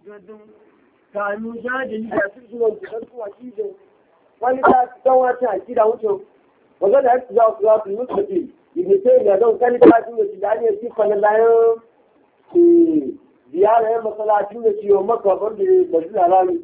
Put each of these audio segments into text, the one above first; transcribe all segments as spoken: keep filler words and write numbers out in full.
kanu jadi da su zuwa gidan kuwa kijin wani ta dan wata akida wuce wanda da su za su za su mutu ibi sai ya don kan ta tun da tijani shi fa na layo ki ziyara ya masallaci da ciwo maka banda da zulalani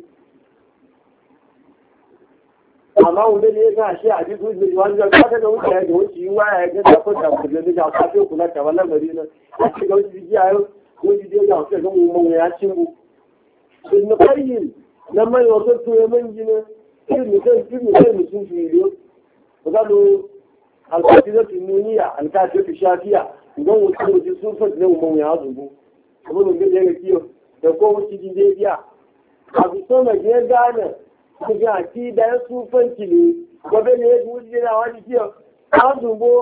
amma wanda ne ga shi a jikin da wanda ka ta da wuce da wuce yi waya ga da ko da kuje da ka ce kula ta wannan gari ne a cikin wuce ji ayo ko ji da ya ce ga mu mun ya cin ibn qayyim lamma yawsatu yaman jina ilmi kan ilmi kan mutum fiye وقالوا القاعدة النونية القاعدة الشافية نقول كل شيء سوف نقول ما يعذبوا يقولون كذا كذا يقولون شيء جديد أبي سوما جيرانه كذا كذا سوف نكلي قبل يقول لنا وادي كذا يعذبوا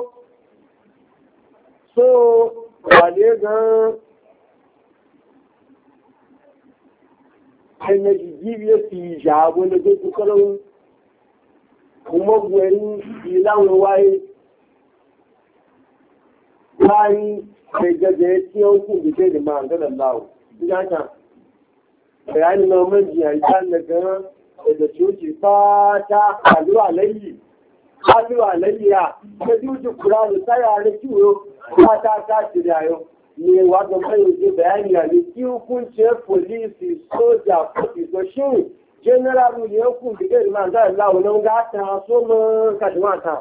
so wale ga kai na jibiya fi jago na zai kusurin kuma gwani ilan waye bayan kai gaga ya ciye hukun da ke da ma'angalar lawo duk ta bayani na manji a ita daga da coci ba ta kaluwa layi kaluwa layi ya ta duki kura da tsaya da kiwo ba ta ta shirya yau ne wadda mai yake bayani a ne ki hukuncin polisi soja kofi so shi general ne hukun da ke da ma'angalar lawo na ga ta so mun kaji mata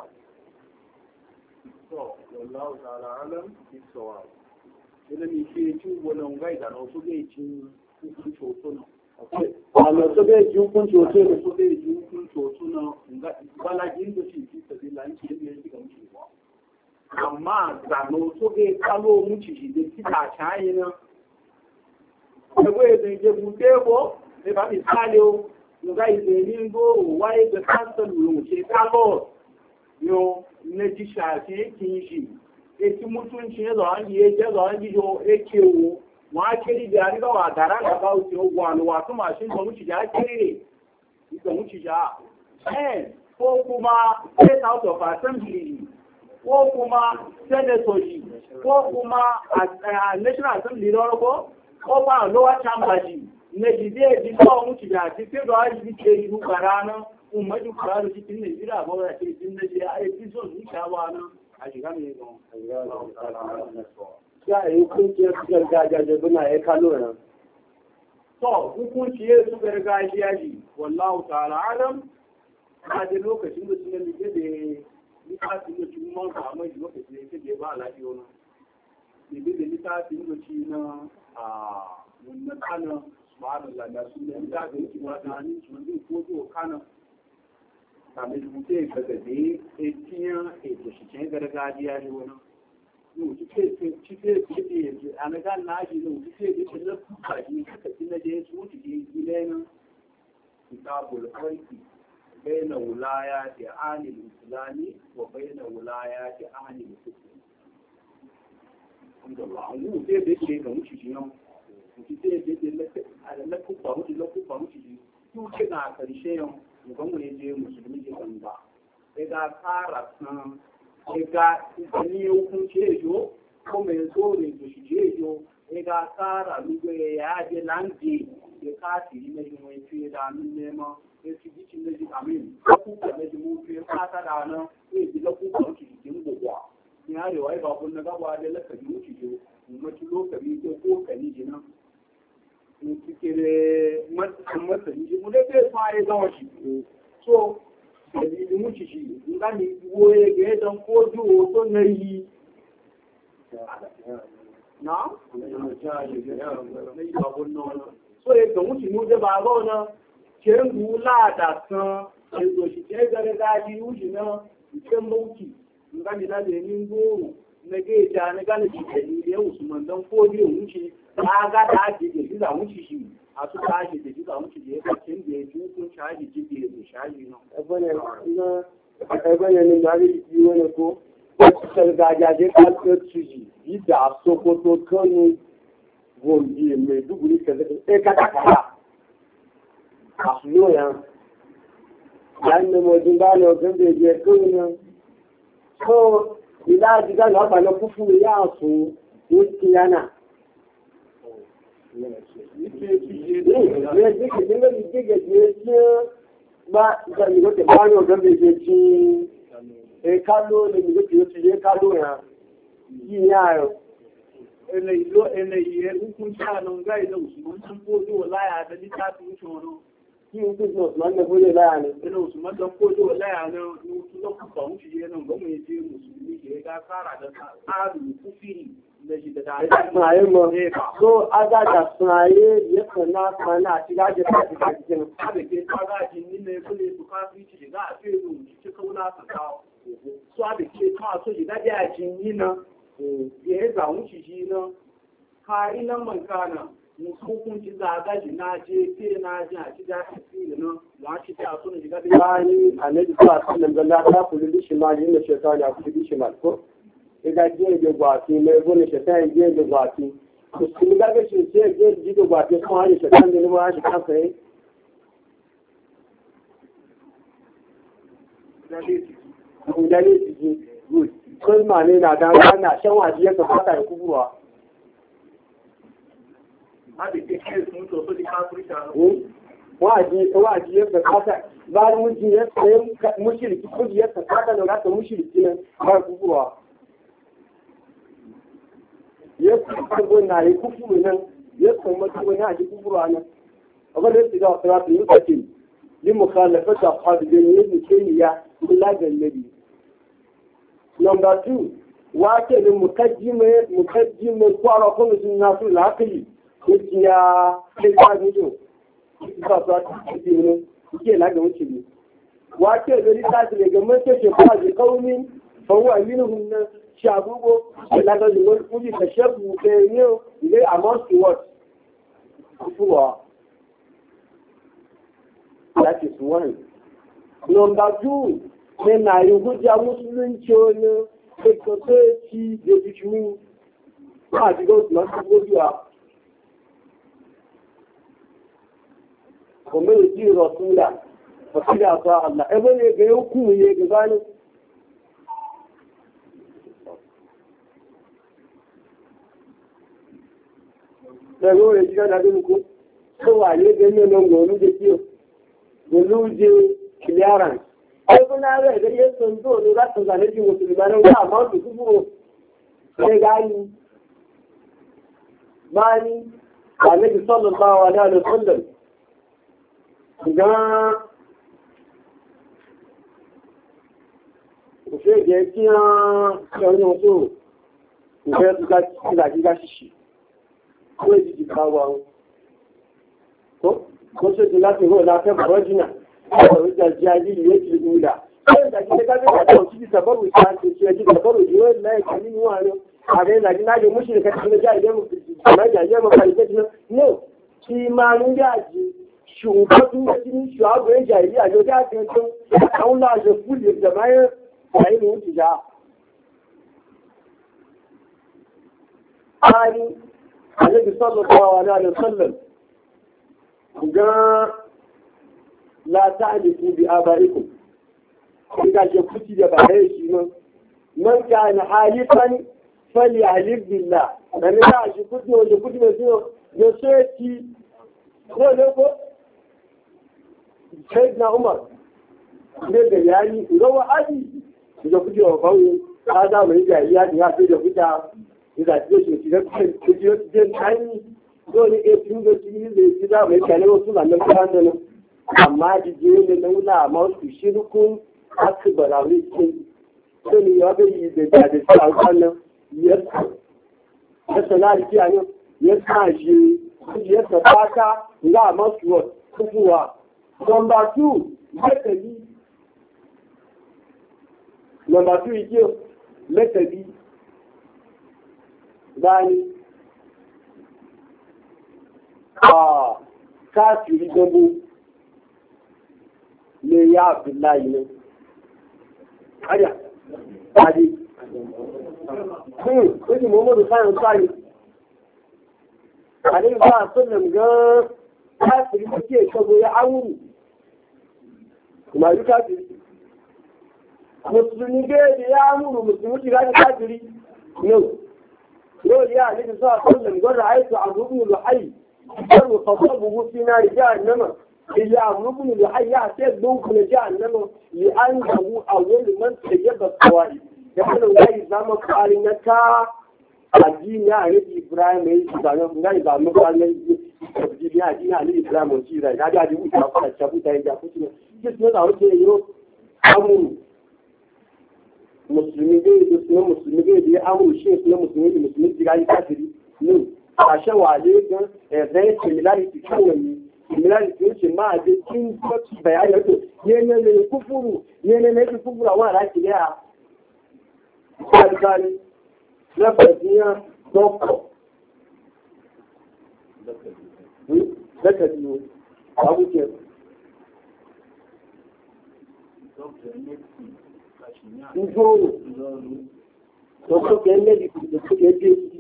والله تعالى أعلم بالصواب. إذا مشي شو ولا نغير أنا أصدق شيء كل شيء صنع. أنا أصدق شيء كل شيء صنع. أصدق شيء كل شيء صنع. ولا جند شيء في سبيل الله شيء يجي كم شيء. أما أنا أصدق كلو مشي ده كذا شاينا. أقول إذا جبته إذا بيسالو نغير زينبو وايد كانسل ومشي كلو. yo na ji shafe kin shi eti mutunci ya zo an yi ya zo an yi yo eke wo wa kiri da riga wa dara da ba uti ogwa no wa kuma shin ba muci ja kire ita muci ja eh ko kuma state out of assembly ko kuma senator ko kuma national assembly ro ko ko ba lower chamber ji ne ji de ji ko muci ja ti se do ai ji ke yi karana ummatu faru cikin ne jira ba wa ce din da ya ai fi son insha Allah nan a shiga ne don ya yi kunce gargajiya da buna ya kallo nan to hukunci ya su gargajiya ji wallahu ta'ala alam a da lokacin da suka nike da litafin da cikin man ba mai lokacin da yake ba lafiya na ne da litafin da ci na a wannan kana subhanallah da su ne da ga yake wata ni su ne ko to kana kàmí ìdúgbò ìgbẹ̀gbẹ̀ etíyàn ètò ìṣìṣẹ́ gargajiya ne wani òtútù èdè èdè àmẹ́gá náà yìí ní òtútù èdè tó lọ́pùpù àjí kàkàtí na jẹ́ tó ti di ilẹ̀ náà ìtàbùl kọ́ìkì bẹ́ẹ̀ na wùláyá ti ánìlì ìsìlámi wọ bẹ́ẹ̀ na wùláyá ti ánìlì ìsìlámi àwọn òtútù èdè ṣe ga wuciji yau òtútù èdè lọ́pùpù àwùjì lọ́pùpù àwùjì tó ṣe na àkàríṣẹ́ yau nǹkan wòye jẹ́ mùsùlùmí jẹ́ gbangba ẹ̀ka káàrà kan ẹ̀ka ìpínlẹ̀ okun ṣe èjò kọ́mọ̀ ẹ̀sọ́ rẹ̀ ìjòṣì ṣe èjò ẹ̀ka káàrà lúgbẹ́ ẹ̀yà ajẹ́ láǹdì ẹ̀ka àtìrí mẹ́jọ wọn fi ẹ̀dà nílẹ̀ mọ́ ẹ̀sì jíjì méjì àmín lọ́kùnkà méjì mú fi pátádà náà èdè lọ́kùnkà ó ti dìde ń gbogbo à ní àríwá ìbàbọ̀ nàgàbọ̀ adé lẹ́kẹ̀ẹ́ ó ti jò ìmọ̀tí ló kẹ̀mí tó kó kẹ̀mí jì náà kere masani shi mu dai fa ya zama shi so da ni mu ci shi nga ni woye ga dan ko ju to nayi na so e ga mu ci mu da ba go na ke ngula da san e do shi ke ga ga ji u shi na ke mbuki nga ni da ni ngo na ge ja na ga ni ke ni ya usman dan ko ju mu ci ga ga da ji ji da mu ci shi a su tashi da duka muke da ya kacin da ya ji kun shaji jibi da shaji nan. Ẹgbẹ́ yẹn ni Mari yìí wọ́n yẹ kó wọ́n ṣẹ̀gájáde káṣẹ́ tùjì yíjà Sokoto Kánò Gombe Maiduguri kẹsẹ̀ ẹ kátàkárà. Àṣùlọ yẹn. Ìyá ni mo dín bá lọ sí ibi ẹ̀kọ́ yẹn. So ìlà àdìgá náà pàlọ́ fúnfún ìyá àsùn ní Kíyánà. ba da ni gote ba no gambe je ci e kallo ne ni gote ci je kallo ya yi ya ele ilo ele ye kun cha no ga ilo mun san ko do la ya da ni ta tu chono ki un no man ne bole la ne ele usman da ko do la ya no nu tu lo ku ba mu ci je no ba mu je musulmi je ga kara da tsaru kufiri da shi da da sanaye mo so aga da sanaye ya kana kana ci ga je ta ci cikin abe ke kaga jin ni ne kule su ka fi ci ga a ce mu ci kauna ka kawo so abe ke ka so ji da ya jin ni na ya za mu ci shi na ka ina man kana mu hukunci zaga ji na je ke na ji a ci da ci na wa ci ta so ne ga da bani annabi sallallahu alaihi wasallam da ta kullu shi ma yin shaytan ya kullu shi ma ko ega je je gwati me bone shaytan je je gwati to sun ga ga shi sai je je je gwati ko hari shaytan ne ba shi kan sai dalili ji good kun ma ne na dan na shan waji ya ka fata kubuwa abe ke ke sun to so di ka kurita waji waji ya ka fata ba mu ji ya sai mushriki ko ya ka fata da ka mushriki ne ba kubuwa ya kuma na yi kufuru nan ya kuma kuma na ji kufuru nan abin da su ga salatu yin kace li mukhalafati ashabi jannati kayya illa jannati number two wa ke da mukaddime mukaddime kwara ko sun na su lakali kiya kai ta gudu ba ta ci ne ke la ga wuce ne wa ke da litasi ne ga mace ce ba ji kaumin fa huwa minhum shagugo la ga zuwa kuji ta shabu ke ne ile amount to what kuwa that is one number two ne na yi hujja musulunci ne ke ko ci da bichu ba ji go na ko biya kuma yi rasula fa kida ta Allah ebe ne ga hukumu ne ga gani ẹ̀rọ rẹ̀ jíká dáadé nìkú tó wà ní ẹgbẹ́ ní ọmọ ọgbọ̀n olúdé tí ó olúdé clearance. ọdún náà rẹ̀ ẹgbẹ́ yẹ́ sọ tó ní láti ọ̀gá lẹ́jì mùsùlùmí náà wọ́n àmọ́ tó kú fún ẹgbẹ́ ayé máa ní àlejò sọ́lọ̀ bá wà ní àlọ́ sọ́lọ̀ ṣùgbọ́n òfin ìjẹ́ kí wọ́n ṣe ọdún tó ìfẹ́ tó ká kíkà ṣíṣì ko ji ji kawo ko ko sai da lafiya ko lafiya barajina ko da jaji ne ke dula sai da kike ga da ko shi sababu ta ce ce ji sababu ji wallahi kani ni wani a ga da na ga mushi da kace da jaji mu na jaji mu kai kace no shi ma nun jaji shugabatu da jini shugabu ya jaji a da ta ce an la da kuli da mai sai mu ji ja ani Annabi sallallahu alaihi wasallam ga la ta'lifu bi abaikum kika je kuti da bare shi man man kana halifan falyahlif billah dan da shi kuti da kuti da shi da sai ko ne ko sayyidina Umar ne da yayi rawa aji da kuti wa bawo hada mai da ya ya da kuta da ce shi da kujiyo da tani dole e tun da shi zai ci da mai kana wasu nan kan da amma ji je ne da wala ma su shirkun akbar aure ce to ne ya bai da da da shi an nan ya ya salari ki an ya sa shi ya sa fata ga ma su kuwa number two metali number two yake metali bani a kafiri dabo ne ya abdullahi ne haya hadi hmm wani muhammadu sayan sani a ne ba a sunan ga kafiri da ke shago ya amuru kuma yi kafiri musulmi ga ya amuru musulmi shiga da kafiri no yau ya ne da sa sallan gwada aiki a rubun ruhai kar fasabuhu fi nar jahannama illa amrubun li hayya sai duk na jahannama li an hu awwal man tayyaba qawai ya kana wai zama qarin na ta addini ya ne Ibrahim yi shi ba ngai ba mu ba ne addini ya addini ali Ibrahim shi da ya ga di ta fara ta buta ya ku ne kis na wuce yo amu musulmi dai da su musulmi dai da amu shi su musulmi da musulmi diga yi kafiri ne a shawale gan zai similarity kawai similarity ce ma a cikin bayani to yene ne kufuru yene ne kufuru a wa raki ya alkali na fadiya dokko daga biyu abu ke njoro dokko ke ne di dokko ke di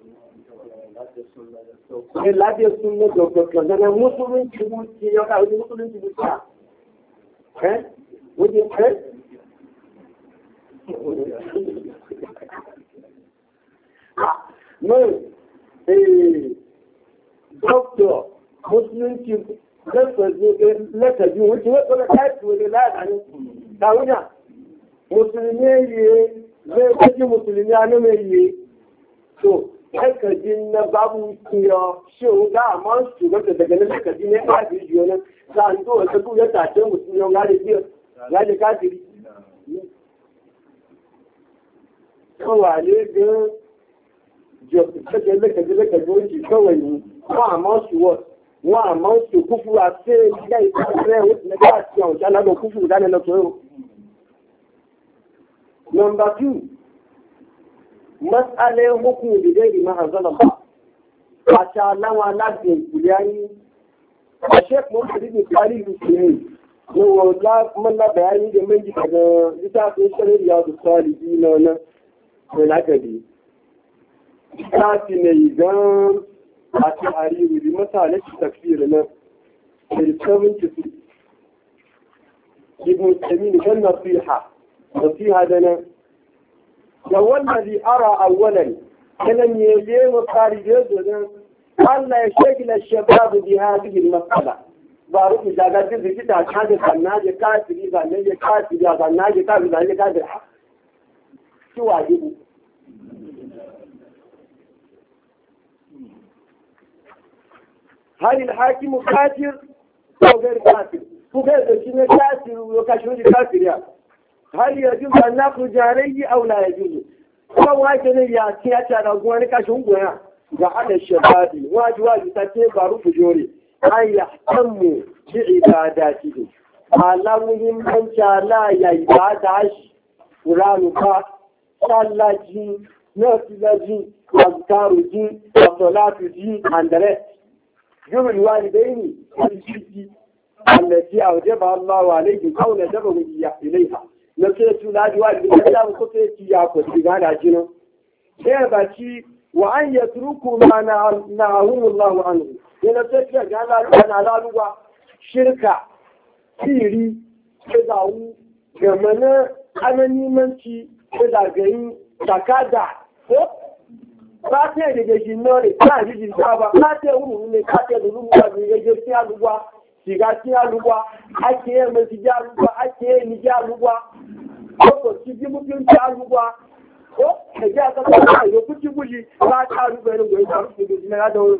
ne lafiya sun ne dokko da musulunci musulunci ya ka musulunci musulunci eh wajen eh no eh doctor musulunci lakabi wuce wata na tafi wani la'adani ta wuja musulmi yi zai kaji musulmi a nan yi so lakabin na babu kiyo shi ga amma su gaba daga nan lakabi ne ba da yi nan ta an zo wata ku ya tace musulmi ga da biyu ga da kafiri kawai ga jẹ́ lẹ́kẹ̀ẹ́lẹ́kẹ̀ẹ́ oúnjẹ kọ́wẹ̀ yìí wọ́n àmọ́ ṣùwọ́ wọ́n àmọ́ ṣù kúfù àti ilé ìpínlẹ̀ òsìlẹ́gbẹ́ àti àwọn ìjálàgbọ̀ kúfù ìdánilọ́tọ̀ọ́. Nọmbà two, matsalẹ̀ hukun ìdílé ìmọ̀ àzọ́nà bá àṣà aláwọn alágbè ìpìlẹ̀ ayé. Àṣẹ pọ̀ sí ní parí ìlú sílẹ̀ ní wọ́n mọ́lábẹ̀ ayé jẹ méjì kàgan títà fún ṣẹlẹ̀ ìyá ọdún sọ́ọ̀lì bí náà náà lágbẹ̀dẹ̀. Kafi mai gan a ci hariri da mutane su tafiyar nan, seventy-six. Ibn Tamin gan nasiha, nasiha da nan. Da wannan zai ara awwalan, yanan ne je wa kari da yanzu nan, Allah ya shagila shababu bi hadhihi al-mas'ala. Ba ruku daga duk kita ta da sannaje kafiri ba ne ya kafiri ba sannaje kafiri ba ne kafiri. Ki wajibi. هل الحاكم كافر أو غير كافر؟ فغير شنو كافر وكشف كافر يعني. هل يجوز أن نخرج عليه أو لا يجوز؟ فهو هكذا يأتي على أقوال كشف يعني. جعل الشباب واجب تكيب معروف جوري أن يهتموا بعباداته. علمهم أن شاء الله يعباد قرآن با صلاة جي نافلة جي أذكار جي وصلاة جي عند جمع الوالدين الجدي التي أوجبها الله عليهم أو نجبهم إليها نسيت لا والدين لا وكتيت يأكل بغانا جنو سيبكي وأن يتركوا ما نهاهم الله عنه ينسيت قال أنا على لغة شركة سيري كذاو كمانا أنا نيمانتي كذا غير تكادا Káàtẹ́ èdè jìnnà rẹ̀ káàdì jìnnà bá káàtẹ́ òun ní káàtẹ́ olúmúwà ní ẹjẹ́ sí àlúwà, ṣìgá sí àlúwà, ákẹ́ ẹ̀mẹ́ sí já àlúwà, ákẹ́ ẹ̀mí já àlúwà, ọkọ̀ sí jímú tí ó ń já àlúwà, ó ẹ̀jẹ́ àtọ́kọ̀ ìyókù tí kú yìí láti àlúwà ẹ̀rọ ìgbà ìgbà ìgbà ìgbà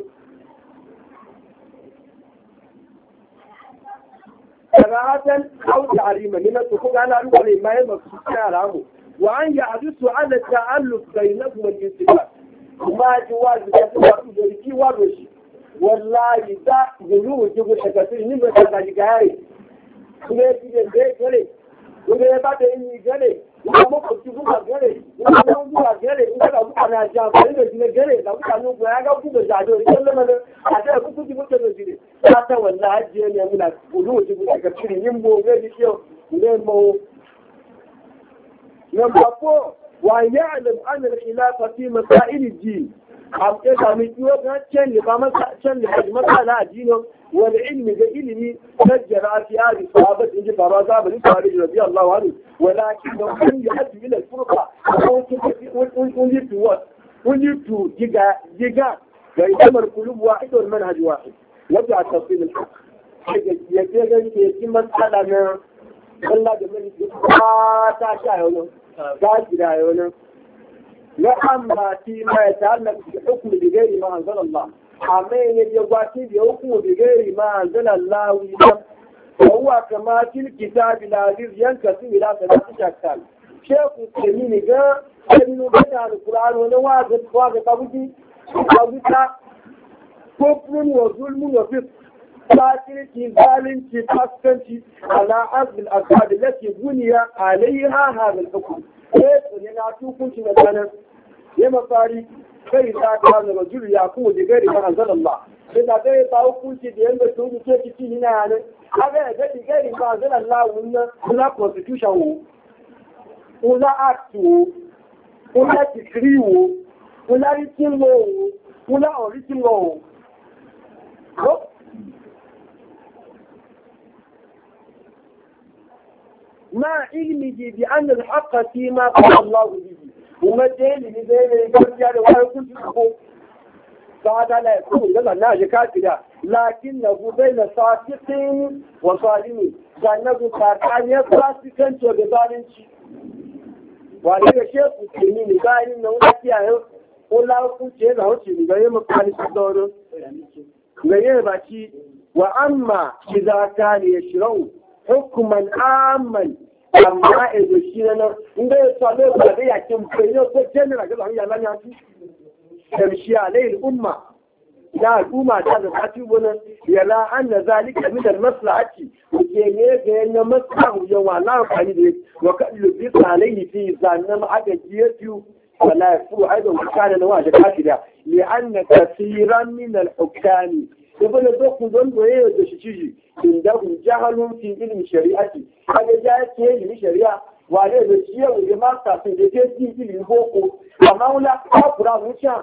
كراهة أو تعليما من الدخول على الأول ما يمكن كلامه وأن يحرصوا على التألف بينهم والانتباه ما جواز يتبع ذلك وارش والله ذا ذنوب جبر كثير من الكلام kuma shi da zai gare kuma ya ba da yin gare kuma makwabci buga gare kuma nan buga gare kuma ga buga na jamfani da jini gare da buga nan ya ga buga jado da kallon mana a da kuku ji buga da jini ta ta wallahi ajiye ne muna kudu ji buga ka cire yin bo ga ji yau ne mo number four wa ya'lam an al-khilafa fi masail ad-din am ka mi kiyo ga can ne ba masa can ne ba masala addini والعلم بعلمي سجل في هذه الصحابة إن جبر عذاب الإسرائيلي رضي الله عنه ولكنه كان يؤدي إلى الفرقة ونجد ونجد جيجا جيجا فإنما القلوب واحد والمنهج واحد يبدأ التفصيل الحق يجب في مسألة من الله جميل لا تشاهدون تشاهدون لأما فيما يتعلق بحكم بغير ما أنزل الله حمين يجواتي بحكم بغير ما أنزل الله وهو كما في الكتاب العزيز ينكسر إلى ثلاثة أقسام شيخ التميمي قال إنه بدأ القرآن ونواقف واقف أبوتي أبوتا كفر وظلم وفسق لكن ظالم تفسكنتي على أصل الأسباب التي بني عليها هذا الحكم كيف ينعطوكم مثلا يما صاري فإذا كان الرجل يقوم بغير ما أنزل الله إذا كان يطاوكم تدين بسوء تكتي هنا يعني هذا بغير ما أنزل الله ولا constitution ولا أكتو ولا تكريو ولا ريتينو ولا أوريتينو ما علمه بأن الحق فيما قال الله به وما جيل لذين يقول يعني ولا يكون تقول فهذا لا يكون لما ناجي كافرة لكنه بين صادق وصالم كأنه كان يفاسقا وبظالم وهذا الشيخ التميمي قال إنه أتياه ولا يكون شيء له شيء غير مقالي الدور غير باشي وأما إذا كان يشرو حكما عاما amma ezo shi na inda ya salo ba da yakin bayo ko general ga ya lan ya ci tamshi alai umma da al'umma da da ta wannan yala anna zalika min al-maslahati ke ne ga yana maslahu ya wala fani da wa kallu bi alaihi fi zanna aka jiyu wala yafu aidan kana na wa da kafida li anna kaseeran min al-hukami ibn dokun don doye da shi ciji inda jahalun fi ilmi shari'ati kaga ya ce ilmi shari'a wale da shi yau da master sai da ke ci ilmi boko amma wala ka fura wucin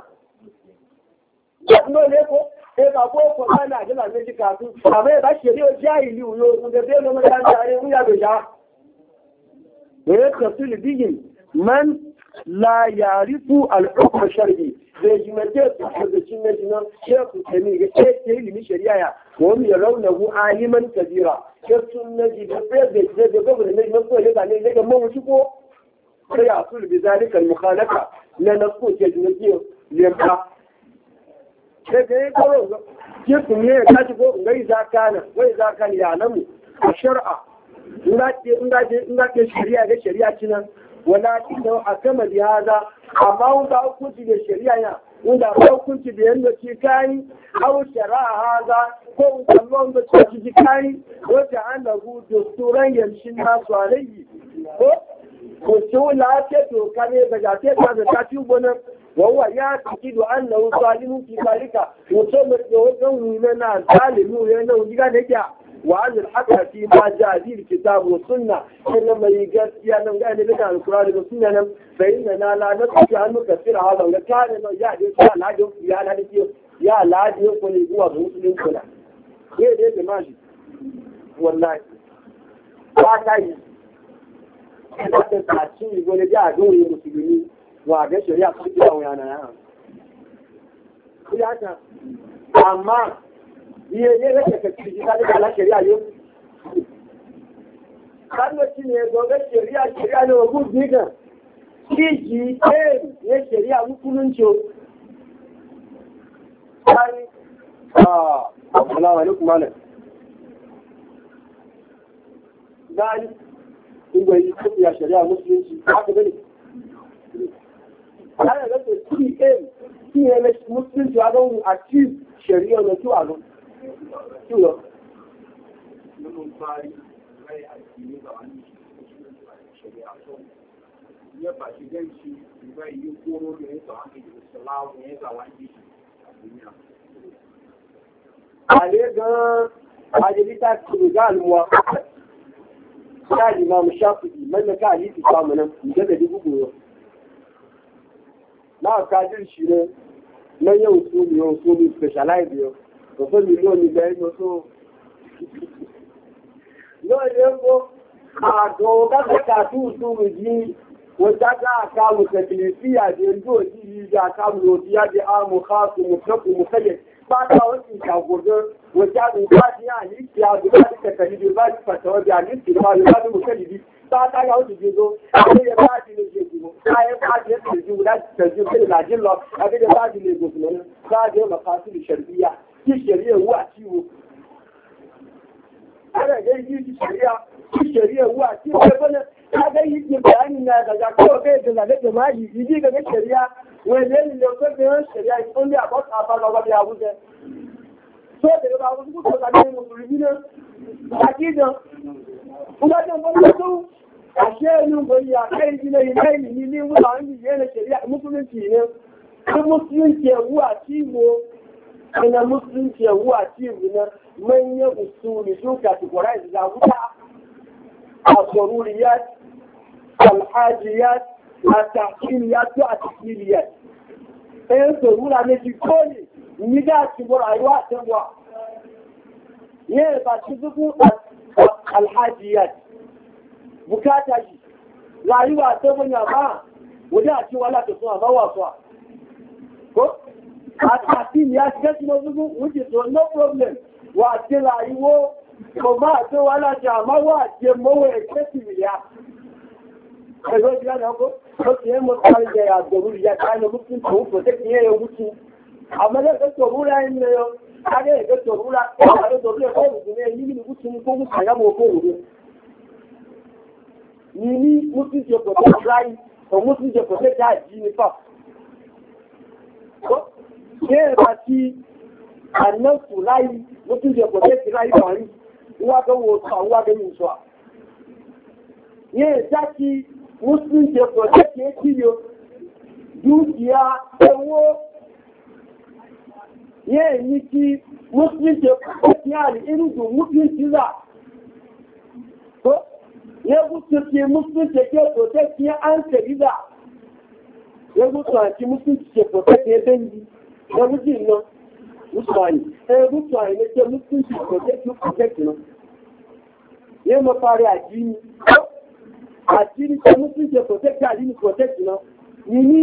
no ne ko e ba boko ana da ne jika su amma ba shari'a jahili yo da bai no mata da ne mu ya da ja ne tafsil bigin man la yarifu al-hukm shar'i zai ji mace da cin na jinan shekul tami ga ce ce ilimin shari'a ya wani ya rauna hu aliman kabira shekul na ji da tsaye da ke da gaba da na jinan kawai da ne daga mawuci ko sai ya sul bi zalikal mukhalaka na nasko ke jinan kiyo lemka sai ga ya kawo shekul ne ya kaci ko ngai zakana wai zakana ya namu a shar'a in ga ke shari'a ga shari'a cinan ولكنه حكم بهذا أما وضع كنت بالشريعة وضع كنت بأنه كاي أو شرع هذا كنت الله بسوى كاي وجعله دستورا يمشي الناس عليه وشو لا تدو كان يبجاتي هذا كاتبنا وهو يعتقد أنه ظالم في ذلك وصمت يوجد مننا ظالم وينه جدا وعن الحق فيما جاء في الكتاب والسنة إنما يقول يا من قال لنا القرآن والسنة فإننا لا نستطيع أن نكفر هذا وكان يا يا لا يا لا يا لا يقول هو مسلم كنا هي ده ماشي والله فاتاي هذا تاچي يقول يا دون المسلمين وهذا شريعة كتير ويانا يا أما iye ne rake ka ci ka da la shari'a yau kan wacce ne gobe shari'a shari'a ne wabu diga kiji eh ne shari'a musulunci sai ah assalamu alaikum malam dai in yi ya shari'a musulunci haka bane ana da shi eh shi ne musulunci a ga mu achieve shari'a na tu a ga Kílọ̀. Nínú parí, rẹ̀ àti nígbà wá ní ìṣẹ̀lẹ̀ àtọ́. Ní ẹ̀bà ṣe jẹ́ ìṣe ìgbà ìyí kóró lè ń sọ̀rọ̀ àti ìṣẹ̀lá ọ̀hún ẹ̀gbà wá ní ìṣẹ̀lẹ̀. Àlẹ́ gan-an, àjẹ́bítà kìrò gáàlù wa. Káàlì máa mú ṣáfìdì, mẹ́lẹ̀ káàlì ti pa mọ̀nà ìjẹ́bẹ̀ dé gbogbo rẹ̀. Máa kájú ìṣirẹ́, lẹ́yìn òṣùlù òṣùlù specialize yọ. Ọ̀fẹ́ mi ló ní bẹ́ẹ̀ lọ tó. Lọ́ọ̀dẹ́ ń bọ́ àgọ́ kákẹ́kà tó tó rè jí wanda ka kawo taklifiya da yanzu ji ya kawo rodiya da amu khasu mutlaku mukayyad ba ta wani shagogo wanda da ba ya ni ya da ta taklifi ba ta fatawa da ni da ba da mukayyadi ba ta ga wani jizo sai ya ba ji ne jizo sai ya ba ji ne jizo da ta ji sai la jin lo a ga ba ji ne jizo ne ba da makasid shar'iyya ki shari'a wa ciwo ana ga yi shari'a ki shari'a wa ciwo ba ta ga yi ke bayani na daga kawai kai da zaga jama'i yi ga shari'a wani ne ne ko da shari'a kun da ba ta ba ga ya wuce so da ba wuce ko da ne musulmi ne akida kuma da mun so ashe nun bai ya kai ne ne ni ni mu da ni ne shari'a musulunci ne ko musulunci wa ciwo kana musulunci wa ciwo ne manyan usuli suka ci kwarai da wuta الضروريات الحاجيات التحصيليات والتحصيليات ايه ضرورة نجي كوني نجا تبور ايوات تبوا يه باشدكو الحاجيات بكاتا جي لا يوا تبوا يابا ودا تي ولا تسوا ما واسوا ko التحصيليات كاش نوزو وجي no problem wa ti la iwo ko ma to wala jama wa je mowe eketi ya ko ji na ko ko ti mo ta je ya doru ya ka no mutin ko ko te ki ye mutin amale ko to bura ni yo age ko to bura ko ado doru ko ni ni ni mutin ko mu ya mo ko ru ni ni mutin je ko te rai ko mutin je ko te ja ji ni fa ko ye ba ti annan sulai mutin je ko te rai ba ni wa ga wo ta wa ga ni so ye jaki muslim je protect ye kiyo dukiya ewo ye ni ki muslim je protect ya ni iru du muslim tiza ko ye butu ki muslim je ke protect ya an seriza ye butu ki muslim je protect ye benji ye butu no muslim e butu ai ne ke muslim je protect you protect no ye mo pare ajini àjírí tó mú sí ṣe protect àjírí protect náà ní ní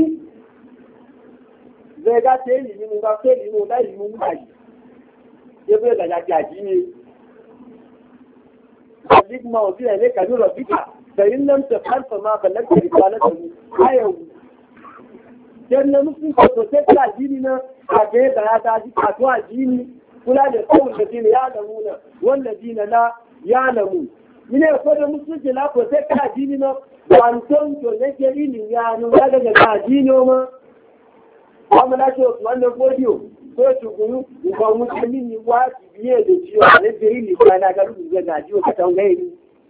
zẹ́gá tẹ́lì nínú bá tẹ́lì nínú láì mú mú àyí yẹ́ bẹ́ẹ̀ gàjàjì àjírí àjígbà òbí ẹ̀ lẹ́kà ní rọ̀bíkà bẹ̀yìn lẹ́m tẹ̀ fẹ́fẹ́ máa bẹ̀lẹ́ tẹ̀lé pàlẹ́tẹ̀lú ayẹ̀wò tẹ́lẹ̀ mú sí ṣe protect àjírí náà àgbẹ̀ bẹ̀rẹ̀ àtọ́ àjírí kúlẹ̀ tó Mine ko da musulunci la ko sai ka dini no wanton to ne ke ini ya no daga ga ka dini ma amma na so wannan godiyo ko to gunu ko musulmi ni wa biye da ciwo ne da ini kana ga rubu ga gaji ka tan gairi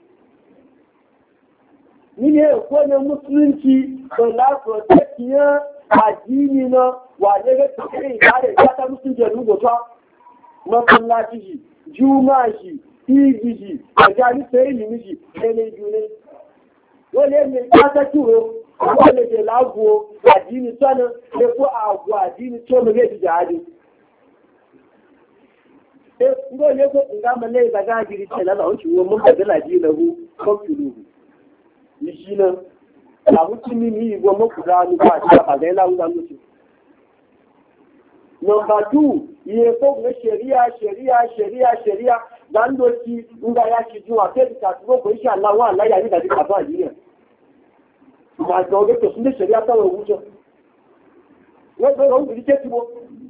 mine ko da musulunci ko la ko sai ya addini no wa ne ga take da ta musulunci rubu to masallaci juma'a shi Ijiji, àjárí pé ìlú méjì, ẹni ìjúlé. Wọ́n lè ní pátẹ́kùrò, wọ́n lè dè láàbò àdínì tọ́nà, lè kó ààbò àdínì tó mú lè dìjà àdín. Ngọ́ lè kó ìgbàmọ̀lẹ́ ìgbàgá àjírí tẹ̀lá náà ó ti wọ́n mú bẹ̀rẹ̀ lájí lẹ́hu kọ́kùrù. Ìṣí náà, àwọn tí mi ní ìwọ mọ́kùnrin nípa àti àpàgẹ́ láwùjá lóṣù. Nọmba two, iye fóògùn ṣẹ̀ríà ṣẹ̀ríà ṣẹ̀ríà ṣẹ̀ríà dandoci inda ya ci zuwa sai da kasuwa ko insha Allah wa Allah ya yi da duka ba yi ne ma ga ga to sun da shari'a ta wa wuce wai ga wani ke tibo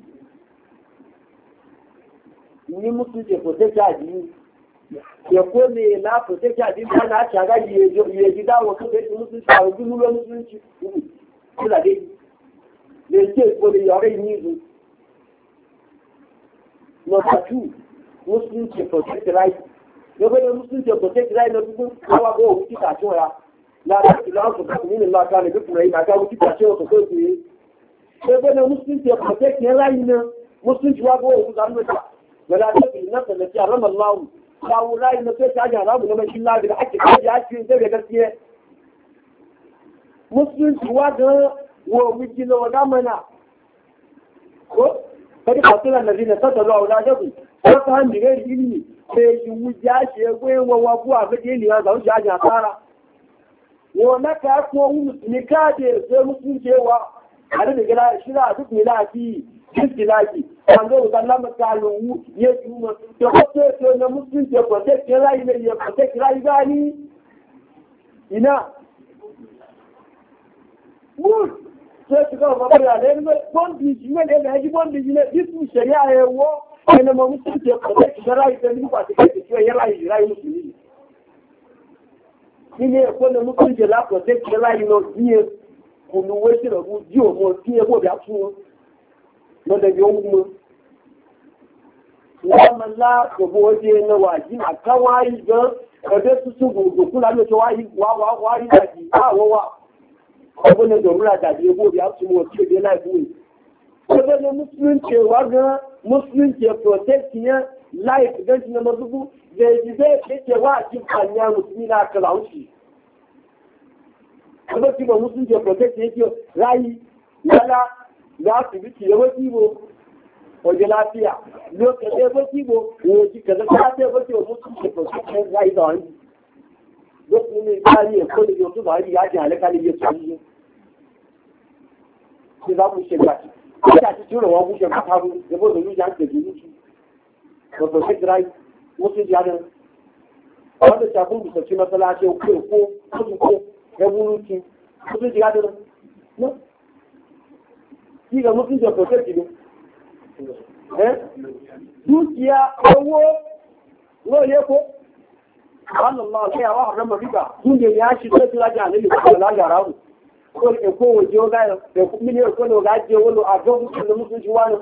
ni musu je ko sai ta ji ya ko ne na ko sai ta ji ba na ta ga yi yi ji dawo ko sai musu ta ji mu musu ci kula dai ne ce ko ne ya ga ni zu no ta tu Muslim to protect right. Nobody Muslim to protect right. No people how go with that show ya. La ta ila ko ka ni la ka ne ko rai na ka wuti ta show ko ko ni. Nobody Muslim to protect right na Muslim wa go ku zan mata. Wala ta ina ta da ya ram Allah. Ka wulai na sai ta ga rabu na mashin la da ake ka ya ci sai da gaskiya. Muslim wa ga wo miji no ga mana. Ko kada ka tsara nazina ta da auladakum wata hannu gari ilimi sai yi wuja shi ya goyi wawa kuwa ga ɗaya liya za wuce ajiyar tsara yau na ka ko musulmi ka je sai musulmi cewa har da gida shi da duk milaki istilaki an ga wannan makalu ya kuma to ko to na musulmi ce ko sai kira ne ya ko sai kira gani ina mun sai su ga babar da ne bondi ji ne da haji bondi ji ne bisu shari'a ya wo ne ma musulmi ce ko sai kira ita ne ba ta ce ya rai rai musulmi ne ko na musulmi ce la ko sai kira ino biye kunu wesi da ku ji o mo ti e bo da fún no da yo mu wa malla ko bo je na waji na kawai ga ko da su su go kula ne to wai wa wa wa ri da ji a wa wa ko ne do mura da ji bo da su mo ti de lai bu ko da ne muslim ce wa ga muslim ce protect ne life ga na mazubu da ji da ce wa ji kanya musulmi na kalauci kuma ki ba musun je protect yake rayi yala da asibiti ya wasi bo waje lafiya lokacin ya wasi bo waje kaza ka ta wasi bo musun je protect rayi da wani duk ne kari ko da yau ba ya ji halaka ne ya tsari ki za mu shega ka ci tura wa mu shega ta bu da bo da mu jan ke ji ko protect rayi musun ya da wanda ta bu su ci masala ce ko ko ko revolution mutum shiga da no shi ga mutum da protect ne eh dukiya owó lóye ko Allah sai wa harama riba kun da ya shi sai laja ne ko laja rawu ko ke ko waje ga da kuma ne ko no ga je wolo a don da mutum shi wani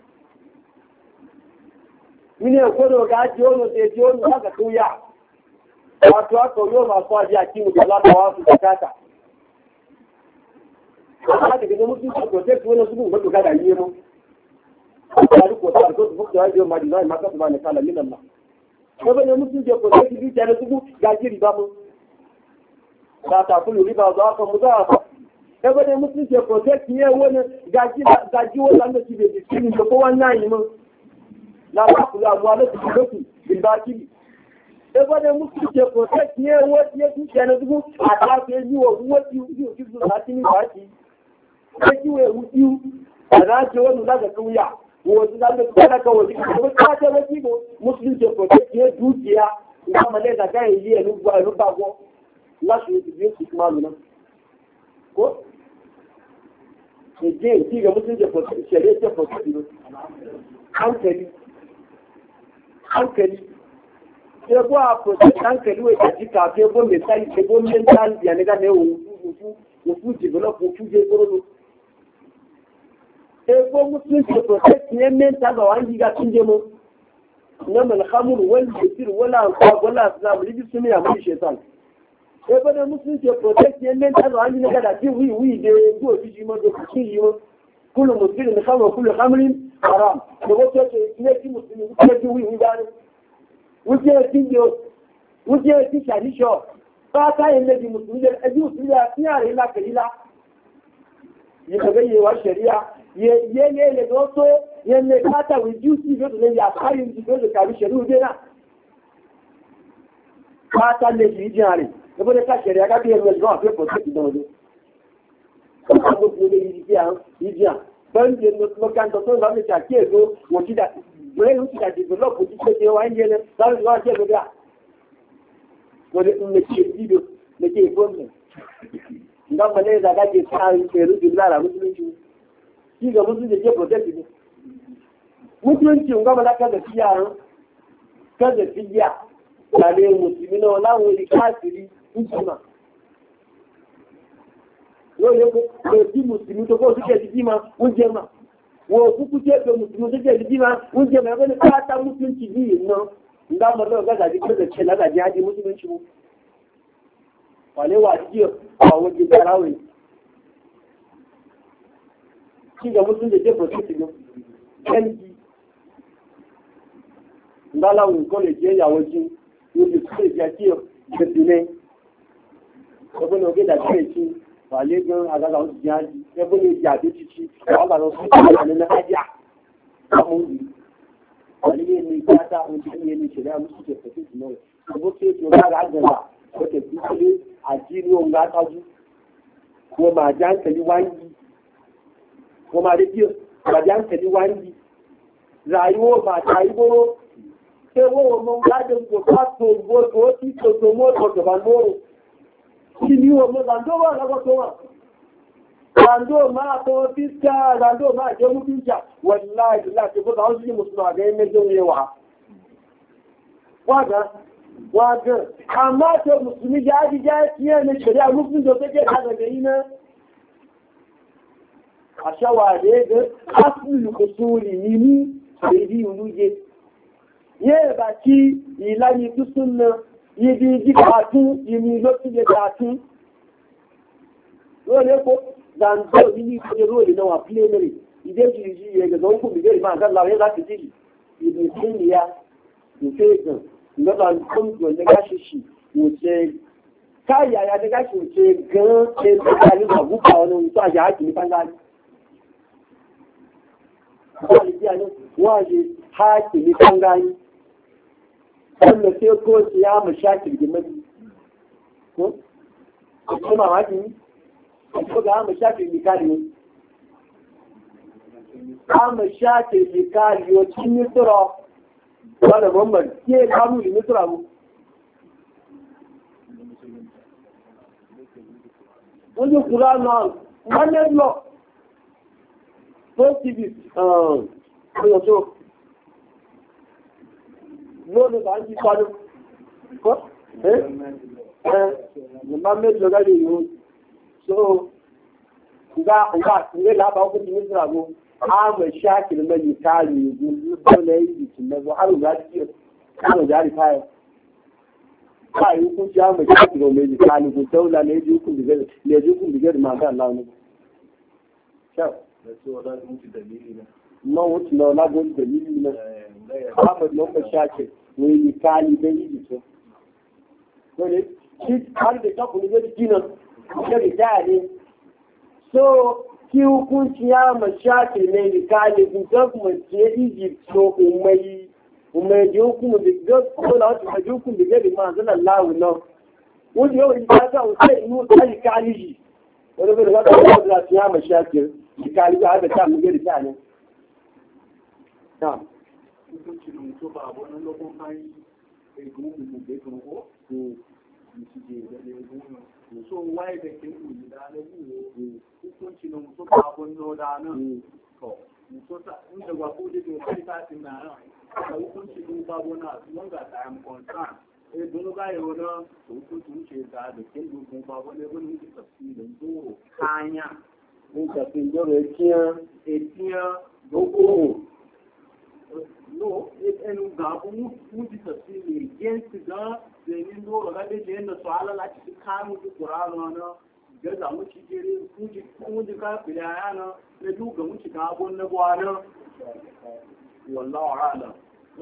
mine ko no ga je wolo da je wolo haka tuya wato aka yi masu waje a kimu da lata wasu da kata. Amma daga da mutum su protect wani su kuma duka da yi mu. A tsari ko tsari ko su fuka wajen ma design ma kasu ba na kala min Allah. Ko bane mutum ke protect bi tare su ga ji riba mu. Ba ta kullu riba za ka mu za ka. Ko bane mutum ke protect ne wani ga ji ga ji wani da shi bai cikin ko wannan yi mu. La ta kullu amwala su ku riba ki. Ebe ne musu ke protect ne wani ya tuke na dubu a tafi yi wa wani yi wa kizu na tini ba ki. Ko ki wa wuti a na ce wani zaga kauya wani zaga kauya ka wani kuma ta ce wani ko musu ke protect ne dukiya ina ma ne da kai yi ya ruba ruba go la shi yi su kuma nuna. Ko ke je ki ga musu ke protect shari'a ke protect ne. Hankali hankali ebo a protect hankali wai kaji kafe ebo mental ebo mental ya ne ga ne o o o fu develop o fu je koro ebo muslim to protect ne mental ba wani ga tunje mu na mal khamr wal yasir wala wala islam liji sunni ya mai shaitan ebo ne muslim to protect ne mental ba wani ga da ji wi wi de go ji mo do ki yi mo kullu muslimin khamr kullu khamrin haram ko to ne ki muslimin ko ji wi wi da wújẹ́ tí yóò wújẹ́ tí ṣàdíṣọ́ pátá ilẹ̀ di mùsùlùmí ẹbí òsìlẹ̀ àti ààrẹ lákèrílá yìí wá ṣẹ̀ríà yẹ ní ilẹ̀ tó tó yẹ ní pátá wìjú sí ìlú ìlú yà kárí ìlú ìlú kàrí ṣẹ̀rí òdé náà pátá lè yìí jẹ́ ààrẹ ẹgbẹ́ ká ṣẹ̀rí agábí ẹgbẹ́ ìgbọ́n àfẹ́ pọ̀ sí ìdánwò ọjọ́ gbogbo ilé yìí jẹ́ bẹ́ẹ̀ ni lọ́kàntọ́ tó ń bá mi ṣàkíyèsí wọ́n ti dà Wọ́n ti dàdì ìgbòlọ́pù tí ó ṣe wá ń jẹ́ láti wá jẹ́ lórí à. Wọ́n lè ń lèkè ìdídò, lèkè ìfọ́nmù. Ìgbàmọ̀ lẹ́yìn àgájẹ́ sáàrin pẹ̀lú ìlú lára Mùsùlùmí. Kí ìgbà Mùsùlùmí jẹ́ protect ni. Mùsùlùmí ń gbàmọ̀ lákàtà sí àrùn, kẹ́sẹ̀ sí yà, ìlàlẹ̀ Mùsùlùmí náà láwọn orí káàkiri ìjìmà. Wọ́n lè kó sí Mùsùlùmí tó kó sí kẹ́ wo kuku ce ga mutum da ke jima mun je mai wani fata mutunci biyu nan inda mu da ga gaji da ce na gaji haji musulunci mu wale wa ji a wajen tarawih shi ga mutum da ke protect ne kanji ndala un kole je ya wajen yau da ya ce da dine ko ne ga da ce wale gan agaga wasu jihaji ya bane jabe cici da wanda na su ta da na hajiya a mungi wani ne mai fata wani ne ne shirya musu ke tafi su nawa ko ke to ga ga da ko ke kuma a jiro ga ta ju ko ma jan kali wangi ko ma da kiyo ma jan kali wangi rayuwa ba ta yi goro sai wo mun ga da ko ka to go to ti to to mo to ba mo ki ni wo mo dan do ba ga to wa Rando ma to fiska, rando ma je mu pinja. Wallahi billahi ko da hausi musulma ga yin jin yawa. Waga, waga, amma to musulmi ya ji ja tiye ne shari'a musulmi da take da daga ina. A shawale ga aslul usuli ni sai di uluje. Ye ba ki ilani tusunna, yi bi ji katu, yi mi lokaci da katu. Dole ko dan do ni ko role na wa plenary ide ji ji ye ga don ku bi gari ma kan lawe za ki ji ibi tinya ni fego ndo dan kun ko ne ga shi shi mu ce kai ya ya da ga shi ce gan ce da ni ba ku ba wani to ya ki ni kan ga ko ni ya ni wa ji ha ki ni kan ga ni wannan sai ko ya mu shakil gimani ko kuma ma ki ko ga mu shafe mikali mu shafe mikali o cikin misra wala mamman ke kamu ni misra mu wani Qur'an na wannan lo positive ah ko so lo ne ba ji kwado ko eh eh mamman lo ga ni so nga nga ne la ba ko ni sura go a ma shakil mai kali gudu dole yi kin na go har ga ji ko da ri kai kai ku ja ma shakil mai kali go dole ne ji ku diga ne ji ku diga ma ga Allah ne sha da so da mu dalili ne no wuce no la go dalili ne ba ma no ma shakil mai kali da yi so ko ne shi har da ka ku ne ji nan Shari tare, so ki hukunci ya mashaki ne da kalibin government ya Egypt so umai umai ji hukumu da government wata ma ji hukumu da gari ma zana lawu nan. Wani yau in ta sa usai inu kali kaliji, wani bai da wata wata da su ya mashaki da kalibin har da ta mu gari ta ne. Na. Hukunci da mutu ba abu nan lokacin kai egun mu da egun ko? Mutu je da egun so waye da ke yi da na buwo hukunci na mutu babon no da nan to mutu ta inda gwa ko da ke ta tin na da hukunci din babon na wanga da am concern eh dole ga yau na hukunci ce da da ke dukkan babon ne wani tafsirin doro kanya mun tafsirin doro etiyan etiyan doko no ẹnu gàbó mú ti tẹ̀sí lè jẹ́ ti gan lẹ́yìn lóòrọ̀ lábẹ́ jẹ́ ẹ̀nà sọ alá láti fi káàmù tó kòrò àwọn ọ̀nà gẹ́gà mú ti jẹ́rí fún ti ká pèlè àyà náà lẹ́dú gà mú ti káàbó nẹ́bọ̀ àná wọ̀lá ọ̀rá àlà.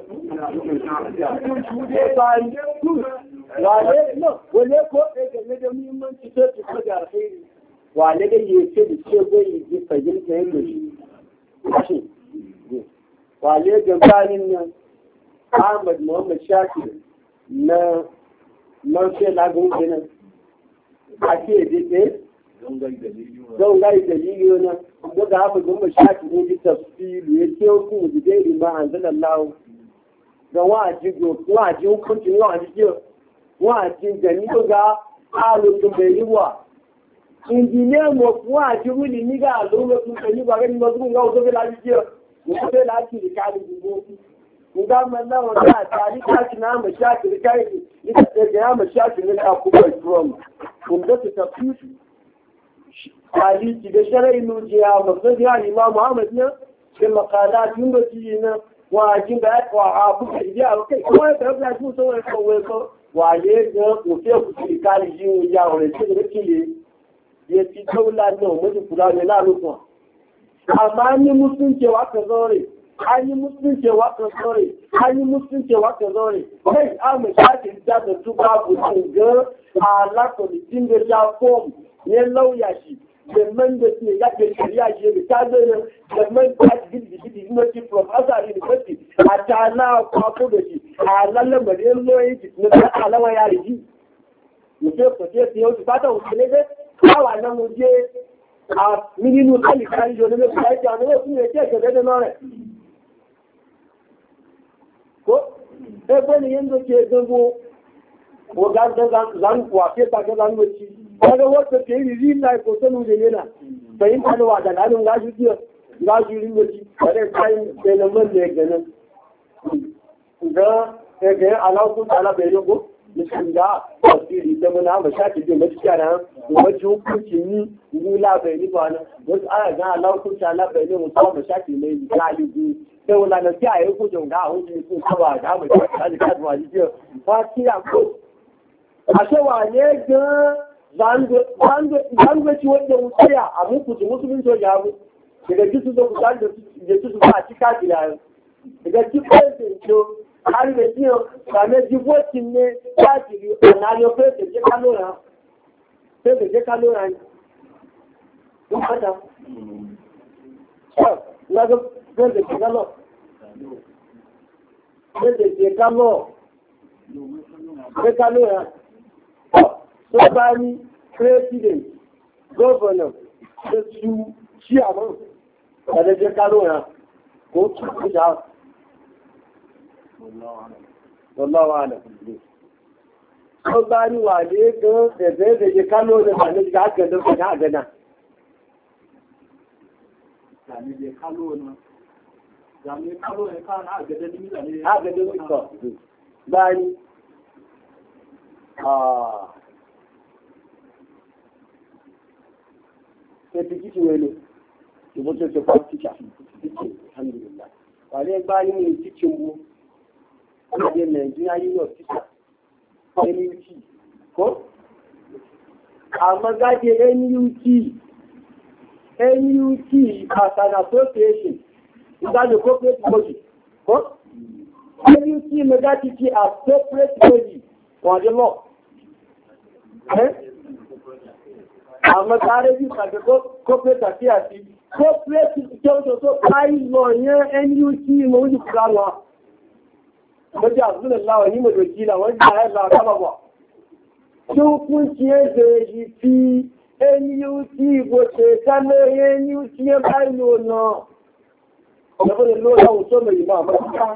Wale ko ɗaya da muhimmanci ta ci ko da alheri. Wale da yi ce da ce zai yi ji fahimta yadda shi. Wale gabanin nan Ahmad Muhammad Shakir na Manshe Lagun Benin a ce daidai don gai dalili nan daga Ahmad Muhammad Shakir ne ji tafsiru ya ce hukumu da gairi ma an zana lawo ga wa'aji hukuncin wa'aji ke wa'aji gani ga alutun bai yi wa injiniyar mafi wa'aji wuli ni ga alutun bai yi wa gani masu ga wasu bai ke mutum da ake da kari dubu nga manna wanda tari ka na ma shaki kai ita ce ga ma shaki ne ka kuma from kun da ta tafi ali ki da sharai nu ji ya mazu ya imam Muhammad ne ke maqalat mun da ji na wa jin da wa abu da ya kai kuma da ya su so wai ko wai ko wa le ga ku fe ku ki kari ji ya ore ce da kile ya ci kaula no mu kula ne la lu ko amma ni mutunce wa ka zore an yi mutunce wa ka zore an yi mutunce wa ka zore kai a mu shafi da da tuba bu ga ala ko din da ya form ne lauya shi da man da ke ya ke shari'a shi da ta zai da man ta ji gidi gidi na ci professor university a ta na kwako da shi a lallan bari yan loyi ji na ta alawa ya rigi mu ce ko ce yau ba ta wuce ne dai kawa nan mu je a mininu kali kali jo ne ba ya ne ku ne ce ga da nore ko e bani yanda ke dango ko ga ga zan kwa ke ta ga zan wuce kaga wata ke yi rin na ko sanu da yana bayin kalwa da nan ga shi jiya ga shi rin wuce bare kai da nan man da ganin ga ga ga Allah ku ta'ala bai rubo mishin da tafsiri da mun ba shaki da gaskiya ran wajen hukuncin ni gula bai ni ba na wasu aya ga Allah ku ta'ala bai ne mu ba shaki mai galibi sai wala na ta yi ku jin ga hukunci ku ba da mu ta da ka ba ji ba kiya ko a cewa ne ga zangoci wanda wutsaya a mukuci musulunci wajen abu daga jisu da kusa da jisu ba a cika filayen daga cikin zinco har da ciyo same jibocin ne ta jiri a nariyo sai da je kalora sai da je kalora ne kun fata na ga sai da je kalora sai da je kalora sai kalora tó bá ní president governor tó tú chairman ẹ̀lẹ́jẹ́ kálóyàn kó tún ìjà lọ́lọ́wọ́ àlẹ́ tó bá ní wà ní gan ẹ̀bẹ̀ ẹ̀lẹ́jẹ́ kálóyàn ẹ̀lẹ́jẹ́ àgẹ̀dẹ̀ fẹ̀ àgẹ̀dà ẹ̀lẹ́jẹ́ kálóyàn àgẹ̀dẹ̀ wíkọ̀ báyìí Ah. Sai tikiti wele, ìbótó ṣe fún tíṣà, tíṣà, alhamdulillah. Wà ní ẹgbá nínú tíṣà mú, ọmọdé Nàìjíríà yíyọ tíṣà, N U T, kó? Àmọ́gájé N U T, N U T as an association, ìdájọ́ corporate body, kó? N U T mẹ́gájì tí as corporate body, wọ́n jẹ́ lọ. Àmọ́ sáré bí pàdé corporate àti àti corporate ìjọ́jọ́ tó káyí lọ yẹn N U T mọ̀ ojú kúrò wọn. Mọ́jọ́ àbúrò láwọ̀ ní mọ̀jọ̀ kí láwọn jẹ́ àẹ́lá àkábàbọ̀. Tí ó kún sí ẹgbẹ̀ èyí fi N U T bó ṣe sálẹ̀ N U T yẹn báyìí lò náà. Ọ̀gbọ́n ló láwùn tó mọ̀ ìmọ̀ àmọ́ síká.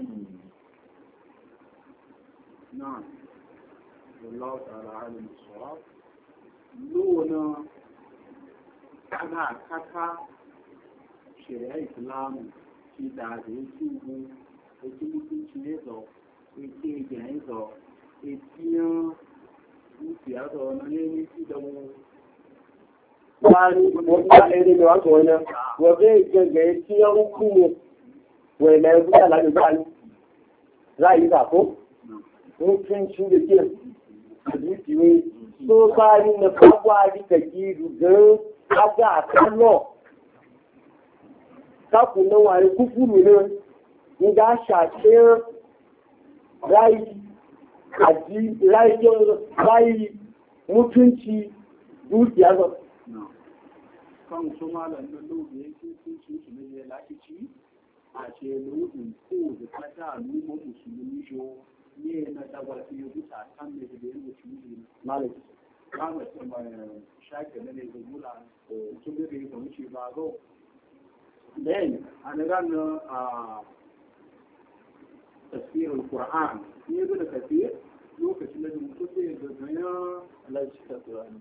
Náà. والله تعالى عالم الصواب لونا كذا كذا شريعة الإسلام في تعزيز سوء وتوجيه شيء وتوجيه جنائز وتيان وتيار ونيني سيدو wani wata ɗaya da wasu wani waje gaga ya ci ya hukumu wai na yanzu da lafi bani za a yi zafo mutuncin da ke zuciwe so bari na kwakwa rika giru don aga a kano kaku na wari kufuru ne nga shafe rai aji rai mutunci dukiya zo kan su malam na lobe yake sun ci su ne lakici a ce lobin ko da kata numa musulmi jo ne na tabbatar yi bisa kan ne da yin musulmi malam kama ce mai shaƙe na ne da mula sun da ya wuce ba zo then an ran a tafsirin Qur'an ne da tafsir lokacin da mutum sai da gaya Allah shi ta Qur'an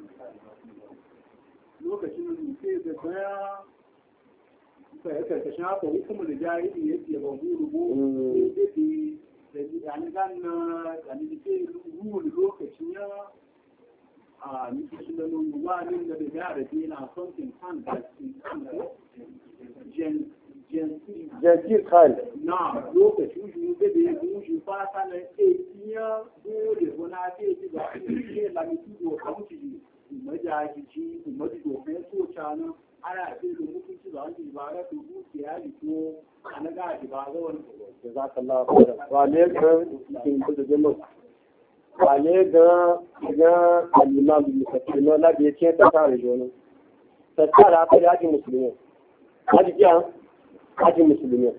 lokacin da mutum da gaya sai ka ka shafa hukumar da jahili yake ban rubu sai da an gan da ni ke rubu lokacin ya a nake shi da ruwa ne da da yara dina something kan da kan gen Jaki Khan. Na lokacin shi da da ya shi fata na ekiya dole wani ake ji ba ke lamiti do kamci majaji maji do kai so cana ana ce da mutunci ba wani ba ga dubu ya yi ko ana ga ji ba ga wani jazakallahu khairan wa ne ga cikin da jama'a wa ne ga ga al-imam bin kathir la da yake ta tare jono tattara ta yaji musulmi haji kiyan haji musulmi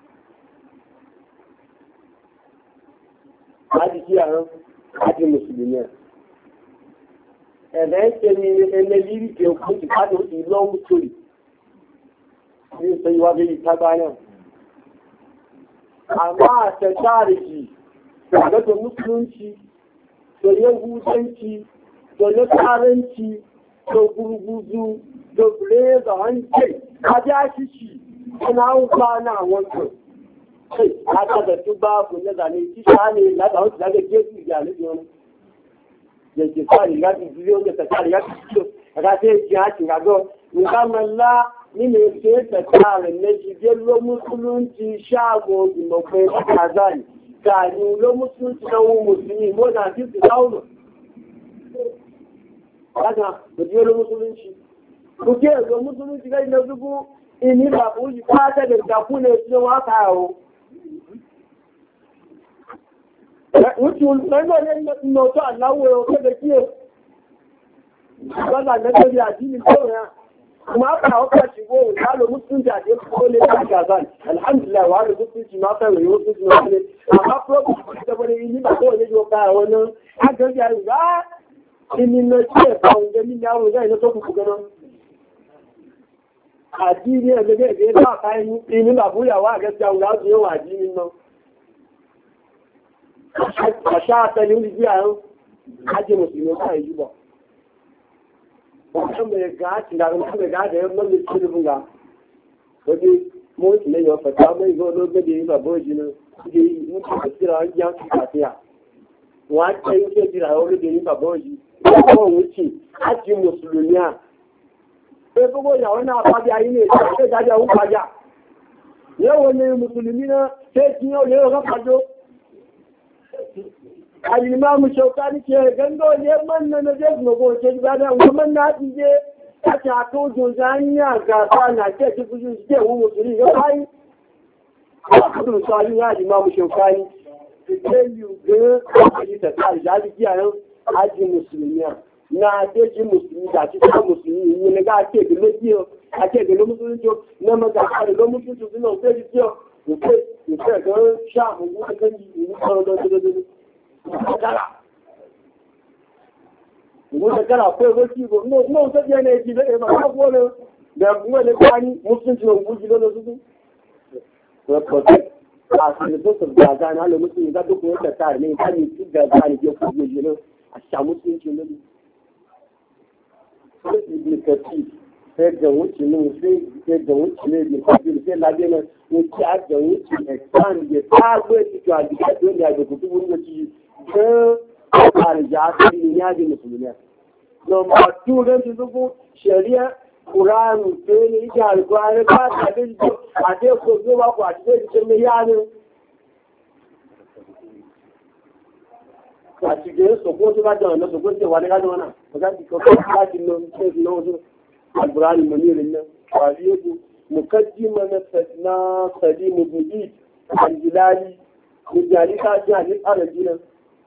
haji kiyan haji musulmi ẹ̀rẹ́ ẹ̀ṣẹ̀ni ẹlẹ́lírí tí ó kú ti káàdì òsì lọ́wọ́ sórí ní ìsọ ìwádé ìtagbá náà. Àmá àtẹ̀sáàrì jì, àgbẹ́tọ̀ mùsùlùmí, tó yẹ wúdẹ́ǹtì, tó yẹ kárẹ́ǹtì, tó gúrúgúrú, tó bèèrè ọ̀hánjẹ́, kájá ṣíṣì, ẹ̀nà àwùgbá náà wọ́n tó. Ṣé àtàbẹ̀ tó bá kò lẹ́gbàá ní tíṣà ní látàwọn ti lágẹ́ jésù ìyá lójú ọ̀run. Yake sa riga ki biyo da ta riga ki biyo daga sai ki haci ga go in ka malla ni ne ke ta tare ne ji je lo musulunci shago di mo pe ta zani ka ni lo musulunci na mu musulmi mo da ki su dawo kaga da je lo musulunci ku ke lo musulunci ga ina zubu ini ba ku ji ka ta da ku ne su wa ka o wuce lọ́nà lẹ́nà ọ̀tọ́ àláwọ̀ ọ̀kẹ́bẹ̀ kí o gbọ́nà lẹ́gbẹ̀rẹ̀ àjílì tó rẹ̀ máa fà ọkọ̀ ṣìgbó ìdálò mùsùlùmí àti ẹ̀kọ́ lè ká gàzán alhamdulillah wà lè mùsùlùmí máa fẹ́ rẹ̀ mùsùlùmí máa fẹ́ àmá pọ́ọ̀bù ìjọbọ̀lẹ̀ ilé bàtọ́ òní jọ ká àwọn náà ágẹ́gẹ́ àrùbá ìnìyàn tí ẹ̀fà oúnjẹ nílẹ̀ àwọn ìjọ ìlú tó kùkù gan àjílì ẹgbẹ̀gẹ́ ìgbẹ́ láàká inú bàbúyàwó àgẹ́gẹ́ àwọn láti yóò àjílì náà àṣà àtẹni ó jí àrùn ajé mùsùlùmí ọ̀pá ìjúbọ̀. Ọ̀pọ̀ mẹ́rẹ̀ gáàtì láàrín mẹ́rẹ̀ gáàtì ẹ̀rọ mọ́lẹ̀ tí ó fúnga. Ó dé mọ́ ìtìlẹ̀ yọ fẹ̀tà mẹ́rin ìgbọ́ olóògbé ní bàbá òjì náà ṣe mú kí kò síra ń jẹun sí àti à. Wọ́n á tẹ́ ilé ìjìnlẹ̀ olóògbé ní bàbá òjì. Ọ̀pọ̀ òun tì láti mùsùlùmí à. Pé gbogbo ìyàwó náà pàdé ayé ní èdè ìdájọ́ òun pàjá. Yẹ́wò ni mùsùlùmí náà ṣé kí ó lè rọ́ pàjọ́. Al'imamu Shaukani ce gando ne manna na zai zuwa ce gada woman na je ta tato jozaniya gasa na ce ci fushi ce wu musulmi ya bayi a kudin sali ya al'imamu Shaukani su ce yi ga kwakwari ta tsari da ji kiyayen haji musulmiya na ce ci musulmi da ci ta musulmi yi na ga ake gile kiyo ake gile musulunci na maga a riga musulunci suna sai ji kiyo nufe ga sha mu ga kan yi musulun don su da zuwa Kara. Ngunda kara ko go ci go no no so je ne ji be ba ko ne da kuma ne kwani musun ci go ji lo su. Ko ko a sun so so da ga na lo musun ga duk ko ta tare ne kan ci ga ga ne ko ji lo a sha musun ci lo. Ko ibn Kathir sai ga wuce ne sai sai ga wuce ne bi Kathir sai la ne ko ci a ga wuce expand ya ta ko ci ga ga do ne ga ku wurin ci da aljasi ne ya ji musulmiya. Nomba two don su zuku shari'a Kuranu ce ne ita alkwari ba ta bin a ce ko zo ba ku a cikin jikin mai yanin. A cikin soko su ba da wannan soko ce wani gajin wana. Ba za ki kawo kashin nan sai su nan wasu alkurani manirin nan. Ba biyu ku mukaddima na Sadimu Bidi Al-Jilali Mujali ta ji a nin arabi nan.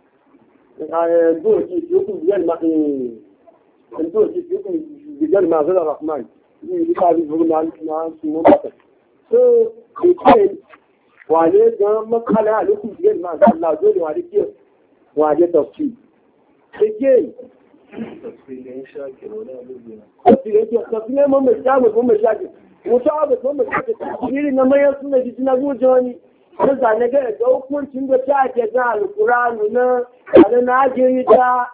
Dole ki yukun biyar ma dole ki yukun biyar ma zara rahman ni bi ka bi bugun na su mu ba so ke wale ga makala yukun biyar ma Allah dole wale ki wale tafsir ke tafsirin shaki wala abubuwa tafsirin tafsirin mun mai shago mun mai shaki musawa mun mai shaki tafsirin na mai suna ji na gujoni ko zane ga da hukuncin da ta ke ga alqur'ani na kana na jiri ta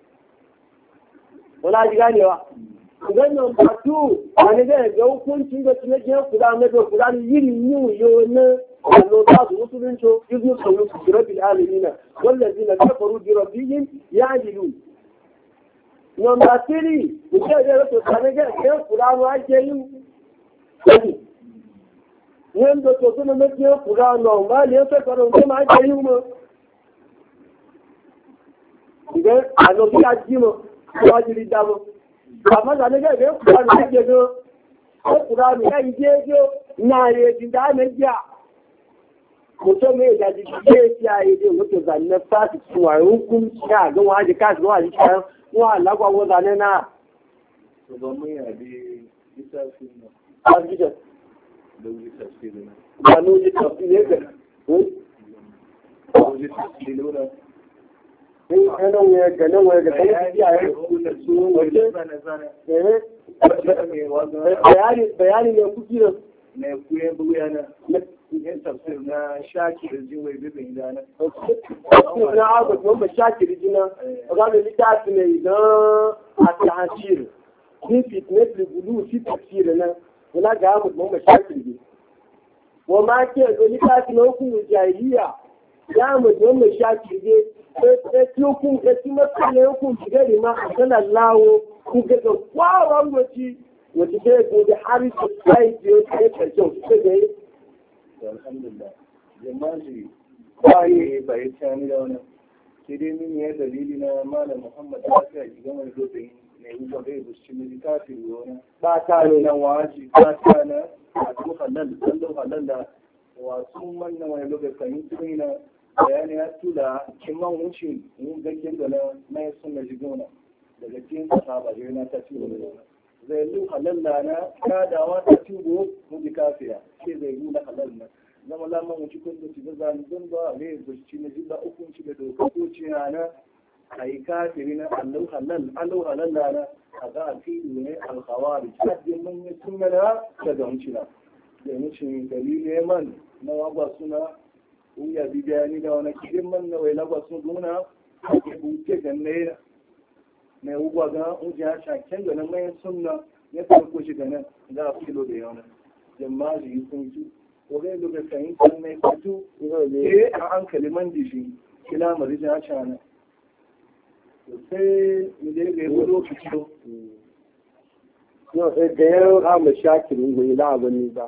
wala ji ganewa ganin batu wani ga da hukuncin da ta ke qur'ani da qur'ani yiri yu yo na Allah ta su musulunci ibnu sawlu rabbil alamin wallazina kafaru bi rabbihim ya'dilun number three ko da to zane ga da qur'ani ake yi yadda to suna mace kura normal ya sai karon kuma ake yi mu idan a lokaci a ji mu ba jiri da mu amma da ne ga ga kura ne ke go ko kura ne ya je go na ye jin da ne ja ko to me da ji ke ya yi je wato zanna fati tuwa hukunci ya ga waje ka ga waje kan wa lagwa wa zanna na to ba mun ya bi littafin nan a gidan da wuri tafsirin nan ba nuji tafi ne ga da wuri tafsirin nan in kana waya ga nan waya ga kai iyaye bayani bayani ne kuki da na kuye buya na yin tafsir na shaki da jin wai bibin da na tafsir na abu don ba shaki da jina ga da litafi ne idan a tahsir kin fitness da bulu fi tafsir na wala ga abu don ba shaki da wa ma ke da litafi na hukumu jahiliya ya mu don ba shaki da sai ki hukum da ki masale hukum shiga rima sallallahu ku ga kwaran goci wata ke gobe har su sai je kai karshen su ga yi alhamdulillah jama'i bai bai tani da wannan sai dai min ya dalili na malam Muhammad Lafiya ki gama da dole ne yi ba bai bushi ne ta fi wannan ba ta ne nan waji ta ta na ko halal sallu halal da wa sun manna wani lokacin yin na bayani ya tula kimman wuce yin gakken da na mai sunna jigona daga cikin sahaba yana ta ci wannan zai lu halal na kadawa ta tubo mu bi kafiya ke zai lu na halal na zama lamar mu cikin da cikin zani don ba ne da shi ne jilla uku ci da doka ko ci na ai kafiri na allahu halal allahu halal na a ga alfilu ne alkhawari hadin mun yi sunna daga mucina da mucin dalili man na wagwa suna uya bidani da wani kidin man na wai lagwa sun duna ke buke ganne mai ugwa ga ujiya shaken da na mai sunna ya farko shi da nan za a filo da yawa jama'a yi sun ci ko ga yadda ka yi kan mai fito ke a an kaliman da shi kila marijin a cana sai mu dai ga yabo lokaci to no da yau a mu shakirin goyi la abani ba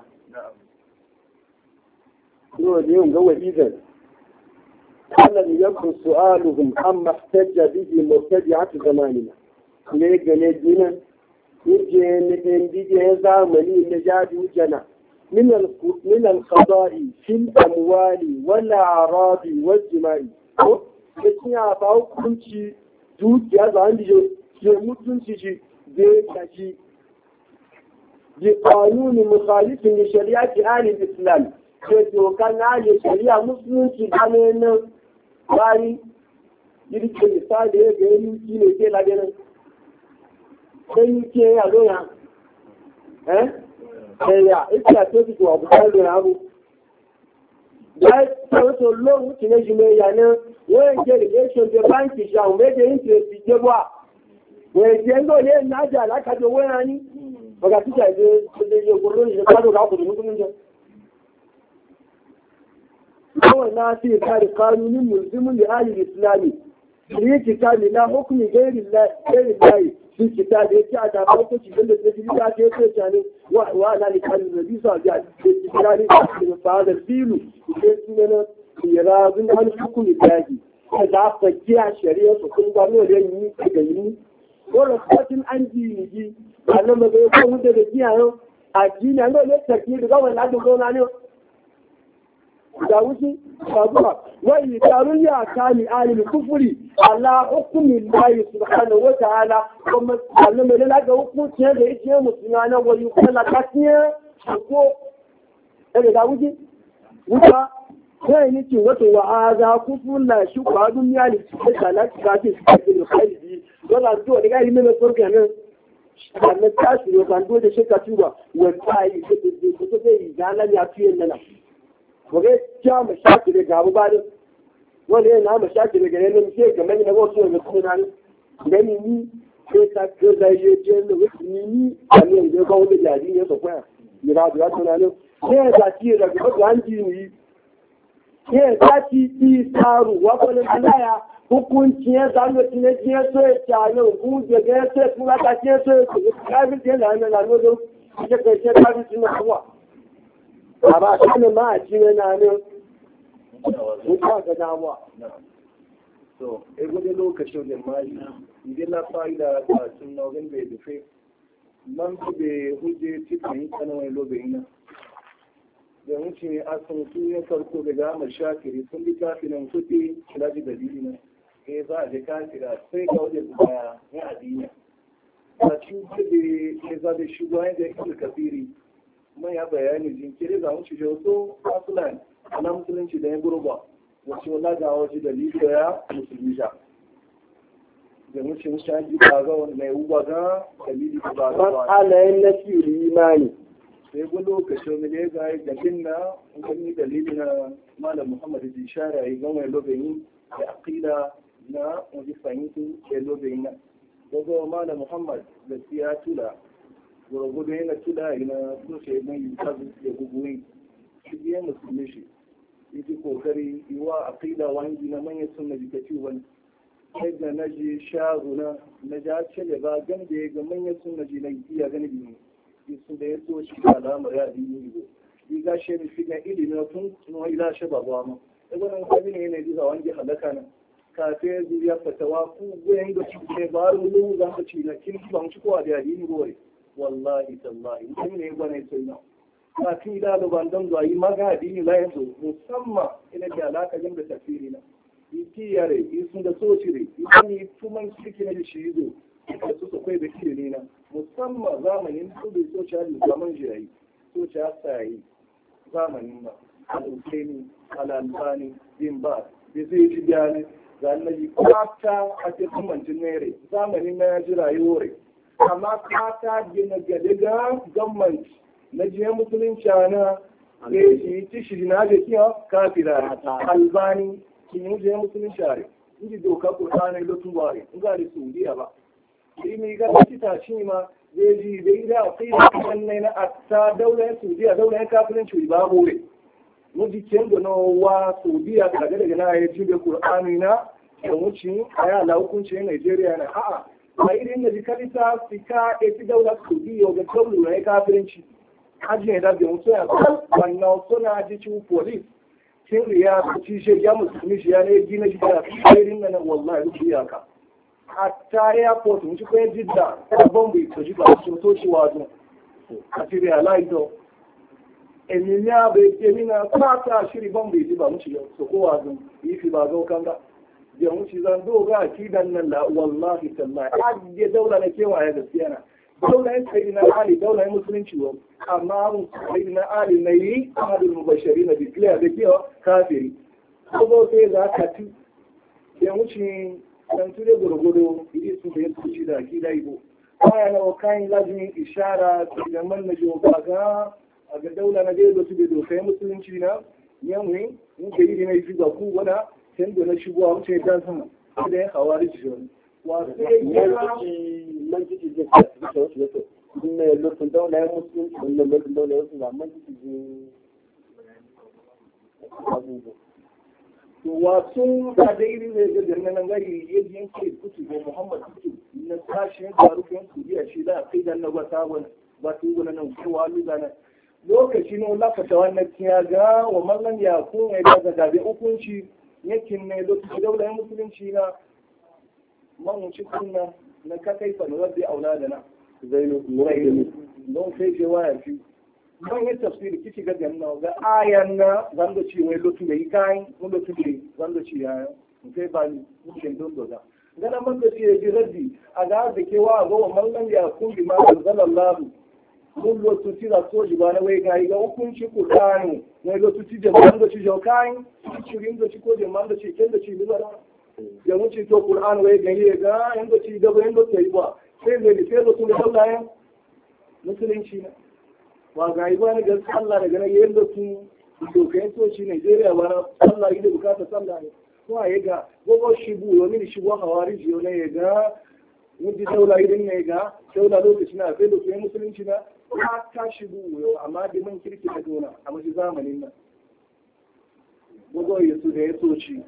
no da yau ga wajidan ألم يكن سؤالهم عما احتج به مبتدعة زماننا ليه جنا يجي نتندي زمني نجاد وجنا من من القضاء في الأموال والأعراض والجماع لكن أباو كنتي دوت يا زاندي جو يموتون تيجي بيتاجي بقانون مخالف لشريعة آل الإسلام كان على شريعة مسلم كمان bari yiri ke misali ya ga yi ki ne ke lagana sai yi ke ya loya eh sai ya ita to ki to abu kai da abu dai to to lo mutu ne jime ya ne wọ́n ke relation de banki ja o me de interest je bo we je ndo le na ja la ka jo we ani baga ti ja de de yo ko lo je ka do ka ko ni ko ni kawai na fi kare kanunin mulzimin da ahli islami ne kitabi na hukumi gairi layi shi kitabi ya ce a tafi hukunci don da zai ta ce ce ce ne wa na ni kan da bisa ga kitabi da fadar filu ke sune na tsira zun an hukumi daji ka za ka kiya shari'a su kun ga mu da yi ga yi ko rafatin an ji ni ji annan ba ga ko mu da kiyayo a ji nan ga ne take da wannan da gona ne da wuce sabuwa wai tarun ya kani alil kufuri ala hukumi Allah subhanahu wa ta'ala kuma Allah mai laga hukunci da yake musulma na wani kala kasiya ko da da wuce wuta sai ni ce wato wa aza kufun la shi kwa duniya ne ce kala ka ce cikin khairi dole to da gari mai sorka nan sannan tashi ne kan dole shi ka tuba wallahi ko ko sai ga nan ya fiye nan wage kya mu shaki da gabu ba din wanda yana mu shaki da gare ne ke ga mai na wasu da kuma nan gani ni sai ta ko da je je ne ni ni ani da ga wanda jadi ne so kwa ni ra da tuna ne sai da ci da ga ga anji ni sai da ci ti taru wa ko ne alaya hukunci ya zalo ti ne je so ya ta ne ku je ga sai ku ta ce so ka bi je la na la no do je ka ce ka bi na kuwa a ba kanin ma a cikin na ne mutuwa ga damuwa so ego ne lokacin da mai idan na fa'ida a cikin nau'in bai dufe man ku bai huje cikin kanawai lobe ina da wuce ne asan su ya farko daga amur shakiri sun bi kafinan kuɗi kiraji dalili na eh za a je kafira sai ga wajen baya ya adina a cikin da ya zaɓe shugaban da ibn kafiri man ya bayani jinkiri za mu ci wasu asulan ana musulunci da ya gurba wasu wala ga wasu da libya ya musulmi sha da mutum mutum ya ji ba ga wani mai uba ga dalili ba ga ba alayin na fiye imani sai gu lokacin da ya ga gabin na wani dalili na malam muhammad da shara ya gama ya lobe da aqida na wani fahimtu ya lobe na daga malam muhammad da siya tula gwargwado yana tula yana sosai mai yi kazu da guguwi shi biyan musulmi shi yake kokari yiwa aqida wani na manyan sunna jikaci wani yadda na je shaguna na ja cele ba gan da ya ga manyan sunna ji na iya gani biyu su da ya so shi da alamar ya yi yi yi ga shi ne figan ilimi tun nuwa ila shi ba ba ma da gwanin kwabi ne yana jiza wani halaka nan kafin zuriya fatawa ku goyon da ci ne ba ru lu za ka ci na kin ba mu ci kowa da yi ni gore wallahi tallahi mutum ne gwane sai na kafin da da bandan zuwa yi maga addini la yanzu musamman ina da alaka jin da tafsiri na yi yare yi sun da soci ne yi ni tuman kirki na shi zo da su su kai da kire na musamman zamanin su da soci hali zaman jirayi soci hasa yi zamanin ba al'ukeni al'albani bin ba da zai ji gani ga naji kwata a cikin mantin nere zamanin na jirayore amma kwata gina gade ga gwamnati na jiya musulunci na ga yi tishi na ga kiyo kafira albani kin yi jiya musulunci are inji doka kurani lotun bare in ga da saudiya ba shi mai ga ta shi ma zai ji dai da akwai da kan na atta daular saudiya daular kafirin ba bore mu ji ken da wa saudiya daga daga na ya ji da qur'ani na da wuce aya la hukunci Najeriya na a'a a irin da jikalita fika e ti daular saudiya ga daular kafirin ajiye da bai mutu ya wannan suna ji ci police kin riya ku ci shi ya musulmi shi ya ne gina shi da irin nan wallahi ku ya ka hatta airport mu ci ko jidda da bombu to ji ba su to ci wazo a ti realize to eminya be kemina kwata shiri bombu ji ba mu ci so ko wazo yi fi ba zo kanga ya mu ci zan doga akidan nan la wallahi tallahi ajiye daula na kewaye gaskiya na daular sai na ali daular musulunci wa amma sai na ali na yi ahadul mubashari na declare da kiyo kafiri ko sai za ka ci ya wuce dan ture gurgudu idi su da yake da akida ibo aya na wakan lazimi ishara da man na jo baga ga daular na da su da dokai musulunci na yanwi mun ke yi ne shi ga ku wala sai da na shigo a wuce dan sama da ya hawari shi wa sai ya man jiki je ka fito shi to ne lokacin da wani musulmi ne lokacin da wani musulmi man jiki je to wasu da da irin da da nan gari yayin yanke kutu da Muhammad kutu na tashin farukan su biya shi da kai dan na wata wani ba tu gona nan ko walu da lokaci ne lakata wannan kiyaga wa mallan ya ko ne da da da hukunci yakin ne lokacin da wani musulunci na man wuce kunna na ka kai fa rabbi auladana zainu murayyini don sai je waya fi don yi tafsiri kici ga ganna ga ayan na zanda ci wai lotu mai kai mun lotu ne zanda ci ya mun kai ba ni mun don doza gana man da ci ji raddi a ga da ke wa ga man nan ya kun bi ma sallallahu mun lotu ci da soji ba na wai ga ga hukunci ku tani wai lotu ci da man da ci jo kai ci rin da ci ko da man da ci ken da ci ba ya wuce to Qur'an wai gari ga yanda ci gaba yanda ta yi ba sai da sai da sun Allah ya musulunci ne wa ga yi bani ga Allah daga nan yanda su to kai to shi Nigeria ba na Allah yi da bukata sallah ne ko a ga gogo shi bu yo mini shi go hawari ji yo ne ga mun ji daula idan ne ga daula lokacin na sai da su musulunci na ka ta shi bu yo amma da mun kirki da dona a mu zamanin nan gogo yesu da yaso shi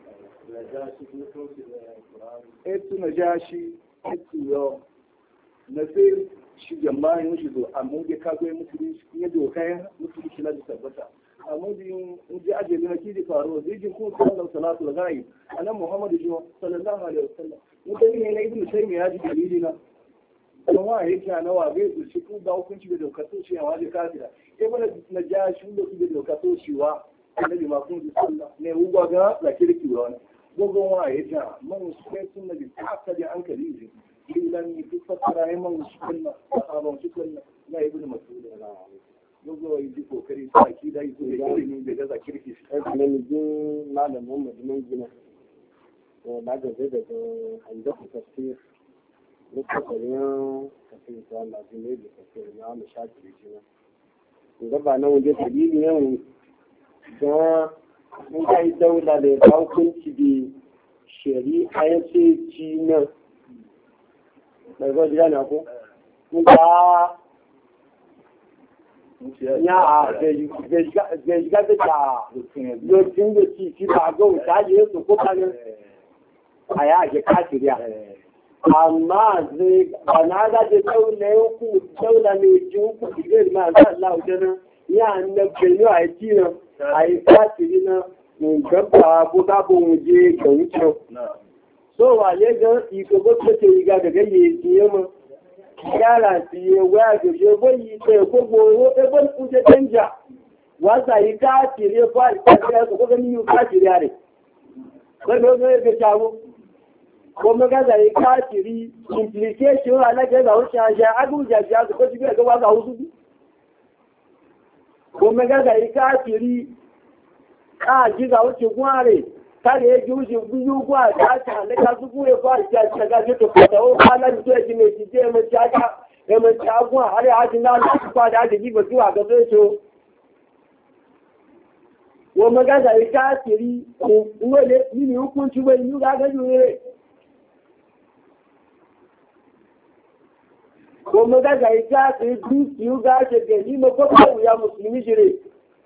etu na ja shi etu yau na sai shi jama'a yin shi zo amma da ka goyi musulunci ya doka ya musulunci na da tabbata amma da yin ji ajiyar na kidi faruwa zai ji kuma sallallahu salatu da gayi a nan muhammadu shi sallallahu alaihi wasallam mutane ne na ibn taymiya ya ji dalili na don wa yake a nawa zai su shi ku ba hukunci da doka to shi a waje kafira ibn na ja shi da doka to shi wa annabi ma kun ji sallah ne ugwa ga la kirki wa wani gogon wa ya ja man sai sun nabi ta ta da hankali ne ilan yi duk fasara ya man shi kunna sahaban shi kunna na ibnu mas'ud yanzu yi ji kokari sa ki da yi so da ilimin da gaza kirki shi ai ne jin malam Muhammad mun gina to da ga da da an da tafsir lokacin tafsir to Allah ne da tafsir na mu shaki ji na ga ba nan waje dalili ne da mun kai daula da hukunci da shari'a ya ce ci na bai zo jira na ko ba ya a da shiga da ta lokacin da ci ci ba ga wuta je su ko kan a ya ke kafiriya amma zai bana da da daula ku daula ne ji ku idan ma Allah jana ya annabi ne a ci na ai kafiri na mun gaba ko da mu je ga wuce so wale ga iko gobe ce ga daga yake mu yara tiye waya da je bai sai ko goro e ban kuje canja wasa yi ka tire fa ka ga ko ga ni ka tire ne ko do ga ga tawo ko maga da yi ka tiri implication ala ga da wuce ja agu ja ja ko ji ga wa ga husu ko maga da yi ka tiri ka ji ga wuce gware kare ya ji wuce biyu kwa ta ta ne ka su kure kwa ta ta ga to ta o ala ji to ji ne ji je mu ta ga e mu ta kwa har ya ji na na kwa da ji ba zuwa ga so to wo maga da ika tiri ko ngole ni ni hukunci wai ni ga ga jure ko maga da ika tiri du yu ga ce ga ni mo ko ya musulmi jire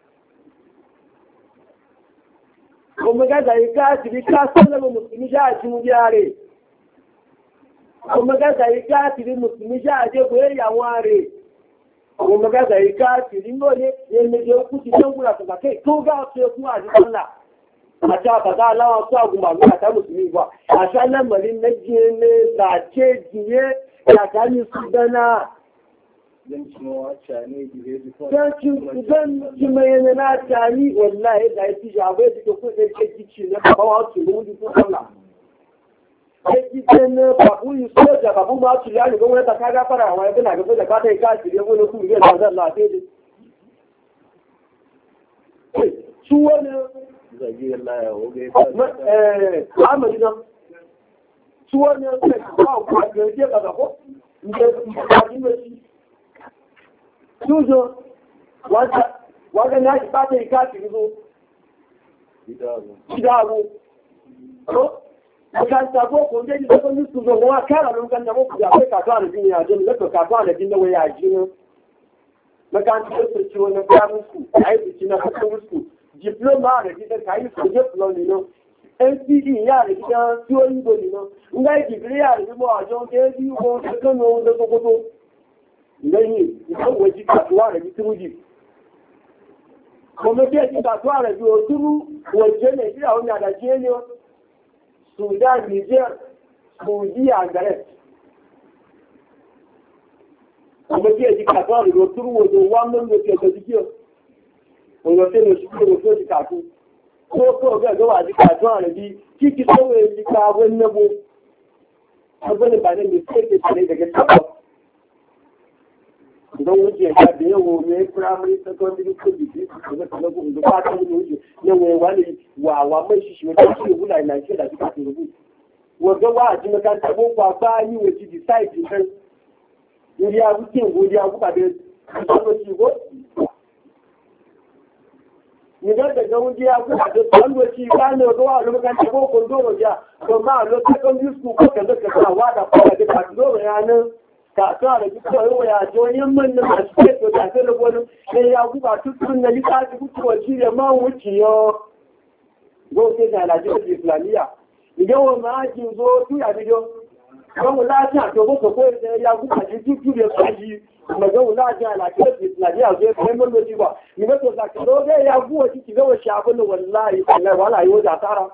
kuma ga zai ka tiri ka sallama musulmi sha a cikin yare kuma ga zai ka tiri musulmi sha a je goye ya ware kuma ga zai ka tiri ngole yenne je ku ti tan kula ta kai to ga su ku a ji Allah a ta ba ga lawa su a gumba ga ta musulmi ba a sha nan malin na je ne da ce jiye ya ta ni su dana dan cimowa cane gibe ji ko dan ci mai na tani wallahi da yake jabe da ko sai ke kici na ba wa su mu ku Allah sai ki den ba ku yi so da ba mu ma su ya ni gwamnati ta kaga fara wa yana ga da ka ta ka ci ne wani ku ne da Allah sai dai su wani zagi Allah ya hoge eh amma dinan su wani ba ku ga je ba ko ne ba ki ne Tuzo, wanda na shi fata yi kafi rizo, gidago. Ko, makanta ko ko zai da kun su zo wa kara nan kan da mu ya kai kasuwa da jini ya jini da kasuwa da jini wai ya jini. Makanta ko su ci wannan kamun su, ai su ci na kasun su. Diploma da gidan kai su diploma ne no. N C D ya da gidan tiyoyi go ne no. Ngai degree ya da mu a jon ke bi ko kan no da ko gani idan waje kasuwa da bituruji kuma ke ci kasuwa da biyo turu waje ne gida wani da ke ne Sudan, Niger, Saudiya gare kuma ke ci kasuwa da biyo turu waje wannan da ke da jikiyo wanda sai ne shi ko so ji kasu ko ko ga ga waje kasuwa da bi kiki so ya ji ka wannan bo abin ba ne ne sai ke tare daga tabbata don wuce ya da yawo ne primary secondary school degree da kuma ko da ba ta wuce ne wai wani wa wa mai shi shi wata shi hula na shi da suka rubu wanda wa ji maka ta ko kwa ba yi wuce decide din wuri ya wuce wuri ya kuka da ko shi ko ni da daga wuri ya kuka da salwa shi ba ne ko a lokacin ta ko ko doro ja to ma lokacin secondary school ko da ka wa da ko da ka doro ya nan kasuwa da duk kawai ya ji wani yamman na masu keto da sai da wani sai ya guba tutun na lita ta kutuwa shi da man wuce yo gobe da alajiyar islamiyya idan wani ma'ajin zo tuya bidiyo kan wulajen to boko ko da ya guba shi tutu da sashi kuma ga wulajen alajiyar islamiyya zai kai mulki ba ni ba to zaka zo da ya guwa shi ki ga wa shafin wallahi wallahi wala yi wa tara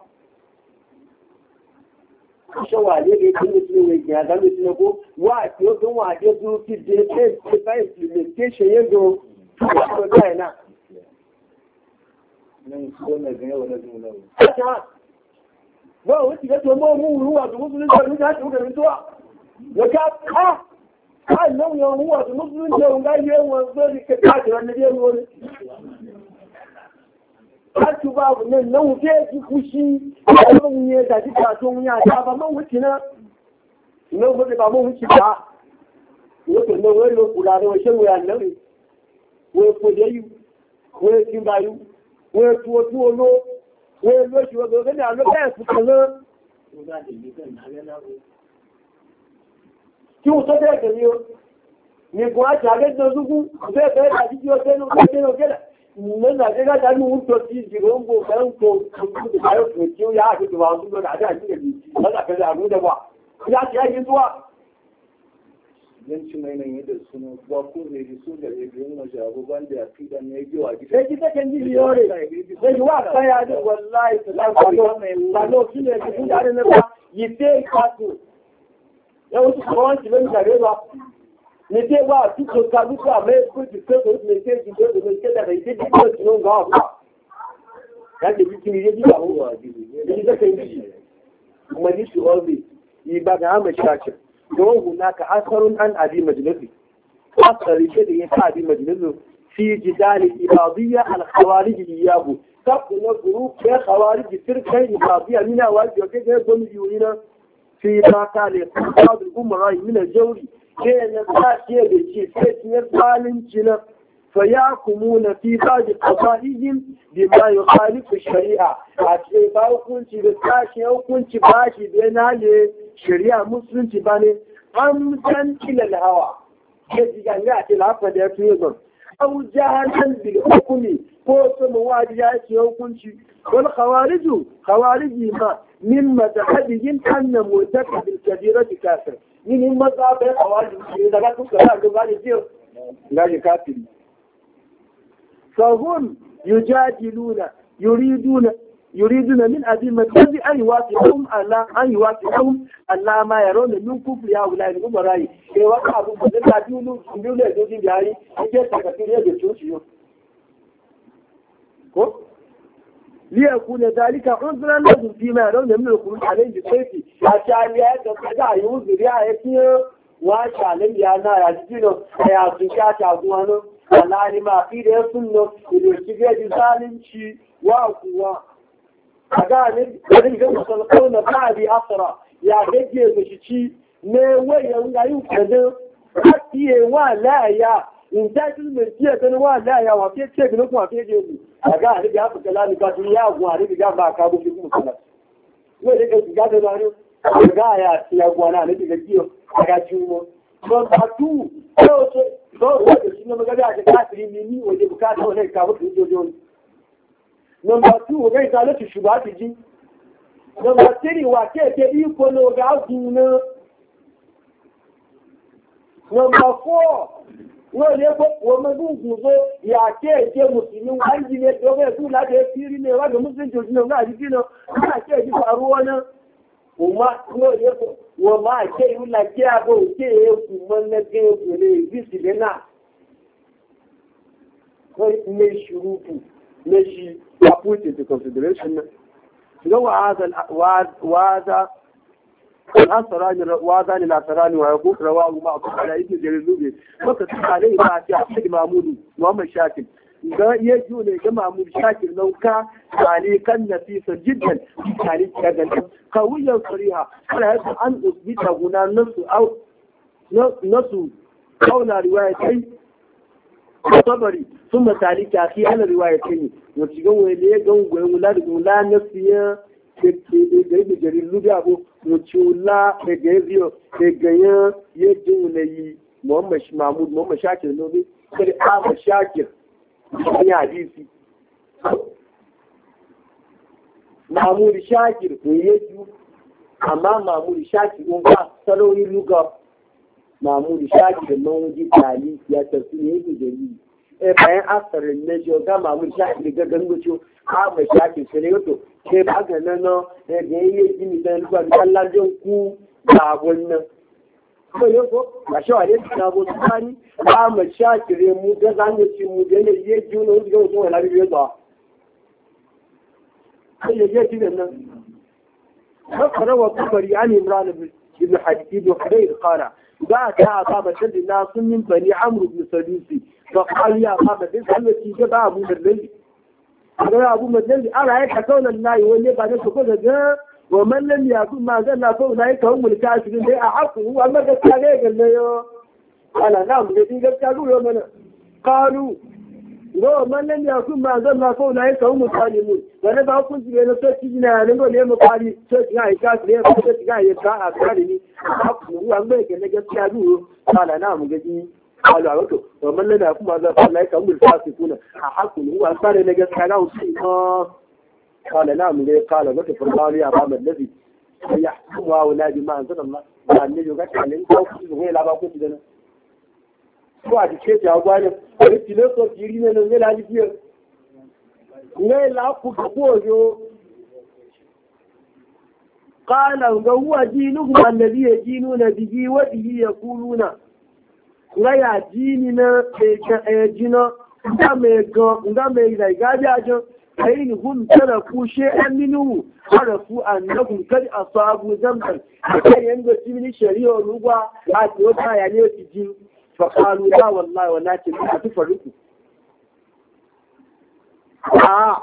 shawale ne kun mutum ne ya da mutum ko wa ko don wa da su ki je ke ba implementation yanzu ko da ina nan ko na ga wala dun lawo ta ba wuce ga to mu mu ruwa da mutum da mu da mu da mutuwa da ka ka ka nan yau huwa da musulun da ga yi wa zo da ka ta da ne ruwa ka tu babu nan nan wuce ki kushi da mun yi da ta to mun ya ta ba mun wuce na nan ba ba mun wuce ba wato nan wai lo kula da washin wuya nan wai ko da yi wai kin bayu wai tuwo tuwo lo wai lo shi wa ga da lo ba su kallon kí o tó bẹ́ẹ̀ tẹ̀lé o ní kò á ṣàgẹ́ tó zúgún bẹ́ẹ̀ bẹ́ẹ̀ àti kí o tẹ́nu tẹ́nu kẹ́lẹ̀ lẹ́nà àjẹ́gá dánú ń tó ti ìdìrò ń bò fẹ́ ń tó ìgbàyọ̀ fún tí ó yá àti ìwà ọdún lọ́nà àti àti ìrìn lọ́nà fẹ́lẹ̀ àgúndẹ̀wà ya ti yá zuwa yanci mai nan yadda suna ba ko zai ji su da rediyon waje abubuwan da ya fi da ne yi wa gida sai ki take ji yore sai wa kaya da wallahi sallallahu alaihi wa sallam shine ki da ne ba yite kasu yau su kawai ki ban tare ba ne ce ba ki ko ka duka mai ku ki ko ne ce ki do ne ke da yite ki ko ki non ga ba ya ke ki ne ji ba wa ji ne da kai ji kuma ni su orbi yi ba ga mai shaki don hunaka asarun an abi majlisi asari ce da ya ta abi majlisu fi jidali ibadiyya al-khawarij iyabu kafu na group ya khawarij firkan ibadiyya mina waji ke ga gomi yurina fi ma ta le qadul umara min al-jawri ke na ta ce da ce sai ne zalunci na fayakumuna fi ba'd qada'ihim bima yukhalifu shari'a a ce ba hukunci da tashi hukunci ba shi da nale shari'a musulunci ba ne an san ilal hawa ke jiganga ce lafa da ya fiye zon au jahannan bil hukumi ko sama wadi ya ce hukunci wal khawariju khawariji ma min madhhabihim anna mutaka bil kabirati kafir min mazhab al khawarij daga kuka da gaba ce gaji kafiri فهم يجادلون يريدون يريدون من أديم الذي أن يوافقهم على أن يوافقهم على ما يرون من كفر هؤلاء الأمراء إيه وقع أبو بدر يقولوا يقولوا يجوزين بهاي إيه تكفير يجوز يوم ليكون ذلك عذرا لهم فيما يرون من الخروج عليه بالسيف عشان يتبع يوزر يا إيه وعشان يانا يجينا يا سنجا شاغوانا alani ma fi da ya sunno ido shige da zalunci wa kuwa a gane wani ga musulkau na ba'adi asara ya rage da shi ci ne wayan yayin kadin hakiye wa laya in ta tun mai kiyaye kan wa laya wa ke ce gina kuma ke je ku a ga ni ya fuka lani ka tun ya gwa ni ga ba ka bu kuma kana ne da ga da da ne ga ya ya gwa na ne ga kiyo ga ciwo don ba tu ko ce ko wanda shi ne magana da kafiri ne ni waje bukata wannan ka mutu jojo number two ga zalunci shugaba ji number three wa ke ke iko no ga guna number four wọ́n lè kó wọ́n mẹ́gbùn gùnzó yàkẹ́ ẹ̀kẹ́ mùsùlùmí wọ́n jí ní ẹgbẹ́ ẹ̀kú láti ẹ̀kírí ní ẹwàgbẹ̀ mùsùlùmí jòjì náà láti jí náà láàkẹ́ ẹ̀kí faruwa náà wọ́n lè kó wọ́n máa kẹ́ ìlú lákẹ́ àbọ̀ òkè ẹ̀kù mọ́lẹ́gẹ́ òkèrè ìbísì lẹ́nà wọ́n lè ṣùrùkù lè ṣi put into consideration wàhádà الأسراني وازاني الأسراني ويقول رواه معطوف على ابن جريزوبي وكتب عليه بعد أحمد محمود محمد شاكر يجون يا محمود شاكر لو كان تعليقا نفيسا جدا تعليق كذا قويا صريحا فلا يجب أن أثبت هنا نص أو نص قول روايتين الطبري ثم تعليق أخي على روايتين وتجون وليه جون ولاد ولا نفسيا da jarin lubi abu mucula da gaziyo da ganyen yadda na yi muhammad mahmud muhammad shakir nobe kari ama shakir da ya hadisi mahmud shakir ne yadda amma mahmud shakir kun ba sarori luga mahmud shakir nan wuji tali ya tafi ne yadda jari e bayan asarin na joga mahmud shakir ga gangocio ama shakir sai yato ke ba ga nan no da yayi gini da ruwa da lallajin ku da wannan ko yo ko ba shi wale da bo tsani ba mu shakire mu da zanga ci mu da ne yayi juno da wato wala biyo ba sai ya ji nan har fara wa kubari an imran ابن حديد وحبير قال بعد أصاب شد الناس من بني عمرو بن سدوسي فقال يا أصاب الناس التي جبع أبو مدلل قال أبو مدلل أرى هيك كون الله واللي بعد سكوت جاء ومن لم يكن ما زال فأولئك هم الكافرين لا أحق هو أما قلت عليه قال له قال نعم الذين قالوا يومنا قالوا ومن لم يكن ما زال فأولئك هم الظالمون وانا بقول بين سوتينا نقول يوم قالي سوتينا كافرين سوتينا يتاع أكثرني أحق هو أما قلت عليه قال نعم الذين قالوا عوضوا ومن لم يكن ما زال فأولئك هم الفاسقون أحق هو أكثر نجس على قال نعم قال وكفر الله يا أمام الذي يحكم أولاد ما أنزل الله قال النبي قال أن أنت وهي لا بقول لنا واحد شيء يا أبونا قلت له صديقنا نزل على الجير لا لا فوقه قال هو دينهم الذي يدينون به وبه يقولون لا يديننا جنا ngame go ngame ila gajajo ayin hum taraku shay'an minhu arafu annakum kad asabu zamban kai yanda cikin shari'a ruwa a to ta ya ne cikin fa qalu la wallahi walakin atfariku ah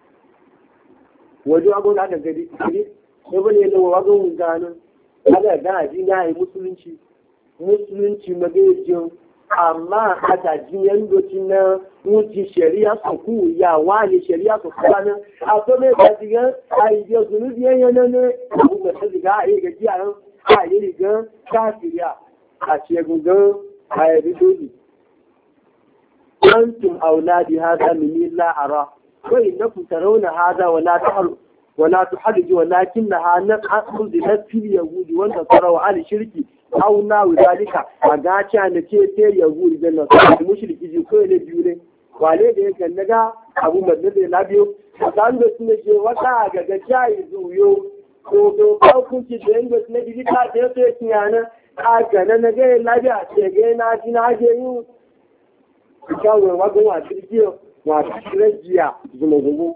wajo abu da gadi gadi ne bane ne wago mun gano kada ga ji na yi musulunci musulunci magajin amma a tajiyan dokin na wuce shari'a su ku ya wani shari'a su kuma nan a so mai tajiyan a yi biyan zunubi yan yana ne abu da ta ziga a yi gaji a nan a yi rigan kafiriya a ce gugan a yi ridoli antum auladi hada min la'ara wai na ku tarauna hada wala ta'aru ولا تحرج ولكنها نقص ذات اليهود والنصارى وعلى الشرك أو ناو ذلك أجاك أن كثير يهود والنصارى المشرك يجوا إلى بيوله وعليه ذلك النجا أبو مدلل لابيو كان بس نجى وقع جاي زويو كوكو أو كنت جين بس نجى كاتير تيانا أجانا نجى لابيا تيجي ناجي ناجيو كان وقعوا عشريو وعشريا زمزمو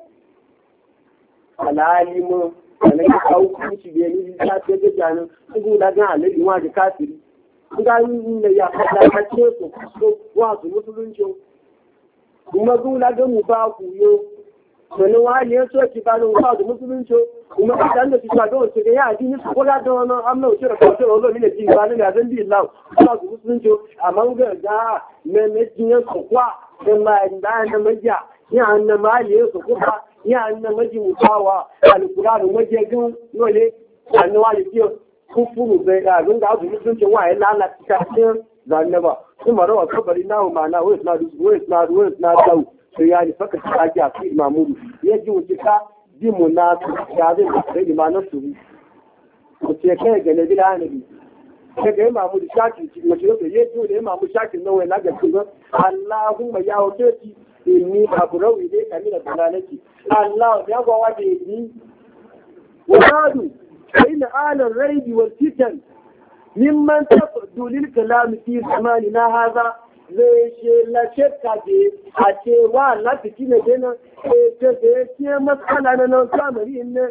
alalimu da na kawo kuci da ni ta ce da janin su da ga alali wa da kafiri ga ni ne ya fada ka ce su so wa su musulunci kuma gula ga mu ba ku yo wani wani ya so ki ba da wa su musulunci kuma idan da kika ga wace ya ji ni ko da don amma wace da kace wallo ne ji ba ne da zan bi Allah wa su musulunci amma ga ga ne ne jin su kwa da ma da na majiya ya annama ya su kuma ya annan maji mutawa alkurani wajegun nole annawa da kiyo kufuru bai da gun da abu sun ce waye lalata cikin zannaba kuma rawa kabari nawo mana wai na du wai na du wai na dau sai ya ni faka ta ji a fi mamudu ya ji wuce ka bi muna ya zai da sai imanan su ko ce kai ga ne bila ne sai ga mamudu shaki mace da ya ji da mamudu shaki nawa na ga kuma Allahumma ya wuce inni aburau ile kamila dalalati Allah ya ga waje ni wadu in ala raid wal fitan mimman tafdu lil kalam fi zamanina hadha zai ce la shakka je a ce wa la fitina dena ce ce ce masala na nan samari ne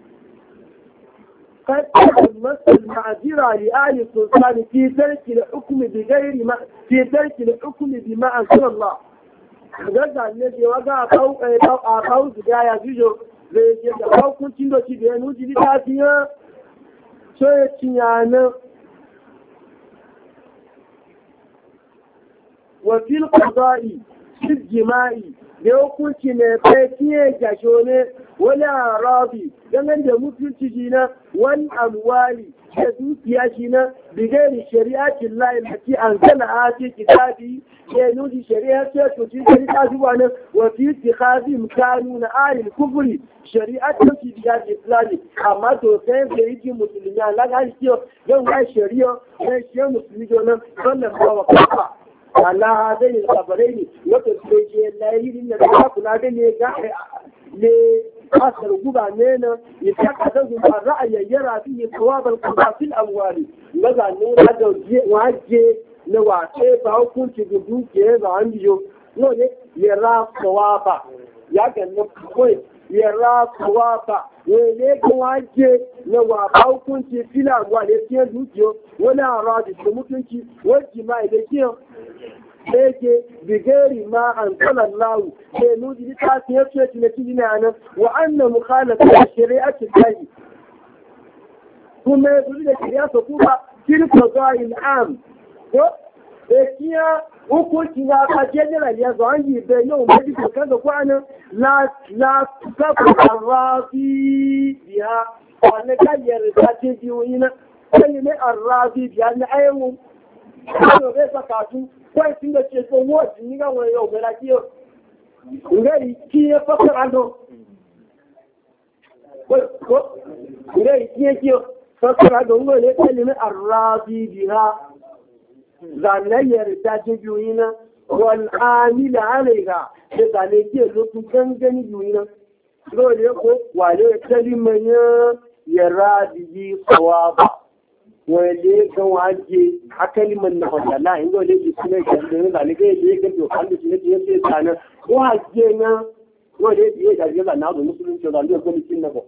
قد مثل المعذرة لآل السلطان في ترك الحكم بغير ما في ترك الحكم بما أنزل الله gaza ne ke waga a kawo su ya bijo zai ke da hukuncin da ci da ya nuji littafiya so ya cinya na wafil ƙaza'i shi jima'i da hukunci ne bai fiye gasho ne wani arabi ganin da mutunci shi na wani alwali da dukiya shi na bigari shari'atin layi lati an zana a ce kitabi ke nuni shari'a ce to ci shari'a zuwa nan wa fi ittikhadi mukanu na alil kufri shari'atin fi da islami amma to sai da yake musulmi Allah ga shi yau ga shari'a sai shi musulmi nan wannan ba wa kafa Allah hadai al-qabraini wato sai ke layi da ka kula da ne ga ne asar guba ne na ya saka da zuwa ra'ayi yara fi thawab al-qada fil amwali maza ne da waje na wace ba hukunci da duke ga an biyo no ne ya ra thawaba ya ga ne koi yara kuwafa wele ga waje na waba hukunci fila wa da fiye dukiyo wani arabi da mutunci wani jima'i da kiyo yake bigari ma an kalan lawu sai nuji ta fiye fiye na cikin nan wa annan mukhalata shari'atin lahi kuma ya zuri da shari'a su kuma kirka za'il am ko da kiya hukunci na ka general ya zo an yi bai yau mai duk kan da kwanan la la kafa arrafi biya wannan kayyar da ce biyoyi na kai ne arrafi biya na ayyuka ko bai saka su kai sun da ce so wo ni ga wani yau ga kiyo ngai ki ya fasara do ko ko ngai ki ya kiyo fasara do ngole kai ne arrafi biya zanayyar ta ce biyuyina wal amila alaiha da zane ke lokacin gangani biyuyina dole ko wale kalimar ya radiyi sawaba wale kan waje a kalimar na wadala in dole ke suna kyanzu zane ga yake ga dokan da suna ke sai tsana waje na dole ya gaje da na da musulunci da ne gwamnatin na ba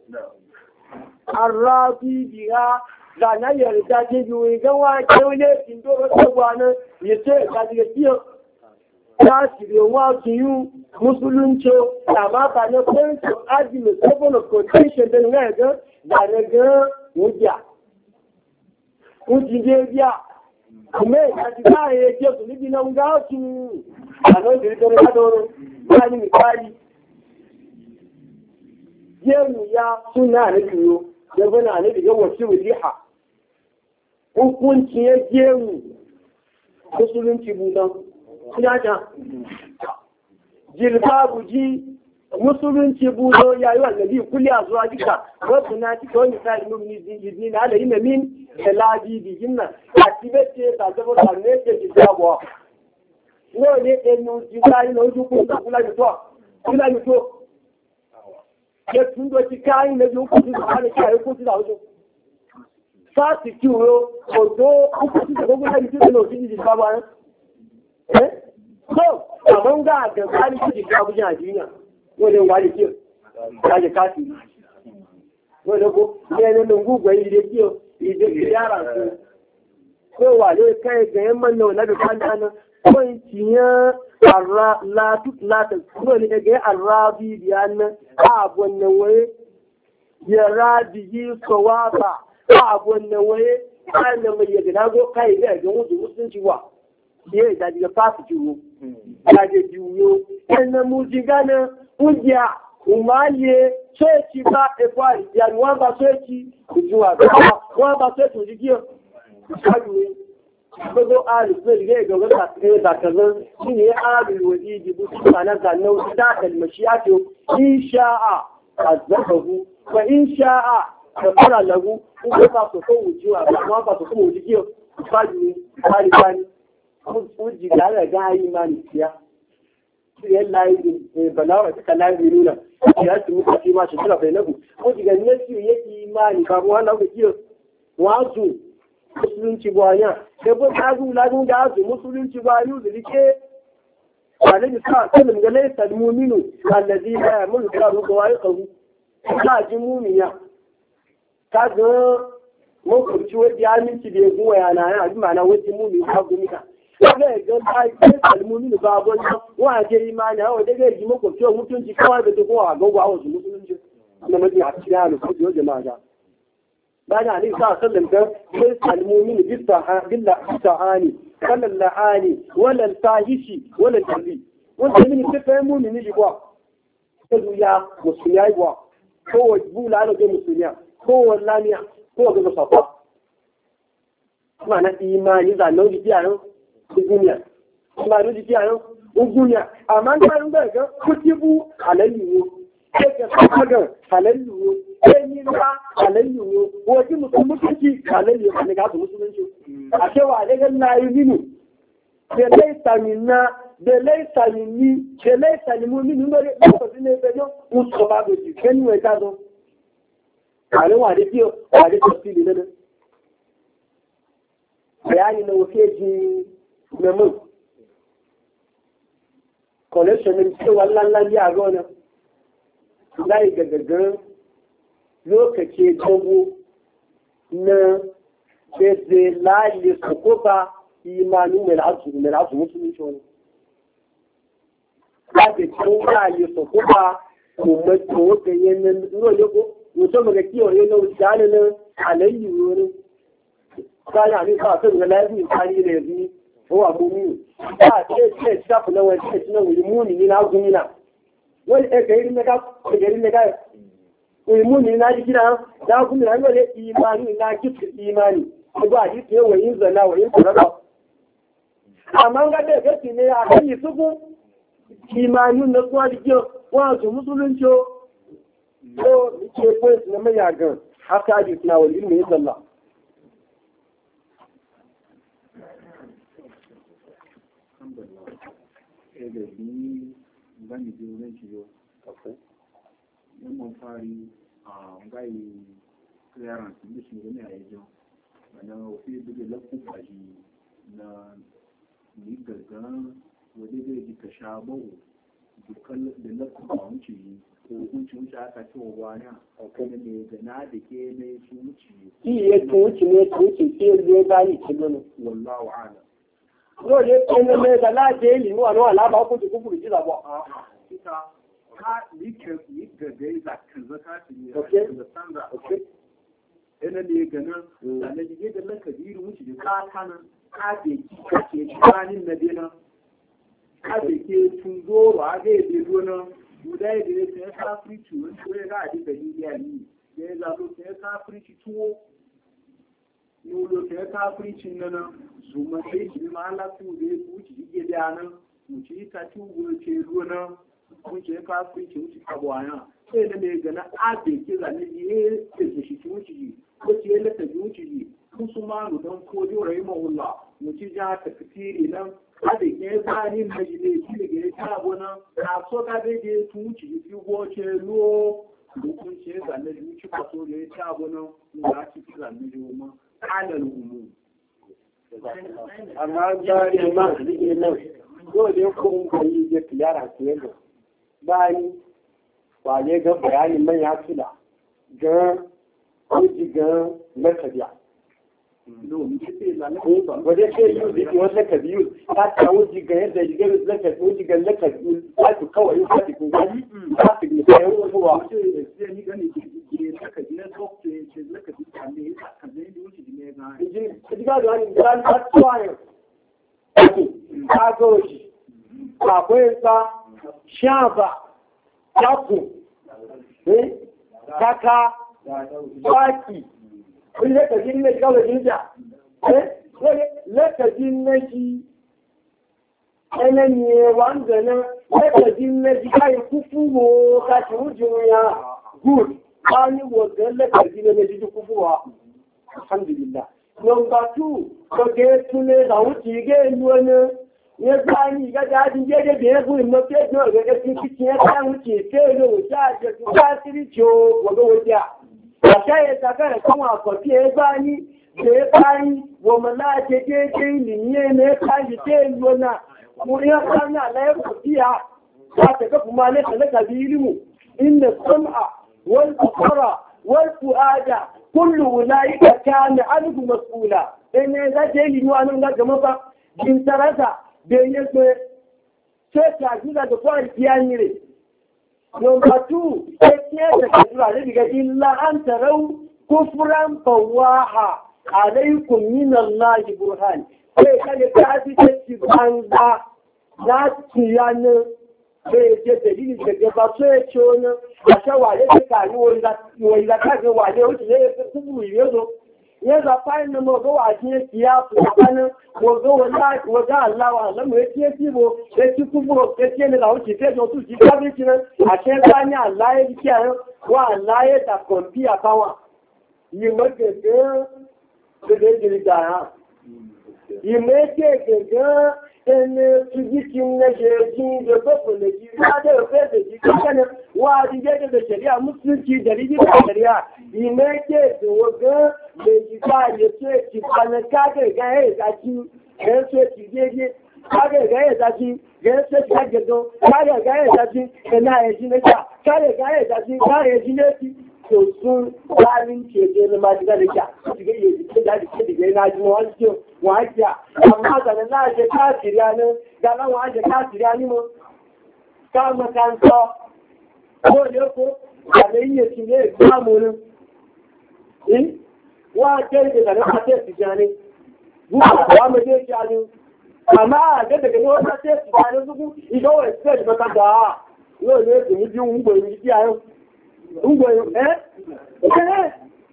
arrafi biha zana yarda ce biyu ga wa kewaye indo wata gwana ya ce ka daga kiyo ta shirye wa su yi musulunci amma ba na point of argument open of contention da na ga da na ga wuja wuji je biya kuma ya ji ka ya ce su libi na ga su a nan da rikin hadoro ba ni misali jemu ya suna na biyu ya bana ne daga wasu wujiha hukunci ya gemu musulunci budan ina ta jilbabu ji musulunci budo ya yi wallabi kulli a zuwa duka wasu na cika wani sa inu ni na alayi na min da labi bigin nan a tibete ta zama da ne ke jijabuwa yau ne ɗanu jijayi na wajen kuma kula da to kula da to ya tun doki kayi na biyu kusa da hana kiyaye kusa da wajen fásitì kí wo ọ̀dọ́ ọkùnrin tí gbogbo láti tí ó lọ sí ìjìká wa rẹ̀. ẹ́ tó àmọ́ ń gá àgbẹ̀ká ní ìjìká abújá àjíyà wọ́n lè wà lè kí o láti káàkiri wọ́n lè kó ní ẹni ló ń gúgbẹ̀ ilé kí o ìdè ìyára sí kó wà lè ká ẹgbẹ̀ ẹ̀ mọ́ náà lábẹ́ ká dáná kó ń tì yán àrà látà kúrò ní ẹgbẹ̀ àrà bí ibi àná ààbọ̀ nàwẹ́ yẹra bìyí sọ̀wáàbà abun nan waye kan da mai yadda na zo kai da ga mutu musulunci wa ye da diga fasu jiwo da je jiwo kan na muji gana ujiya umaye cheki ba e kwa ya wa ba cheki kujua wa ba cheki ujiyo kaji bago ali sai ga ga ga ta da kaza shine ali waji jibu sana da nau ta kalmashiyatu insha'a azabahu wa insha'a da fara lagu in ka ba su kowu jiwa ba ba su kuma wuji kiyo ba ji bari bari wuji da ga ga yi mani siya shi ya layi balawa duka layi nuna ya ci muka ci ma shi tana bai nagu wuji ga ne shi yake imani ba mu wannan ku kiyo wazu musulunci gwanya sai bu ta zu lagu da azu musulunci gwayu da like alaihi sallam ga laysa almu'minu allazi la yamulu bi ghayrihi ka ji mu'mina ka ga makwabci wadda ya minci da ya guwa yana yana ji mana wajen mumi ta gumika kaga ga ai sai kalmuni ba gon wa je imani hawa daga ji makwabci mutunci kawai da tuwa ga gwa wasu mutunci na maji a cikin halu ko yo jama'a ga bana ali sa sallam ga sai kalmuni bitta billa ta'ani kallal la'ani wala fahishi wala tabi wanda mini sai fa mumi ni gwa sai ya musulmai gwa ko bula da musulmiya ko wallaniya ko ga safa mana imani da nan ji ayo duniya kuma da ji ayo duniya amma da ran ga kutibu halalli ne ke kaga halalli ne sai ni ba halalli ne waje musulunci halalli ne ga musulunci a cewa da ga nayi minu da laisa minna da laisa minni da laisa limuni ne da ko ne da yo musulma da ji kan wai ta zo kare wa da biyo wa da tafsiri ne bayani na wuce ji na mun collection din ce wallan lan ya gona zai gaggagan lokaci dogo na beze layi su kuka imanu mai al'asu mai al'asu musulunci wani ake cikin layi su kuka kuma to ga yanin roje ko mutum ga kiyo ne na wuce na alayyi wani kana ne ka san ga layi kani da yanzu ko abu mu ba ce ce shafu na wani ce na wuri muni ni na gumi na wani e ga irin ga ga irin ga wuri muni na ji gida da gumi na wani imani na kitu imani ko ba ji ce wani zana wani tsara amma ga da gaci ne a kan yi suku imani na kuma jiyo wato musulunci ko ke point na mai yagan haka aji na wal ilmi yalla eh da ni gani da wurin ciyo kafai mun mun fari a ngai clearance din shi ne a yajo ana ofi da lafu faji na ni gaggan wadda zai ji ka sha bahu dukkan da lafu ba wuce ko hukunci wuce aka ce wa wani a kan ne da na da ke ne su wuce ki ya wuce ne su wuce ke ne ba ni kin wallahu a'lam ko ne ko ne da la je li wa no ala ba ku ku ku ji da ba a ita ka ni ke ni ga dai da kan zaka ne da sanda okay ina ne ganin da ne je da laka biru wuce da ka kana ka ke ki ka ke tsanin na dena ka ke tun doro a ga yi dona guda da ne sai ka frici wani ko ya ga di da ya ni ya za lo sai ka frici tuwo no lo sai ka frici nan su ma sai shi ma Allah tu da ku ci ge da nan mu ci ta tu go ce ruwa kun ce ka frici mu ci kabwana sai da ne ga na a ke za ne ye ce shi ci mu ci ko ce la ta mu ci Usmanu don kojo rahimahullah muci ja ta fitiri nan kada ke tsani majile shi da gare ta gona na so ka da je tuci fi goce lo dukun ce ga na ji ci kaso da ta gona ga ci kila ne juma alal umu amma jari ma dige nan dole ko mun kai je tiyara ke yau bani wale ga bayanin man ya tula ga kuji ga matabiya wadda ce yi da ke wata ka biyu ta ta wuji ga yadda yi gari zaka wuji ga laka biyu ta su kawai ta su kun gani ta su ne kayan wuzuwa jiga da wani gidan ta tsuwa ne ta goji akwai sa shafa taku kaka baki kun lakabin na kawai jinja lakabin na shi ɗananye wanda na lakabin na shi kayan kufuwo kashi hujjin ya good wani wadda lakabin na shi kufuwa alhamdulillah number two ko ge tune da wuce ge wani ya zani ga dajin ge da ya buɗe mafi yadda ga ga cikin ya kan wuce ke da wuce a jirgin tasiri ciwo wadda wuce Àṣẹ́yẹ tàbẹ̀rẹ̀ fún àkọ̀tí ẹgbá ní ṣe ní wọ̀mọ̀ láti kéèké ìlìní ẹ̀mẹ́ káyì tẹ́ ìlú náà. Mo rí ọ̀pá náà lẹ́rù sí à láti kọfù máa lẹ́sẹ̀lẹ́kà bí ilimu. Inda sọ́mà, wọ́n kọ̀kọ́rọ̀, wọ́n kù ájá, kúlù láyé kàkà ní alùgbù masúlà. Ẹni láti ìlú wa náà gama fa, jin tarasa, bẹ̀yẹ pé ṣé ṣàjúdà tó fọ́ ìfìyà Number two, sai ta kajura da diga illa an tarau kufran fawaha alaikum min Allah burhan. Sai kane ta fi ci banza na tiyana sai je dalili da gaba sai ce wani a shawaye da kai wanda wanda ka ga waje wuce ne su ku yi yazo ya za fayin na mago waje kiya su kana wago wallahi waga Allah wa Allah mai ce tibo sai ci kuburo sai ce ne da wuce sai jo su ji ka bi kinan a ce bani Allah ya kiya wa Allah ya ta kompi a bawa yi mage ga da da da ha yi mage ga en su ji kin na je ji da ko ne ji da da fe da ji kana wa ji da da shari'a musulunci da rigi da shari'a yi mage da waga da ji ba ya ce ki kana ka ga ga ya ci sai ce ki je je kare ga ya daji ga ya sai ka gado kare ga ya daji kana ya ji ne ka kare ga ya daji kare ya ji ne ki to sun halin ke je na ma diga da ka diga ya ji da ke diga na ji mu wani ke wajiya amma da na je ka tiriya ne da na wa je ka tiriya ni mu ka makanta ko ne ko da ne yi ci ne ga mu ne in wa ke da na ka ce tijani buka wa mu je ki ani amma da daga ne wata ce tijani zugu ido wa sai da ka da yo ne ki ji un go yi ki ayo un go eh eh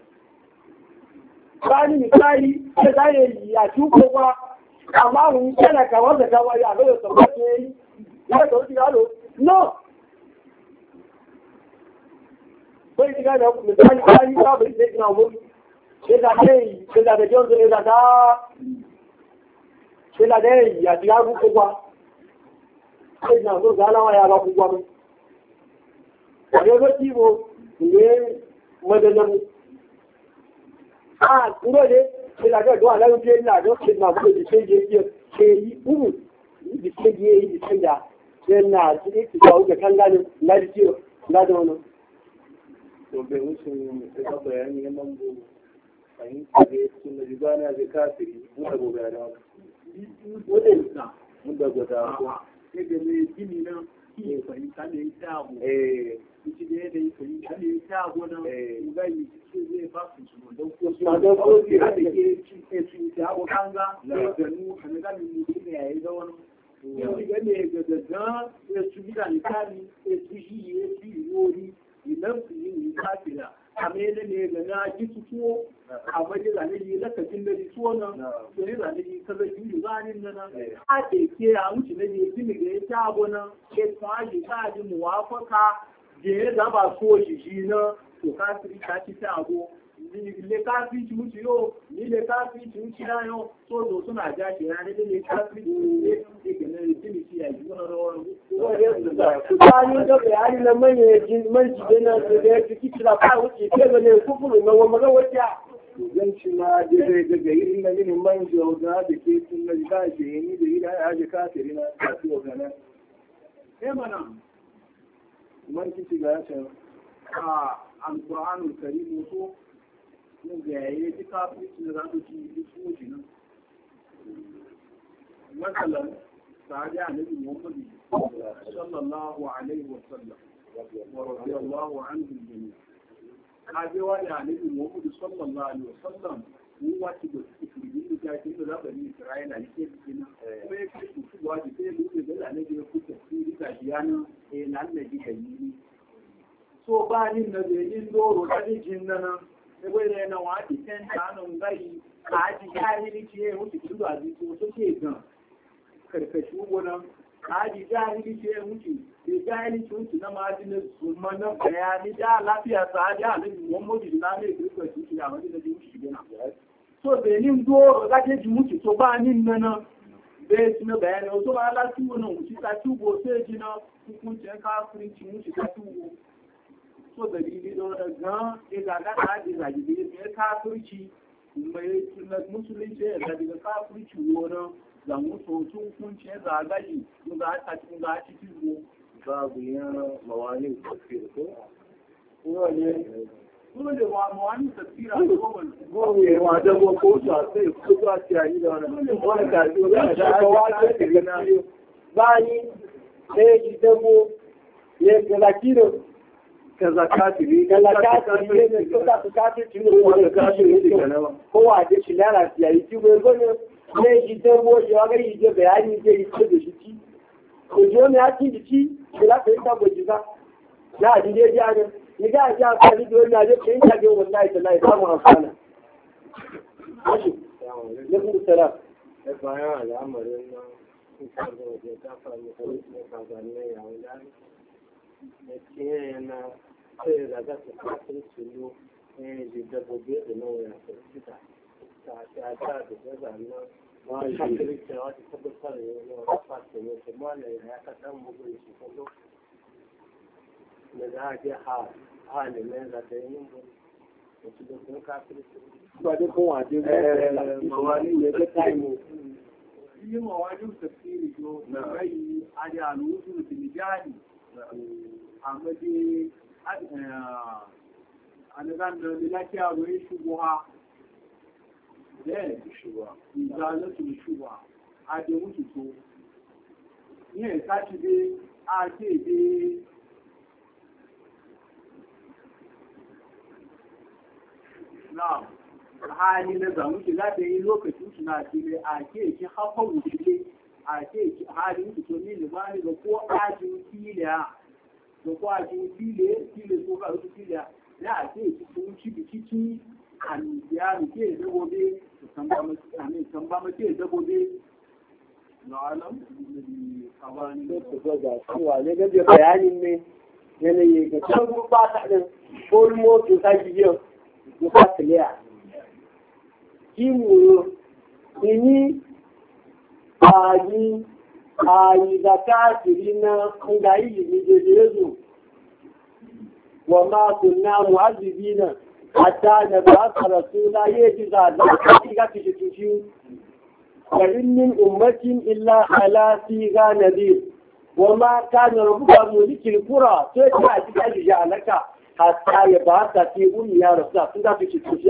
bani ni kai ke da yi ya tu ko wa amma mun kana ka wanda ka wa ya ga to ba ke ya to ti alo no bai diga da misali kai ba bai sai na mu sai da dai sai da da jonzo da da sai da dai ya ti agu ko wa sai na zo ga lawa ya ba ku wa mu ko ti bo ne madalan ah ngode sai da ga do ala ku je na do sai na ko ji sai je ke sai yi umu ji sai je yi sai da sai na ji ki ga uga kan gani na ji ciwo na da wannan to bai wuce da bayani ya mambo fahimta da sun da ribana da kafiri mun da gobe da Wọ́n náà mun da gobe da gẹ́gẹ́ bí gíní náà kí ìfẹ̀yìntà lè dáàbò. Ìṣẹ̀lẹ̀ èdè ìfẹ̀yìntà lè dáàbò náà. Ìgbà yìí tí ó lè bá fìṣùgbọ̀n lọ́pọ̀ tó ṣe láti ké ètò ìdáàbò káńgá lẹ́gbẹ̀rún ẹ̀mẹ́gá mi mú ní ẹ̀yẹ́ lọ́wọ́ náà. Yóò rí gẹ́gẹ́ gẹ̀gẹ̀ gan ètò ìdá nìkáàrí ètò yìí ètò ìwó orí ìlẹ́kùn yìí ní káàkiri. Àmẹ́lẹ́ ne ga na ji tuwo a waje zane yi lakacin da ji tuwo nan, to ne zane yi kaza yi zanin nan, a ke ke a wuce na je gini ga ya ta abu nan, ke kuma ji ta ji muwafaka, je ya zaba so shi shi nan, to kafiri ta ci ta abu. Le kafiri ci wuce yau, ni le kafiri ci wuce na yau, so zo suna ja shi na ne le kafiri ci wuce ne ke na gini ci a yi wani rawar. Tsakanin da bayani na manyan jin manci da na da ya fi kici da ba wuce ke da ne kufuru na wa maga wata. zan ci ma daga daga irin na mini man jauga da ke sun na ba ke yi da ila ya ji kafiri na kafi wa gana. Eh mana, Man kici ga can. a Al-Qur'anul Karim so mun ga yayi ji kafiri da za su ci su wuce nan. Masalan, sahabi annabi Muhammad sallallahu alaihi wa sallam wa radiyallahu anhu jami'an. Kaje wa da annabi Muhammad sallallahu alaihi wa sallam mun wace da cikin da ke da zabari Isra'ila ne ke cikin kuma ya ce su wa da sai da da annabi ya kuka su da yana eh nan ne ji yi so ba ni na da yin doro da jin nan sai wai da na wa di kan tanon gai a ji jahili ce wuce su da ji so so ke gan karkashi gona kaji jahili ce wuce da jahili ce wuce na majinin zulmanin bayani da lafiya sa ji halin muhammadu na mai kirkar shi shi a majinin da wuce gina so benin doro za ke ji wuce so ba nin nana bai ci na bayani wato ba ala tuwo nan wuce ta tuwo sai ji na hukuncin kafirinci wuce ta tuwo so dalili da wadda gan ya zaga ta haɗe zagi da ya kafirci mai musulunci ya zaga kafirci wurin da mutu tun kunce zagayi ga a cikin ga cikin go Babu yin mawani tafsir ko? Wani kuma da wa mawani tafsira ko Gobe ma da ko ko ta sai ko ta ci ayi da wannan. Wani ka ji da da wa ce daga na bani ne ji dabo ne ga kiro ka zakati ne ga lakati ne ne ko ta zakati ne ko da kashi ne daga na ko wa da shi lara ya yi ji go ne ne ji dabo ya ga yi da bayani da yi da shi ci ko jo ne a ci ci da ka yi ta goji ba ya ji dai ya ne ni ga ja ka ni do na je kin ta ge wallahi tallahi ba mu amfana ne ku tsara e bayan al'amarin nan kuka da ta faru ko ka ga ne ya wala ne ke na sai da ga ta su eh ji da gobe da nawa ya ta ta ta ta da zanna ma shi da wata tabbatar da wata fata ne kuma ne ya ka dan mugun shi ko da za a ha halin ne da ta yi mun wasu da kuma kafin ba da kowa je mawani ne da taimu yi mawajin tafsiri yo na rai a da alusu da mijani a maje a na zan da lafiya wani shubuha da shubuha zalatu shubuha a da mutu so ne sashi dai a ce dai na hali na zamu ki za ta yi lokacin suna cire a ke ki hafa wuce a ke ki halin ki to ne limani ga ko ajin filiya da ko ajin filiya filiya ko ka rufe filiya ya a ke ki sun ci bikiki an ya ke da gobe san ba mu san ba mu ke da gobe na alam kawani da ko ga cewa ne ga bayanin ne yanayi ga can ba ta din ko mo to ta ji yau ko ta clear kiwo ini ayi ayi da kafiri na kungayi ne da yezu wa ma kunna mu'azzibina hatta da ba rasula yaji da da kiga kishi kishi wa min ummatin illa ala siga nadir wa ma kana rabbuka mulikil qura sai ta ji da ji alaka hatta ya ba ta fi ummiya rasula sun da kishi kishi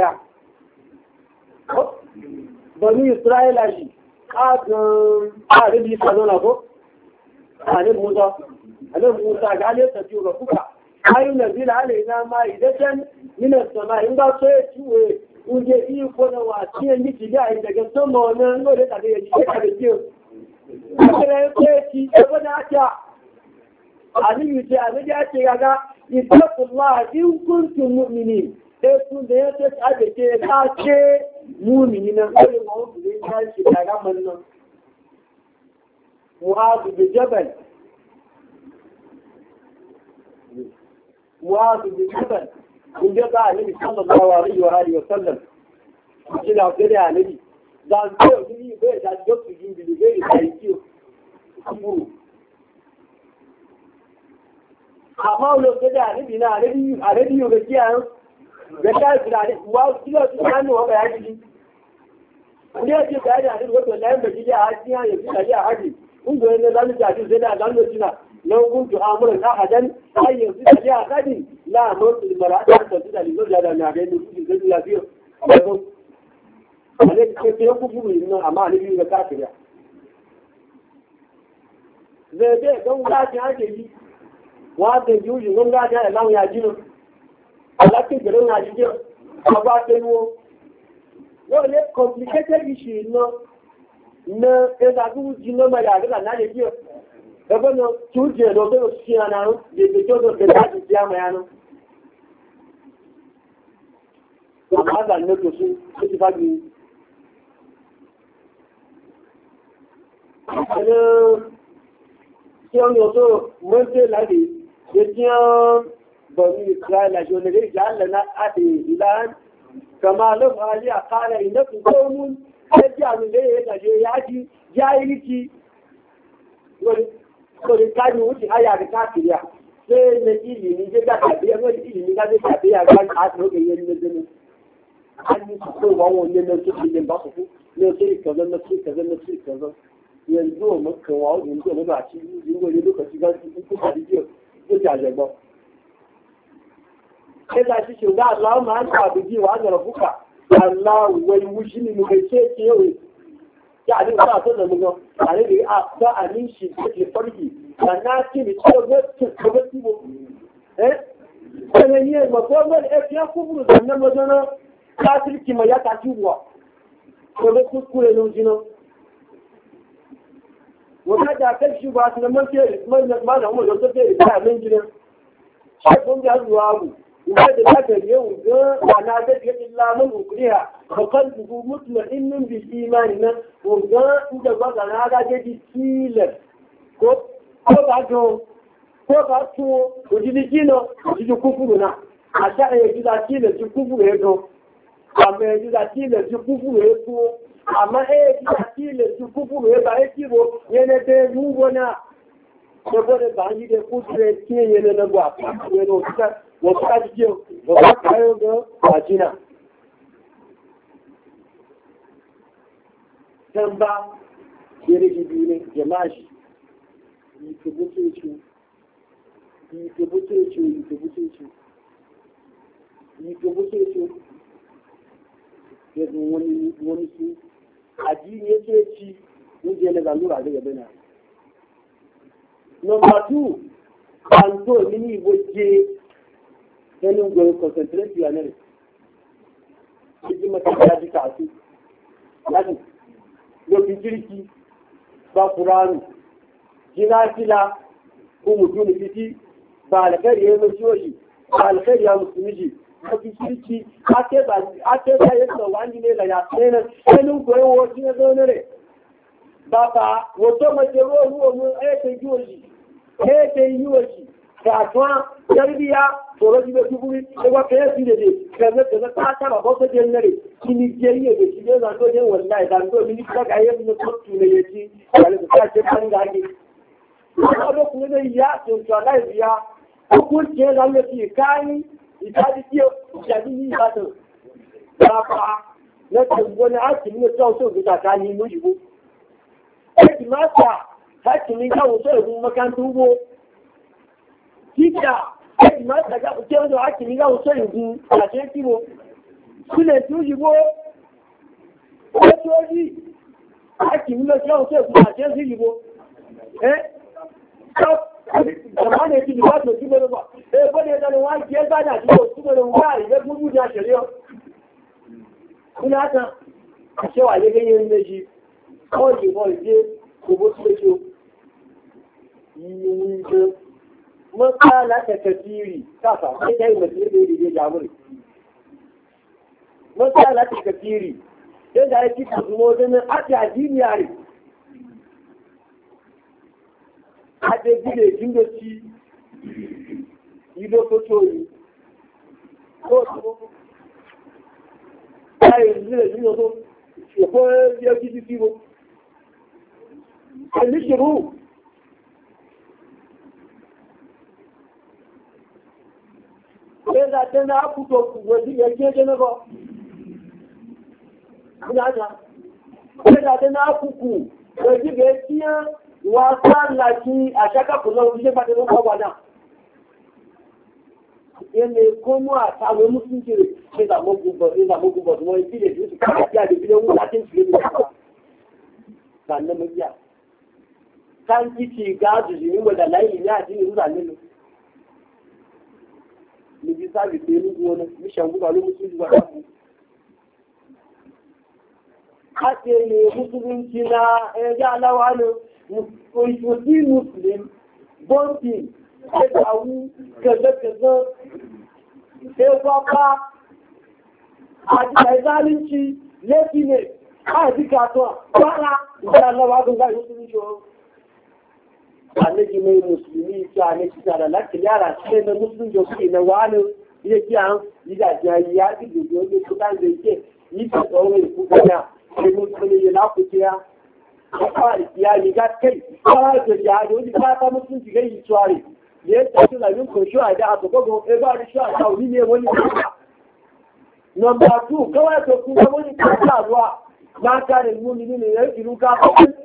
bani Isra'ila shi ƙaƙin ƙarin yi sanona ko? Anin Musa, anin Musa ga ne tafiyo ga kuka, ayi na zila hali na ma idan minas sama in ba so ya ciwe uje iya kone wa ciye miki da yi daga sama wani nore ta da ya ji ya da kiyo. Kakira ya ce ci, ebe na ta, anin yi ce, anin ya ce gaga, itakullah in kuntum mu'minin. Sai da ya ce a da ke ta ce mumini na kare mawutu da ya shi daga mannan. Mu'azu da Jabal. Mu'azu da Jabal. Kun je ba Annabi sallallahu alaihi wa alihi wa sallam. Shi da gare Annabi. Da ko ni bai da dokta jin bi bai da yi kuburu. Amma lokacin da Annabi na Annabi Annabi yo gaskiya da ta tunani wa kilo tunani wa bayani ne ya ce bayani a cikin wato layin da kike a cikin ya fi kariya haji in goyen da zamu ji sai da zamu tuna law kuntu amuran ahadan ay yanzu da ya hadi la mutu barata ta da lizo da na ga ni kudi da lafiya ko ale ko ke ku ku ni no amma ne ga kafiriya zai dai don ga ta ake yi wa da yuji don ga ta lawo ya jino aláti ìgbèrè náà jíjẹ́ ọgbà tẹnuwó wọ́n lé complicated issue iná na ẹgbàgbúrú jí lọ́mọ ìyá àgbà náà lè jíọ̀ ẹgbẹ́ náà tí ó jẹ́ lọ́gbẹ́ òṣìṣì àná lèdè tí ó tó bẹ̀rẹ̀ láti jí àmà yánú àmàgbà ní oṣù sí ó ti fájú ẹ̀rọ tí ó ń yọ tó mọ́tẹ́ láti ṣe tí ó بني إسرائيل شو نقول جعل لنا أبي إلهًا كما لهم آلهة قال إنكم قوم تجعلون ليه يأتي جاهلتي ولكن وجه آية كافية sai na ilimi zai ga tabiya wani ilimi ga zai tabiya ga a tsoge yin nazari an yi su so ba wani nan su filin ba su ku ne sai kaza na sai kaza na sai kaza yanzu mun kan wa yanzu mun ba ci yin gobe lokaci ga su ku da jiyo ko jaje ba sai shi shi ga Allah ma an ta biji wa ga rabuka Allah wai mushini mu kai ce ke yau ya din ba so da mu ga are da a ba anin shi ke farki na ci mi ko ga ci ko ga ci bo eh sai ne ma ko ga e ya kuburu da nan mazana kafirki ma ya ta ciwa ko da kuskure ne jino wata da kai shi ba su da mun ce mun ma da mu da so ke da nan jino sai kun ga zuwa abu وهذا الأثر اليوم وأنا أدري إلا من أكرها فقلبه مطمئن بالإيمان وقال إذا قلت أنا هذا جدي سيلة كوب كوب عجو كوب عجو وجدي جينو وجدي كفرنا عشان يجد سيلة كفر هيدو أما يجد سيلة كفر هيدو أما يجد سيلة كفر هيدو هيدو ينبه نوبنا saboda ba yi da kusurai ke yana na ba a yana wasu ajiyar wasu kayan da wajina can ba Yere gibi ne jama'i yi ke buce ci yi ke buce ci yi ke buce ci yi ke buce ci yanzu wani wani su addini ya ce ci mun je na zalura daga bana. Number two, kanto mini boje ganin goyi concentrate ya ne. Cikin matafiya ji kasu. Yaki, yau kirki ba Kuranu, jina fila ko mutum fiti ba alkhairi ya mai shoshi, ba alkhairi ya musulmi ji, ba kirki ake ba yadda wani ne da ya tsena, ganin goyi wasu na zaune ne. Baba, wato mace ruwa ruwa mun aikin yi waje, aikin yi waje, kasuwa, tarbiya, tsoron jibe tuburi, da ba ka yasi da ne, kaza kaza ta taba ba su jen nare, kini jeriya da shi ne zanto jen wallahi, zanto mini ka ga yadda na tuttu ne ya ci, wani da ta ce kan gage. Wani abu kuma zai ya, centralize ya, hukunci ya zama fi kayi, ita ji kiyo, jadi yi ba ta. Baba, na tamboni ake nuna cewa so ga ta ni mu shigo. Eki mata hakimin kawo sai kuma makantu go kika eki mata ga kuke wanda hakimin kawo sai ku a ce kibo kule tuji go toji hakimin kawo sai ku a ce kibo eh kuma ne ki ba to kibo ba eh bane da wa ke ba da kibo kibo da wa da gudu da shari'a kuna ta cewa ne ganyen ne shi kawai ke kawai ke kubo su da ke yi da matsala ta kafiri kafa sai ta yi masu yadda yadda ya jamuri matsala ta kafiri sai da ya ci ta zumo zanen ake ajiyar yare a da gide jin da ci yi da sotoyi ko su ta yi zira jin da so ya ko ya gidi fibo الشروع إذا تناقض وجه جنبه إذا تناقض وجه جنبه وصار لكن أشكا كله وجه بعد الوقت Ene como a sabe muito que que da mogu da mogu da mogu e filho isso cara que a de filho um latin filho da na meia kan kici gaji ni wanda layi ne a cikin ruwa ni bi sabi te ni gona mi shangu ba lu musu ba ake ne musulunci na ya lawa ne ko yi muslim bonti sai da awu kaza kaza sai kwakwa a ji zalunci laifi ne a ji kasuwa kwana da lawa kun ga musulunci annabi mai musulmi ta ne ta da lakin yara sai na musulunci su na wani yake an yi da jayi ya ji da dole su kan da yake yi ta tsawon ku kana sai musulmi ya lafiya kawai ya yi ga kai kawai da ya yi ka ta musulunci ga yi tsari ya ta su da yin koshi a da aka gogo e ba da shi a ta wani ne wani number two kawai to ku ga wani ka ta ruwa na ka da mu'mini ne ya yi ruka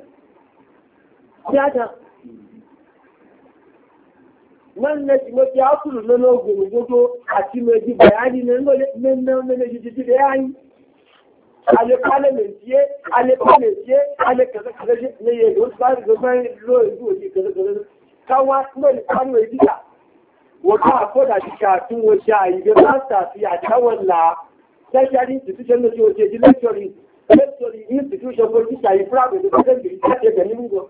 ya ta man na ci mafi asulu na nogun gogo a ci mai ji bayani na nan na na jijiji da yayi ale parlementiye ale parlementiye ale kaza kaza ne ye do sai do sai lo do ji kaza kaza kawa mai kwano yi dika wata ko da dika tun wo shayi da master fi a tawalla sai shari institution ne ce ji lecturing lecturing institution ko ki shayi private da kan ji ta ce ganin go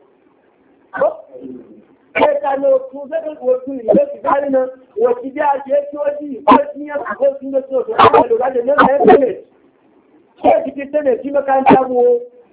Ẹ̀ka ló tún fẹ́fẹ́ òtún ìlú ìgbàlẹ̀ náà, wọ́n ti bí a ṣe tí ó jí ìpẹ́ sí ẹ̀kọ́ sí lóṣù ọ̀tọ̀ àwọn olùgbàlẹ̀ náà ẹ̀kẹ́lẹ̀. Ṣé ti ti tẹ́lẹ̀ sí mẹ́ka ń dáwó?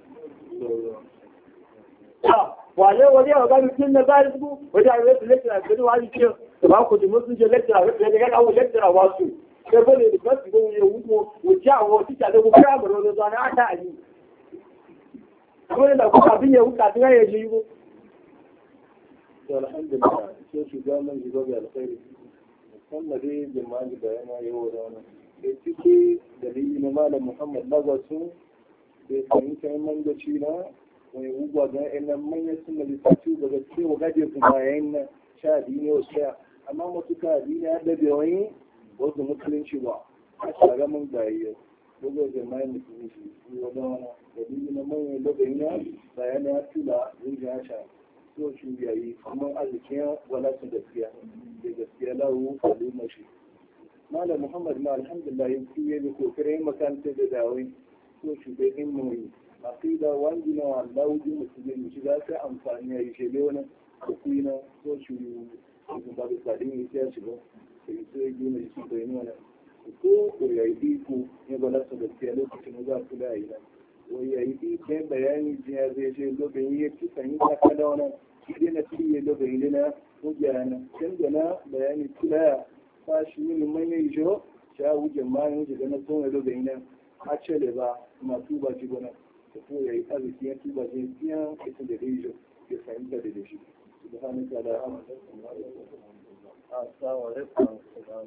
Wà lẹ́wọ̀lẹ́ ọ̀gá mi tí ń lọ báyìí fún ọjọ́ àwọn ẹ̀sùn lẹ́kìrà ìgbẹ́ni wá ní kí ọ. Ìwà kò tí mo tún jẹ lẹ́kìrà rẹ̀ àwọn lẹ́kìrà wá sùn. Ẹgbẹ́ lè dìbò sí gbogbo ewu mo, mo jẹ́ àwọn títà lógún fẹ́ àmọ̀ràn ọ̀dọ́ ní àtàyè. Àwọn ìlàkùn tàbí yẹ̀wù tàbí rẹ̀ yẹ yíwó. alhamdulillah sai shiga man shiga ga alkhairi musamman dai jama'a da yana yawo da wannan sai ciki dalili na malam Muhammad Lagasu sai fahimta man gaci na wani ugwa ga ina manyan suna lissafi daga cewa gaje su bayan na sha biyu ne wasu amma matuka biyu ne da bai wani wasu musulunci ba a shara mun gaye dogo jama'i musulunci ne wani wani da biyu na manyan lokacin ya bayan ya tula yin ya sha so shi yayi kuma arzikin wala su gaskiya da gaskiya lawo kalu mashi malam muhammad ma alhamdulillah yin kiyaye da kokarin makaranta da dawai so shi bai himmoyi aqida wangi na wallahu ji musulmi shi za su amfani ya yi shele wani hukumi na so shi yi ba da tsadin ya ya shiga sai so ya gina shi bai nuna ko ko ya yi iko ne ba la su gaskiya lokacin da za su da yi nan wai ya yi iko bayani jiya zai ce lokacin ya ci sanyi ta kada wani shi na ciye lokacin na hujjara na canza na bayani kula ba shi ne manyan jo sha hujjar ma yin hujjar na tsohon lokacin nan a ce da ba masu ba ci gona da ko ya yi arziki ya tuba zai biya ita da rejo ya fahimta da da shi subhanahu wa ta'ala assalamu alaikum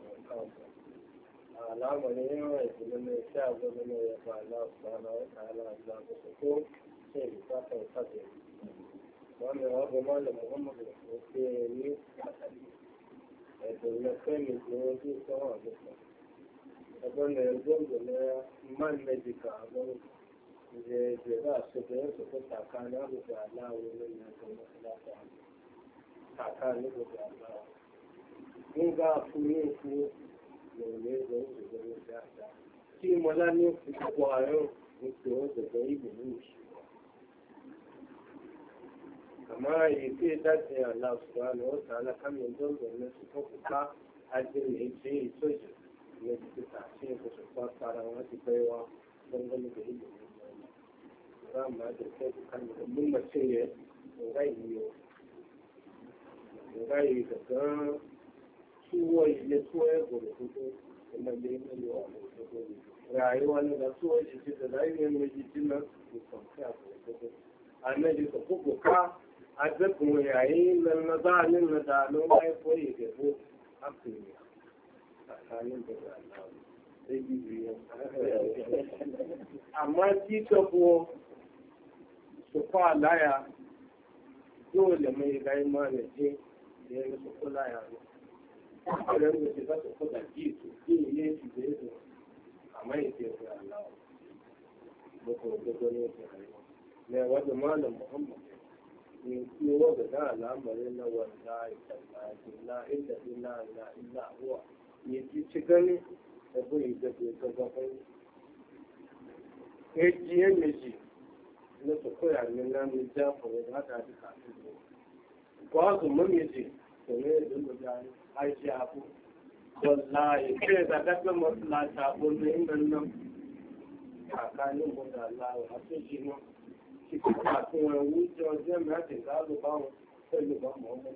al'amarin yawan ilimin sha gudu ne ya fa Allah subhanahu wa ta'ala da ku ko sai ka ta fadi wannan abu malam Muhammad da ke ni eh to na kai ne ko ji ko da abin da yanzu da man medical abin da za su da yanzu ko tsakanin abu da alawo ne na kuma lafiya tsakanin abu da alawo mun ga kuma ku ne ne da su da lafiya shi malani ku kwayo ne ko da dai ne shi amma yake da ce Allah subhanahu wa ta'ala kan yanzu da ne su ko ka ajin ne ce soje ne su ta ce ko su fara wani baiwa don gani da ilimi ma da kai kan da mun mace ne rai ne rai da ga suwa ne suwa ya gore hudu kuma da yin yawa rayuwa ne da suwa shi ce da rayuwa ne ji dinna ko kwanta ko annabi ko ko ka azabun yayin nan na zalin na da nan ai koyi da ko akili tsakanin da Allah sai bibiya amma ki ta ko su fa laya dole mai gai ma ne ce da ya su kula ya ne idan da shi za su kula ji su ji ne shi da ya amma ya ce da Allah ba ko da gani ne wanda malam Muhammad ne kiwo da da al'amarin na wanda ya tabbata la illa illa la illa huwa ne ji ci gani da bai da bai ga gaban e ji ya meji na su koya min na mi ja ko da haka da ka ko su mun meji to ne da da ai ji abu wallahi kai da da mun la ta ko ne nan nan tsakanin mu da Allah a cikin mu àti ẹ̀wù jẹ́ ọjọ́ mẹ́rin láàrùn báwọn pẹ̀lú bá mọ́ mọ́.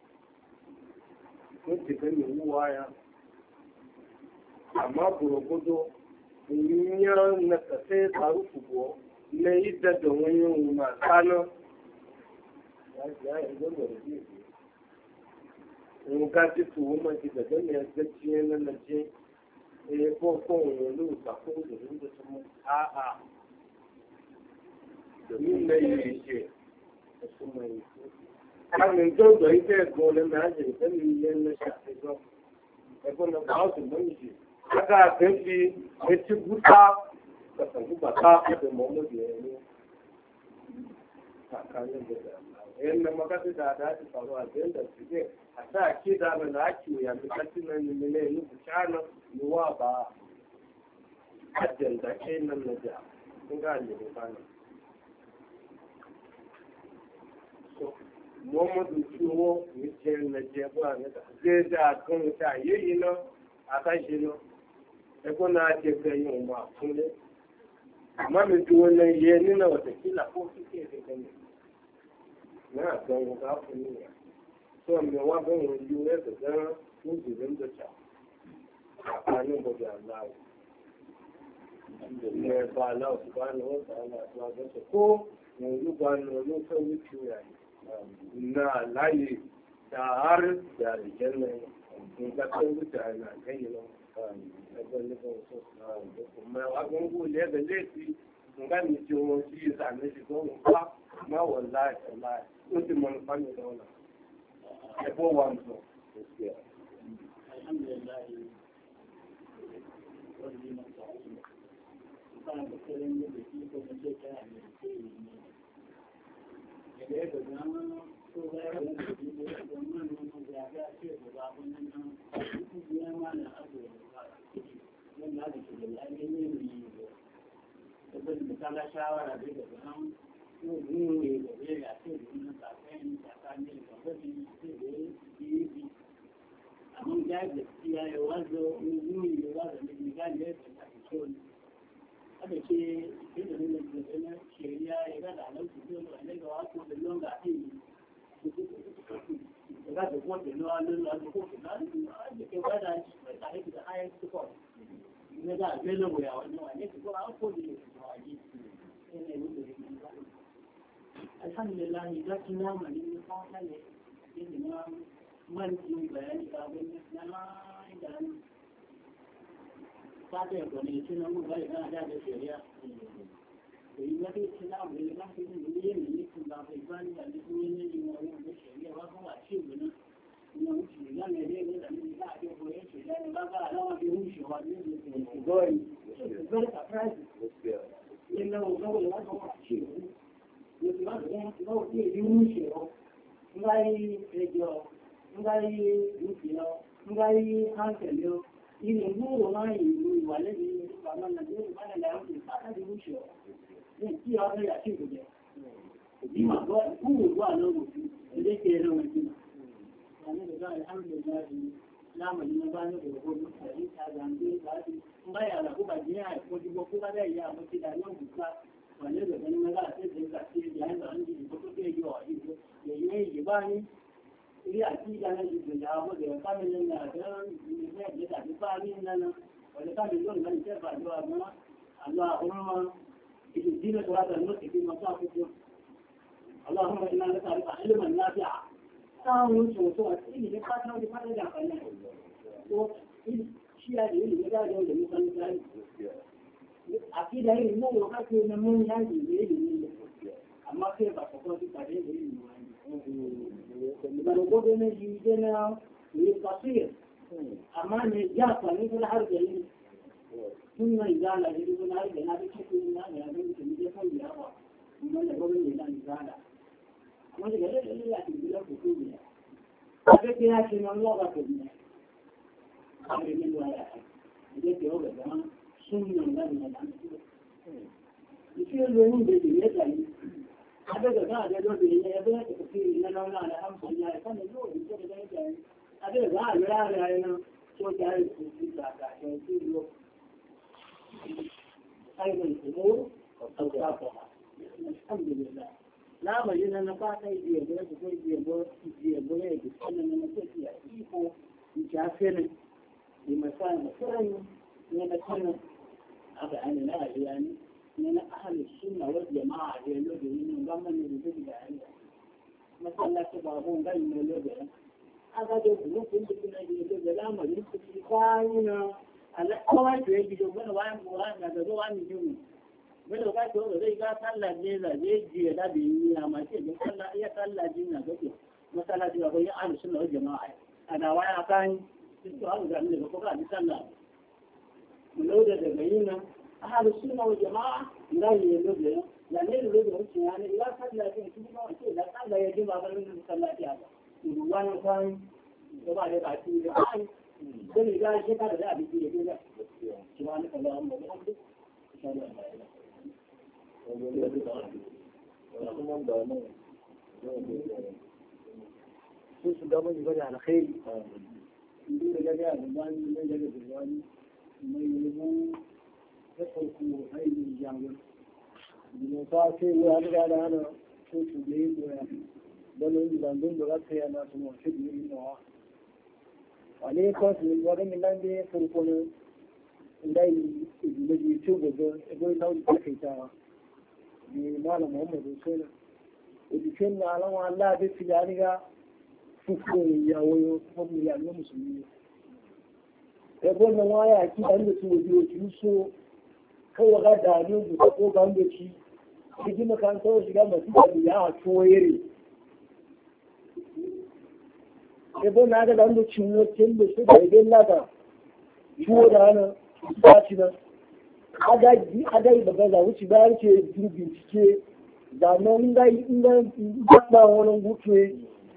Ó ti fẹ́ mi wú wáyá. Àmá gbòrògbòdó, ìyẹn na kàfẹ́ tàrùkù bọ́, ní ìdẹ́dọ̀ wọn yóò wù máa sáná. Láti ayé gbọ́dọ̀ rí èdè. Òun ká ti tù wọ́n máa ti bẹ̀rẹ̀ ní ẹgbẹ́ tí ẹ lọ́nà jẹ́. Èyí fọ́ fọ́ òun ló gbà fún òdòdó tó tó mú. Áà. Domin na yi ce, kamin zo da ita ya gole na ajin ta miliyan na shafi zo, ẹgbọ́n na ba su mọ́ ìṣe, aka tafi ya ci buta da sanku bata da Muhammadu ya yi tsakanin da da yan na makasar da da ta faru a zai da su ke a sa ke da na ake ya fi kasi na nimile yi bucana yiwa ba ajiyar da ke nan na ja, sun ga ne ba na. Muhammadu Tuwo ní jẹ́ ẹnẹ́jẹ́ bọ́ àmẹ́ta. Zéèdà kan ta yéyí náà, àkáṣe náà. Ẹgbọ́n náà jẹ́ fẹ́yìn ọmọ àkúnlé. Àmọ́ mi tí wọ́n lẹ yẹ nínú ọ̀tẹ̀ kí làkó kíkẹ́ ẹ̀dẹ̀gbẹ̀ mi. Náà gan wọn ká fún mi yà. Tó mi wá bẹ́ wọn yú ẹ̀sẹ̀ gan fún ìdílé ń dọ̀jà. Àpá ní bọ̀dọ̀ aláwọ̀. Ilé ẹ̀fọ́ aláwọ̀ tó bá ní wọ́n sàrà àti àgbẹ̀sọ̀ kó wọn olúgbà ní olóòfẹ́ wíkì rẹ̀ na layi da har da aljanna in ka san mutane na kai ne a ganin so kuma abin gole da laifi in ga mi ji won shi ya ne shi ko ba amma wallahi wallahi mutum manufa ne da wannan yabo wanzo alhamdulillah wani ne ta ba da karen da shi ko da ke ta ne da ya ga nan ko ga ya ga da shi da wannan mun ga ga ce da ba wannan nan ku ya ma na abu wannan da ke da ainihin ne ne da kala shawara da ga nan ko ne da ya ce da wannan tsakanin tsakanin da wani da yi amma ga gaskiya ya wazo nuni ya wazo ne ga ne da take ada ke inda ne da ne shari'a ya ga da nan su ne ga wato da longa ake ga da kuma da lawa lawa da ko da da ke wada shi ta yi da ayat support ne da available ya wannan wani ko an ko da shi ne ne da alhamdulillah da kina mali ne fa ne ne man yi bayani ga abin na idan fata ya kone shi na mun bai na da da shari'a to yi wata shi na abu da kan yi ne ne ne kun ba bai bani da ne ne ne ne wannan da shari'a ba kuma ce mun ne mun ci ne ne ne ne da ne da ake koyar shi da ne ba ga alawa da mun shi wa ne ne goi goi ka price ne na go go la ko ci ne ba ga no ne ne mun shi ro ngai ejo ngai dúkìá ngai hankali ile ngoro mai wale ni kama na ndio maana la yangu hata dirusho ni kio hapo ya kitu je ni mambo huu kwa ndio ile kero ni yani ndio alhamdulillah na mali bana da gobe sai ta zambe ba shi mbaya la kuba jia ko jibo kuba da ya mo ti da no buka wale da ni maga sai da ka ci ya da an ji ko ko ke yo ya ye ye ba ni ili akida na jibu hapo ndio kama ni na ndio da ba ni na wale kama ndio ni sefa ndio ama Allah umma idina kwa hata ndio kitu masafu Allahumma inna nas'aluka ilman nafi'a sawu so so ili ni pata ni pata da kana ko shi ya ni ni da da ni kan sai akida hii ni ndio wakati na Mungu yangu ni amma sai ba ko ko ta da ni Barogodo ne jide na yi kasir amma ne ya kwani kula har da yi tun na izala ne duk na da na da cikin na da ne da ne kan ya ba kuma da gobe ne dan izala amma da gare ne ya ci bila ku ku ne aka ce ya ci nan loba ku ne amma ne da ya da ke o ga sun nan da ne da ne shi ne ne da ne da ne abega ga da do ne ya ba ta ku na na na alhamdulillah kan ne do ne da da abega ga ya ya ya na so ta yi ku da da ta yi lo ai ne ko ko ta ko alhamdulillah la ba yin na ba ta yi da ko ko yi bo yi bo ne da kan ne na ce ya ko ya fene ni masana masana ne da kan aba ana la yani من أهل السنة والجماعة يلودون ضمن الوجود العلم مثلا تبعهم بين اللودة هذا جو ممكن تكون اللودة لا ما يمكن يقاين على قواعد يجدون من وين وين هذا جو عن الجنة من الوقت هذا زي قال صلى جيزة زي جيزة بيني ما شيء صلى هي صلى جينا بس مثلا تبعهم أهل السنة والجماعة أنا وين كان السؤال ده من الفقراء صلى اللودة بيننا أهل السنة والجماعة لا يلوذ يعني يلوذ يعني لا صلى في كل لا صلى يجب على من صلى هذا وان كان وبعد ذلك يقول كل قال شيء هذا لا بيجي كذا سبحانك اللهم وبحمدك أشهد أن لا إله إلا أنت شو دام يقول على خير يقول لك يا زمان ما يجي زمان ما يلمو يتركوا هاي الجامعة الموضوع شيء وهذا على أنا شو تبين بل إذا عندهم لغة أنا سمعت شيء منه عليه كوس من وراء من عندي فرقون لا الذي يشوف ده يقول لو تحكيها بمال محمد حسين ودكان على ما الله بفجارها فكون يا ويوم يا مسلمين يقول ما يا أكيد عند سوى يوسف kawai ga dalilu da ko ban da shi shi makarantar shiga masu da ya a tuwoyere ebe na ga da wanda cin wacin da su da idan lata tuwo da hana ba ci nan adai daga za wuce bayan ce bincike zanen gai inda gaba wani gutuwe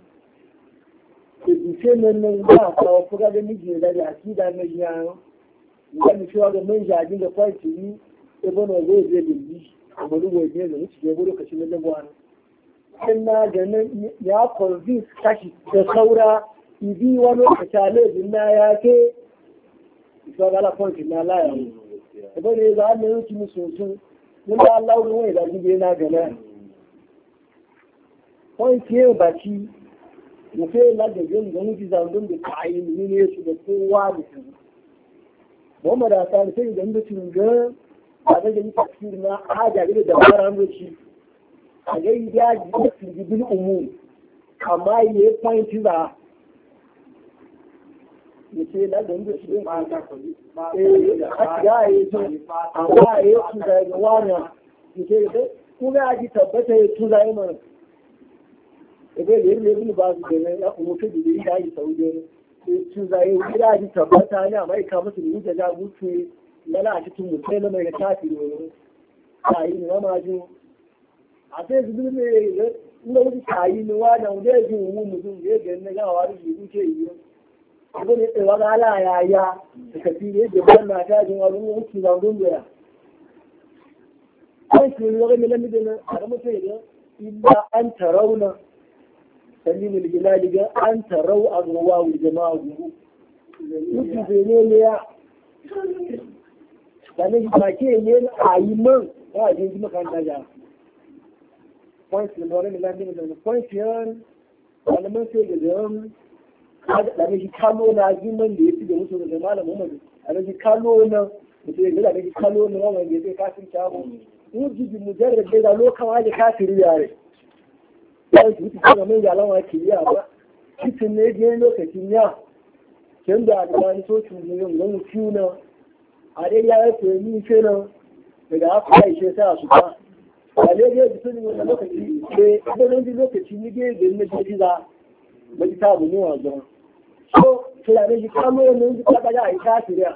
da dufe nan nan ba a kawo fuka da miji da da akida na jiya wani cewa da man jajin da kwanci ni ebe na zai zai bilbi a wani waje da wuce ya gudu kashi na dabuwa in na ganin ya convince kashi da saura ibi wani lokaci a laifin na ya ke isa gala kwanci na laya ebe ne za a mai yanki musosun nuna Allah wani da jibe na gana kwanci yin baki mufe na da yin da mutu zandun da ta yi ne su da kowa da su Muhammad Hassan sai da mutum ga a da yi tafsir na haja da dabara hanzoci a ga yi ya ji da firgibin umu amma ya yi kwanci ba ya ce na da mutu shi ba ta kwalli a ya yi su amma ya yi su da ga wani ya ce da kuma ya ji tabbata ya tu zai mana ebe da yin lebin ba su da ya kuma ta da ya yi saudi ne su zai yi ya ji tabbata ne amma ya kama su da wuce ja mutu yana a cikin mutu na mai tafi ne a yi na maju a sai su zubi ne inda wuce ta yi ne wa da wanda ya ji wumu mutum ya ga na gawa da shi wuce yi abu ne tsawa ga ala ya ya da kafi ne da ban na ta jin wani wuce da wani ya kai su ne wani lamidin nan a da mutum ya illa an tarauna سليم الجلال جاء أن تروا أضواء الجماعة يجي بيني لأن جماعتين ين عيمان ها جين جماعة كان نجا points للورين اللي عندنا من points يان على ما سيجي اليوم هذا لأن يجي كانوا ناجمين اللي يصير يوصلوا لجماعة محمد لأن يجي كانوا نا مثل لأن يجي كانوا نا ما يجي كاسين شابو يجي بمجرد كذا لو كان هذا كافر ياره yawon su wuce kuma mai yalawa kiriya ba cikin ne biyan lokacin ya can da da wani socin miliyan wani fiuna a dai ya yi tsohoni ce nan daga haka ya ishe sa su ba a dai ya ji sani wani lokaci ne ɗanen ji lokaci ni ge gari na jirgi za ba ji ta bunu wa zama so tunanin ji kamo yana ji ta ɗaga a yi ta kiriya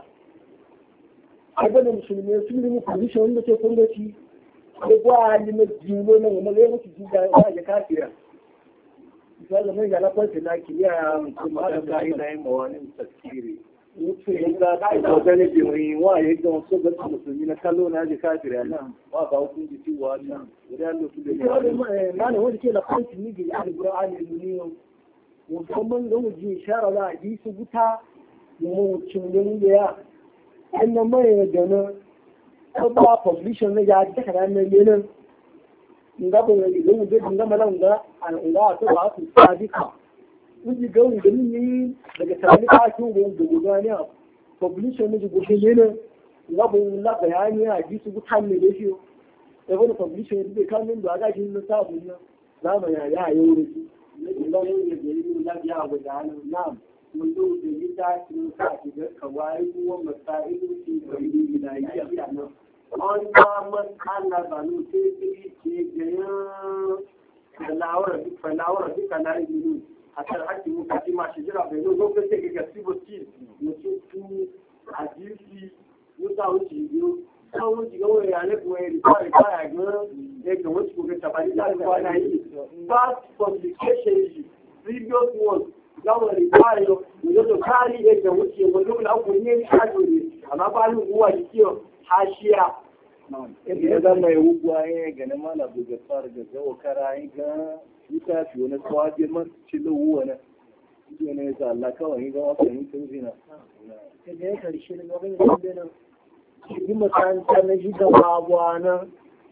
a gwada musulmi sun yi mu position wanda ce kun gaci da kwa na jino na wani zai mutu jin da ya kafira misali mai ga lafar na kiriya kuma da ka yi na yin mawanin tafsiri mutu yin za ta ita wajen ne biyu wa ya ga wasu ga su musulmi na kallo na ji kafira nan wa ba hukun ji ciwa nan guda yadda su da ne mana wanda ke lafar ni ga ya albura ali duniya musamman ga wuji shara za a ji su guta mu cin da ya ɗan mai gana kuma publishing na ya ji kana nan yenan nga bo ne idan mu je dinga malan ga an nga to ba su sadika mun ji gawo da ni daga tare ka kin go da gudani a publishing ne go ke yenan nga bo la bayani a ji su gutan ne da shi da wani publishing ne kan nan da ga shi na sabu ne zama ya ya yau ne ne da ne ne da ni la ya go da nan nam mun do da ni ta sun sa ki ga kawai ko masailu ki da ni da ya nan an damar ana zanu sai su ke gayan falawar falawar duka na izini a kan haƙƙi muka ci ma shi jira bai zo zo kai ga gasiboci mutum tu a jirgi wuta wuce biyu kan wuce ga wani yanar kuma ya rikwa rikwa ya ga ya ga wuce kuma tabari da rikwa na yi fast publication shi previous one gawar rikwa yau da zo kari ya ga wuce wani wani abu ne shi ake ne amma ba ni uwa jikiyo hashiya ya zama ya wugwa ya gani mana buga fara da zawo kara yi ga wuta fi wani tsawaje man cilo wuwa shi ne ya sa Allah kawai ga wasu yin sun zina da ya karshe da wani yin zina shi makaranta na shi da babuwa nan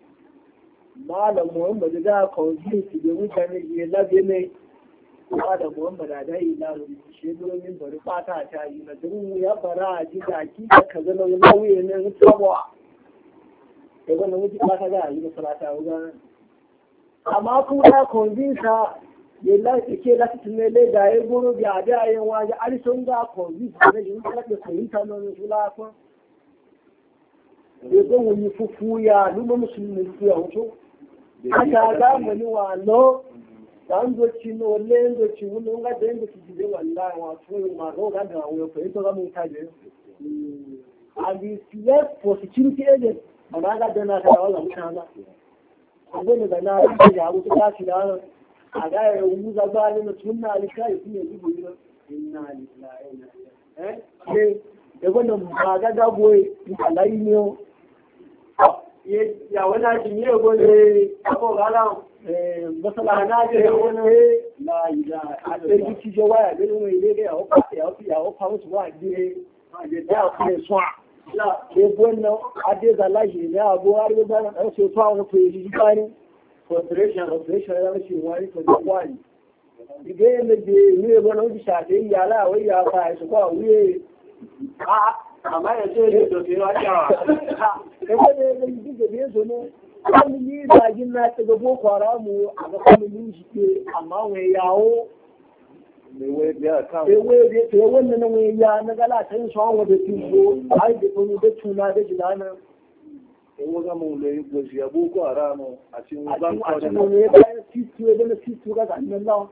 malam muhammadu da kawai su da mutane ya labe mai kuma da muhammadu da yi lalu shi domin bari fata ta yi na duk ya fara a ji da ki da ka zama lauye ne tsawa da wannan wuce ba ta ga yi masalata wajen amma kuma konvinsa ya lafi ke lafi tunai lai da ya goro biya da yin waje alisun ga konvinsa da yin kalafe fahimta na wani sulafin ya zo wani fufu ya luma musulmi fufu ya hutu aka ga mani wa lo dan do ci no le ndo ci wuno nga de ndo ci de wallahi wa so ma ro ga da wo ko to ga mun ta je and the yes for security agent ana ga da na ka wala mutana abin da na ya wuce ta shi da a ga ya wu za ba ne tunna ali kai shi ne dubu ne inna lillahi eh eh da wannan ba ga da boye alai ne ya wani ajin yi ego ne abu gala masala na je wani na ida a ɗarki cije waya ganin mai ne ga yawo yawo yawo fa musu wa je ya kuma suwa la ke wannan ade da laji ne abu har ga da ɗan sai fa wani koyi ji bani operation operation ya shi wani to da wani dige ne je ne wannan ji shafe ya la wai ya fa shi kwa wuye a amma ya ce ne to ke wa ta kai ne ne ji da ne zo ne family da gin na ta ga boko haramu a ga family shi ke amma wai yawo mai wai biya kan sai wai da sai wannan nan wai ya na gala ta yin shawon wanda tuzo ai da kuma da tuna da jilana ko ga mun le go shi boko haramu a cikin a ban ko da cikin ne da titu da titu ga nan lawa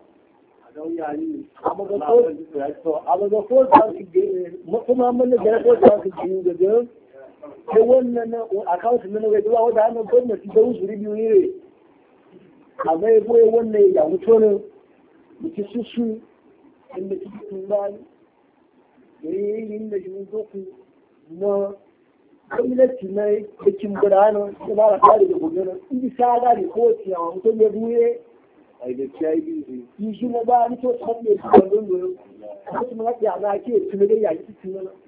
amma ga ko amma ga ko da su kuma mun da ko da su ji ga ga sai wannan account nan ga duwa wanda an gwamnati da usuri biyu ne amma ya boye wannan ya mutu ne mutu su su inda cikin bani yayin yin da shi zo ku na gwamnati na cikin birane da ba ta da gobe in sa da ko ciyawa mutum ya buye ai da kai bi yi shi na ba ni to tsalle shi da dundu kuma na ya na ke tuni da ya yi tuni na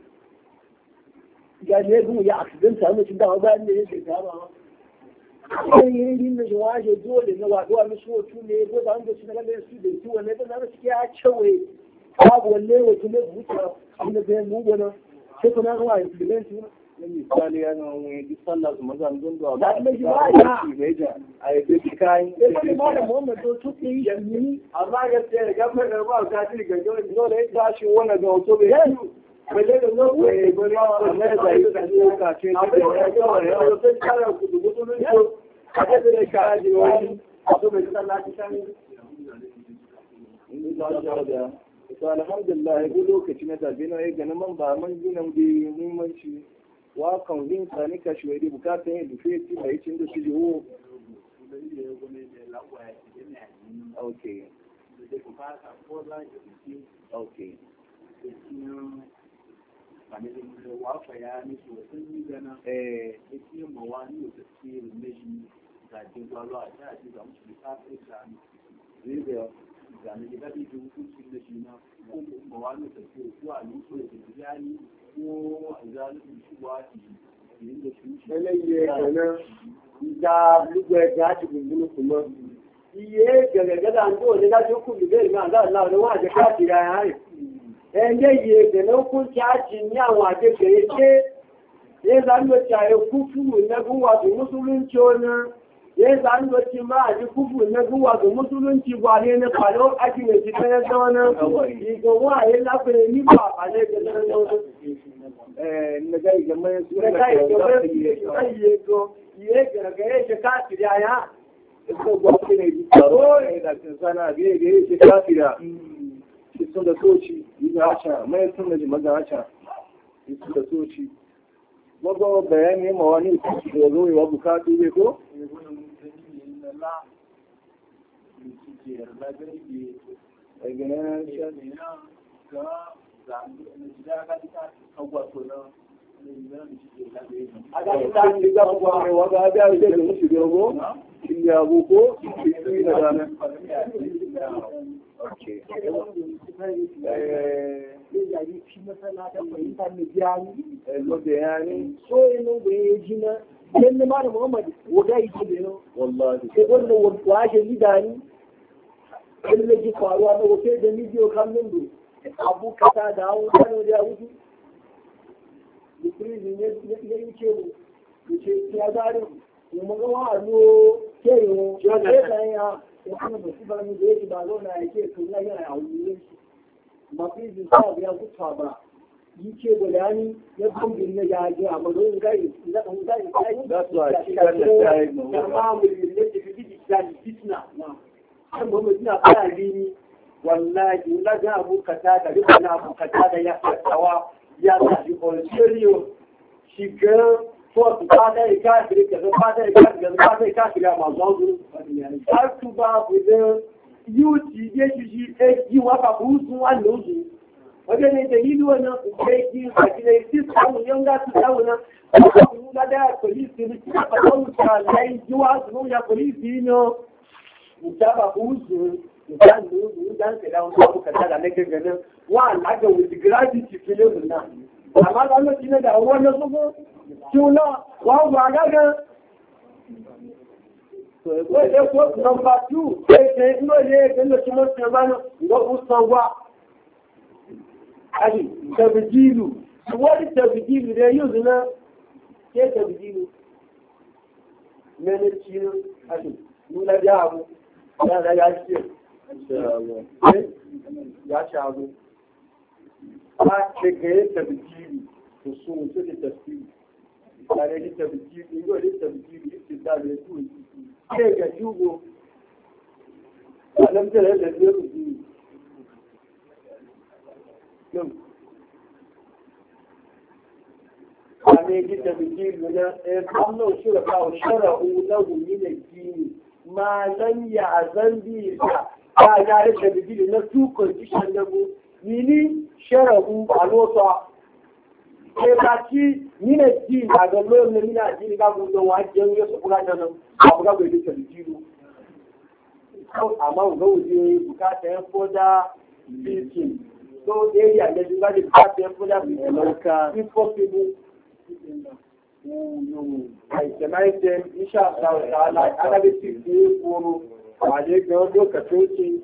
ga ne gu ya accident ta mutum da ba ne yake ta ba sai yin din da waje dole na wado a mishi tu ne ko da wanda shi na da su da su wannan da na shi ya cewe babu walle wato ne buta inda bai mu gona sai kuma ga wani accident ne misali yana wani di sallah su mazan dundu da amma ne shi ba ya meja ai da kai sai ma da Muhammad to su ke yi ni amma ya ce ga mun da ba ta ci ga dole dole ya tashi wannan ga wato bai balle da zo ko eh bari amma da yi da shi ka ce da ya ga ya ya sai kara ku dubu dubu ne a da da ka ji wani abu mai sallah ta sani in da ya da to alhamdulillah ko lokaci na tabi na ya ganin man ba man gina da muhimmanci wa kan yin sani ka shi wai bukatun yin dufe ti mai cin da shi wo okay okay eh video zane da daɗi da hukuncin da shi na ko mawani da ke ko a lusu da tijani ko a zalibin shi wa shi yin da shi shi eléyìí ẹ̀gbẹ̀rẹ̀ ìjà gbogbo ẹ̀gbẹ̀ àti gbogbo kuma iye gẹ̀gẹ̀gẹ̀dà ń tó ní láti kú ìgbé ìgbà àdáàlá ọ̀nà wọn àjẹ́ káàkiri ara rẹ̀ eléyìí ẹ̀gbẹ̀rẹ̀ ó kún cháàjì ní àwọn àjẹkẹ̀rẹ̀ ṣé yéza ń lọ tí ààrẹ kú fún ìnẹ́gún wà tó mùsùlùmí tí ó ná yéza ń lọ tí máa di kú fún ìnẹ́gún wà tó mùsùlùmí tí wà ní ẹni pàdé ájìnlẹ̀ ti fẹ́ dáná ìgbòho àyè lápẹ̀rẹ̀ nígbà àpàlẹ́ gẹ̀gẹ̀rẹ̀ lọ́wọ́ naga igamai su da kai gobe yi go yi gargaye shi kafiri aya ko gwamnati ne ji tsaro da kan sana biye ga yake kafira shi sun da soci yi ga acha mai sun da maza acha shi sun da soci wago bayani ma wani da zo yi wa bukatu ne ko ai ga na shi abu kasa da hawan kano da ya wuce musulmi ne ya yi ce mu da ce ya zari mu maga wa alo ke yi mu ya ce da ya ya kuma da su bani da yake ba zo na yake to ya yana a wurin shi mafi zin sa ya kuta ba yi ce da yani ya gumbin ne ya ji amma don gai da kan gai gai da su a cikin da ta yi mu ma mu ne da fiti jali fitna kan mu suna fara rini wallahi la ga abu kata da duka na abu kata da ya tsawa ya ta ji ontario shiga for ta da ka kire ka ba da ka ga ba da ka kire ma zo har tu ba bu da yuti je ji e ji wa ba bu su an lo ji wajen ne da yi wannan sai ji ka kire sis kan yan ga su dawo na la da police ni ka ba ta lai ji wa su ya police no mutaba uzu dan uzu dan ka dawo ko ka tada ne ga ganin wa la ga with gravity feel na amma da Allah kina da wannan su tuna wa ba ga ga so e ko number two e ke no le ke no tuma tsamano ngo usangwa ali tabjilu wani tabjilu da yuzu na ke tabjilu ne ciwo ali nuna jabu ya ya ce ya shago ba ce ga ya tabbiji to su mutu da tafsiri tare da tabbiji ingo da tabbiji da da su ke ga jugo alam da da da su yau ane da tabbiji da eh Allah shi da kawo shara'u lahu min ad-din ma lam ya'zan bi ta gare da bidili na two condition da bu nini sharahu alota ke baki nina ji a ga lo ne mina ji ga bu don wajen ya su kula da nan abu ga bai da bidili ko amma ga wuje bukata ya foda bitin so area da dinga da bukata ya foda bitin ka if possible aikanaiten insha Allah ta'ala ana da cikin koro a je ga lokacin ki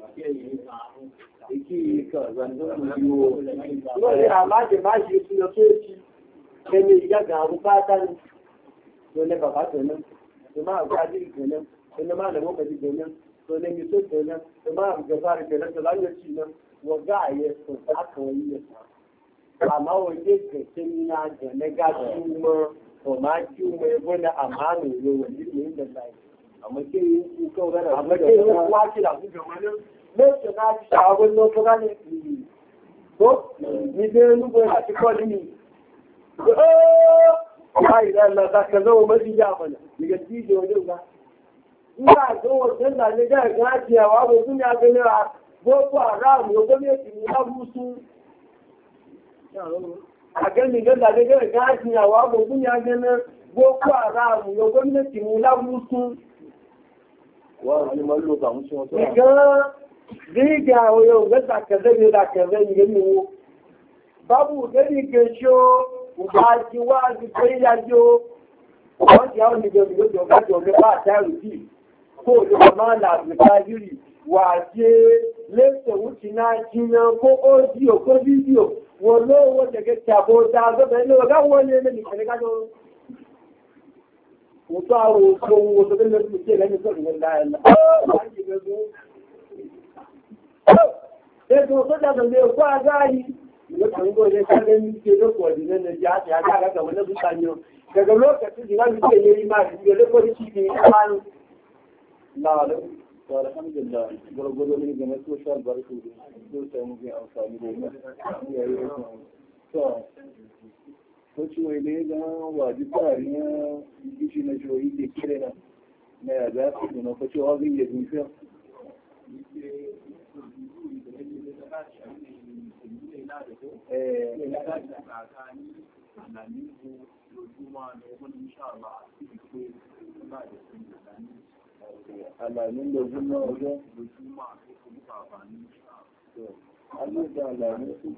yake ka zanzo yiwo no ya ma je ma shi su no ci ke ne ya ga bukatan to ne ba to nan to ma ga ji kenan to ne ma da mu ji kenan to ne mi so kenan to ma ga fara kenan to lafiya ci nan wa ga ya so aka wani ya amma waje ke kin na ga ne ga kuma to ma ki mai gona amanu yo wani ne da sai amma ke yi ku kawai da amma ke yi kuwa ki da ku ga wani ne to na ji shawon no to gane ko ni dai nu ko a ci ko ni oh ai da Allah da ka zo mai ya bana ni ga ji da wani ga ina zo wajen da ne ga ga ciyawa ko kun ya gani a boko haram yo gwamnati ne ya rusu a ganin ganda da gada gashi ya wa gogun ya gana boko haram ya gwamnati mu la musu wa ni mallo ka musu wato ga diga yo ga da kaza ne da kaza ne mu babu gani ke sho ba ji wa ji kai ya jo ko ya wani ga ga ga ga ga ba ta rufi ko da ma la ta jiri wa je lesa wuci na kina ko audio ko video wọ́n wọ́n jẹ́gẹ́ tàbí dáadọ́ ilé ọgá wọ́n ní ẹlẹ́ni ìṣẹ̀lẹ́gájọ́ òtọ́ àwọn ohun òṣèlú lẹ́nu tí ẹlẹ́ni sọ̀rọ̀ ní ẹ̀lá ẹ̀lá ẹ̀ẹ́dùn sọ́jà tọ̀lẹ̀ òkú agáyí ìlọ́kùnrin bó ṣe ṣẹ́lẹ̀ ní ṣe lókùn ọ̀dìn lẹ́nu ẹ̀jẹ̀ àti agáàgà wọn lẹ́bùn sáyọ gẹ̀gẹ̀ lókẹ̀tù jù láti ṣe ilé ìmá ìdíje lẹ́kọ̀ọ́ ní ṣíkì ìpánu láàrín alhamdulillah gwargwado ne game social barcode so sai mu yi amfani da shi ya yi so ko ci wai ne ga waji tsari na gishi na joyi da kire na na ya za su na ko ci wa zai yi dufiya eh alamun da zuma wajen alamun da alamun su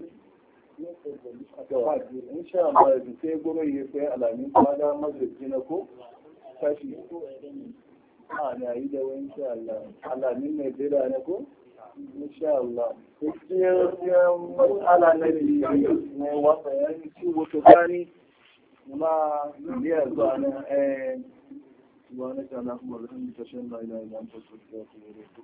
in sha Allah da sai goma yi sai alamun kwada mazarki na ko tashi a na yi da wani sha Allah alamun mai bera na ko in sha Allah gaskiyar matsala na biyu ne wasa yanki ciwo to gani ma biyar zuwa na سبحانك اللهم وبحمدك اشهد ان لا اله الا انت استغفرك واتوب اليك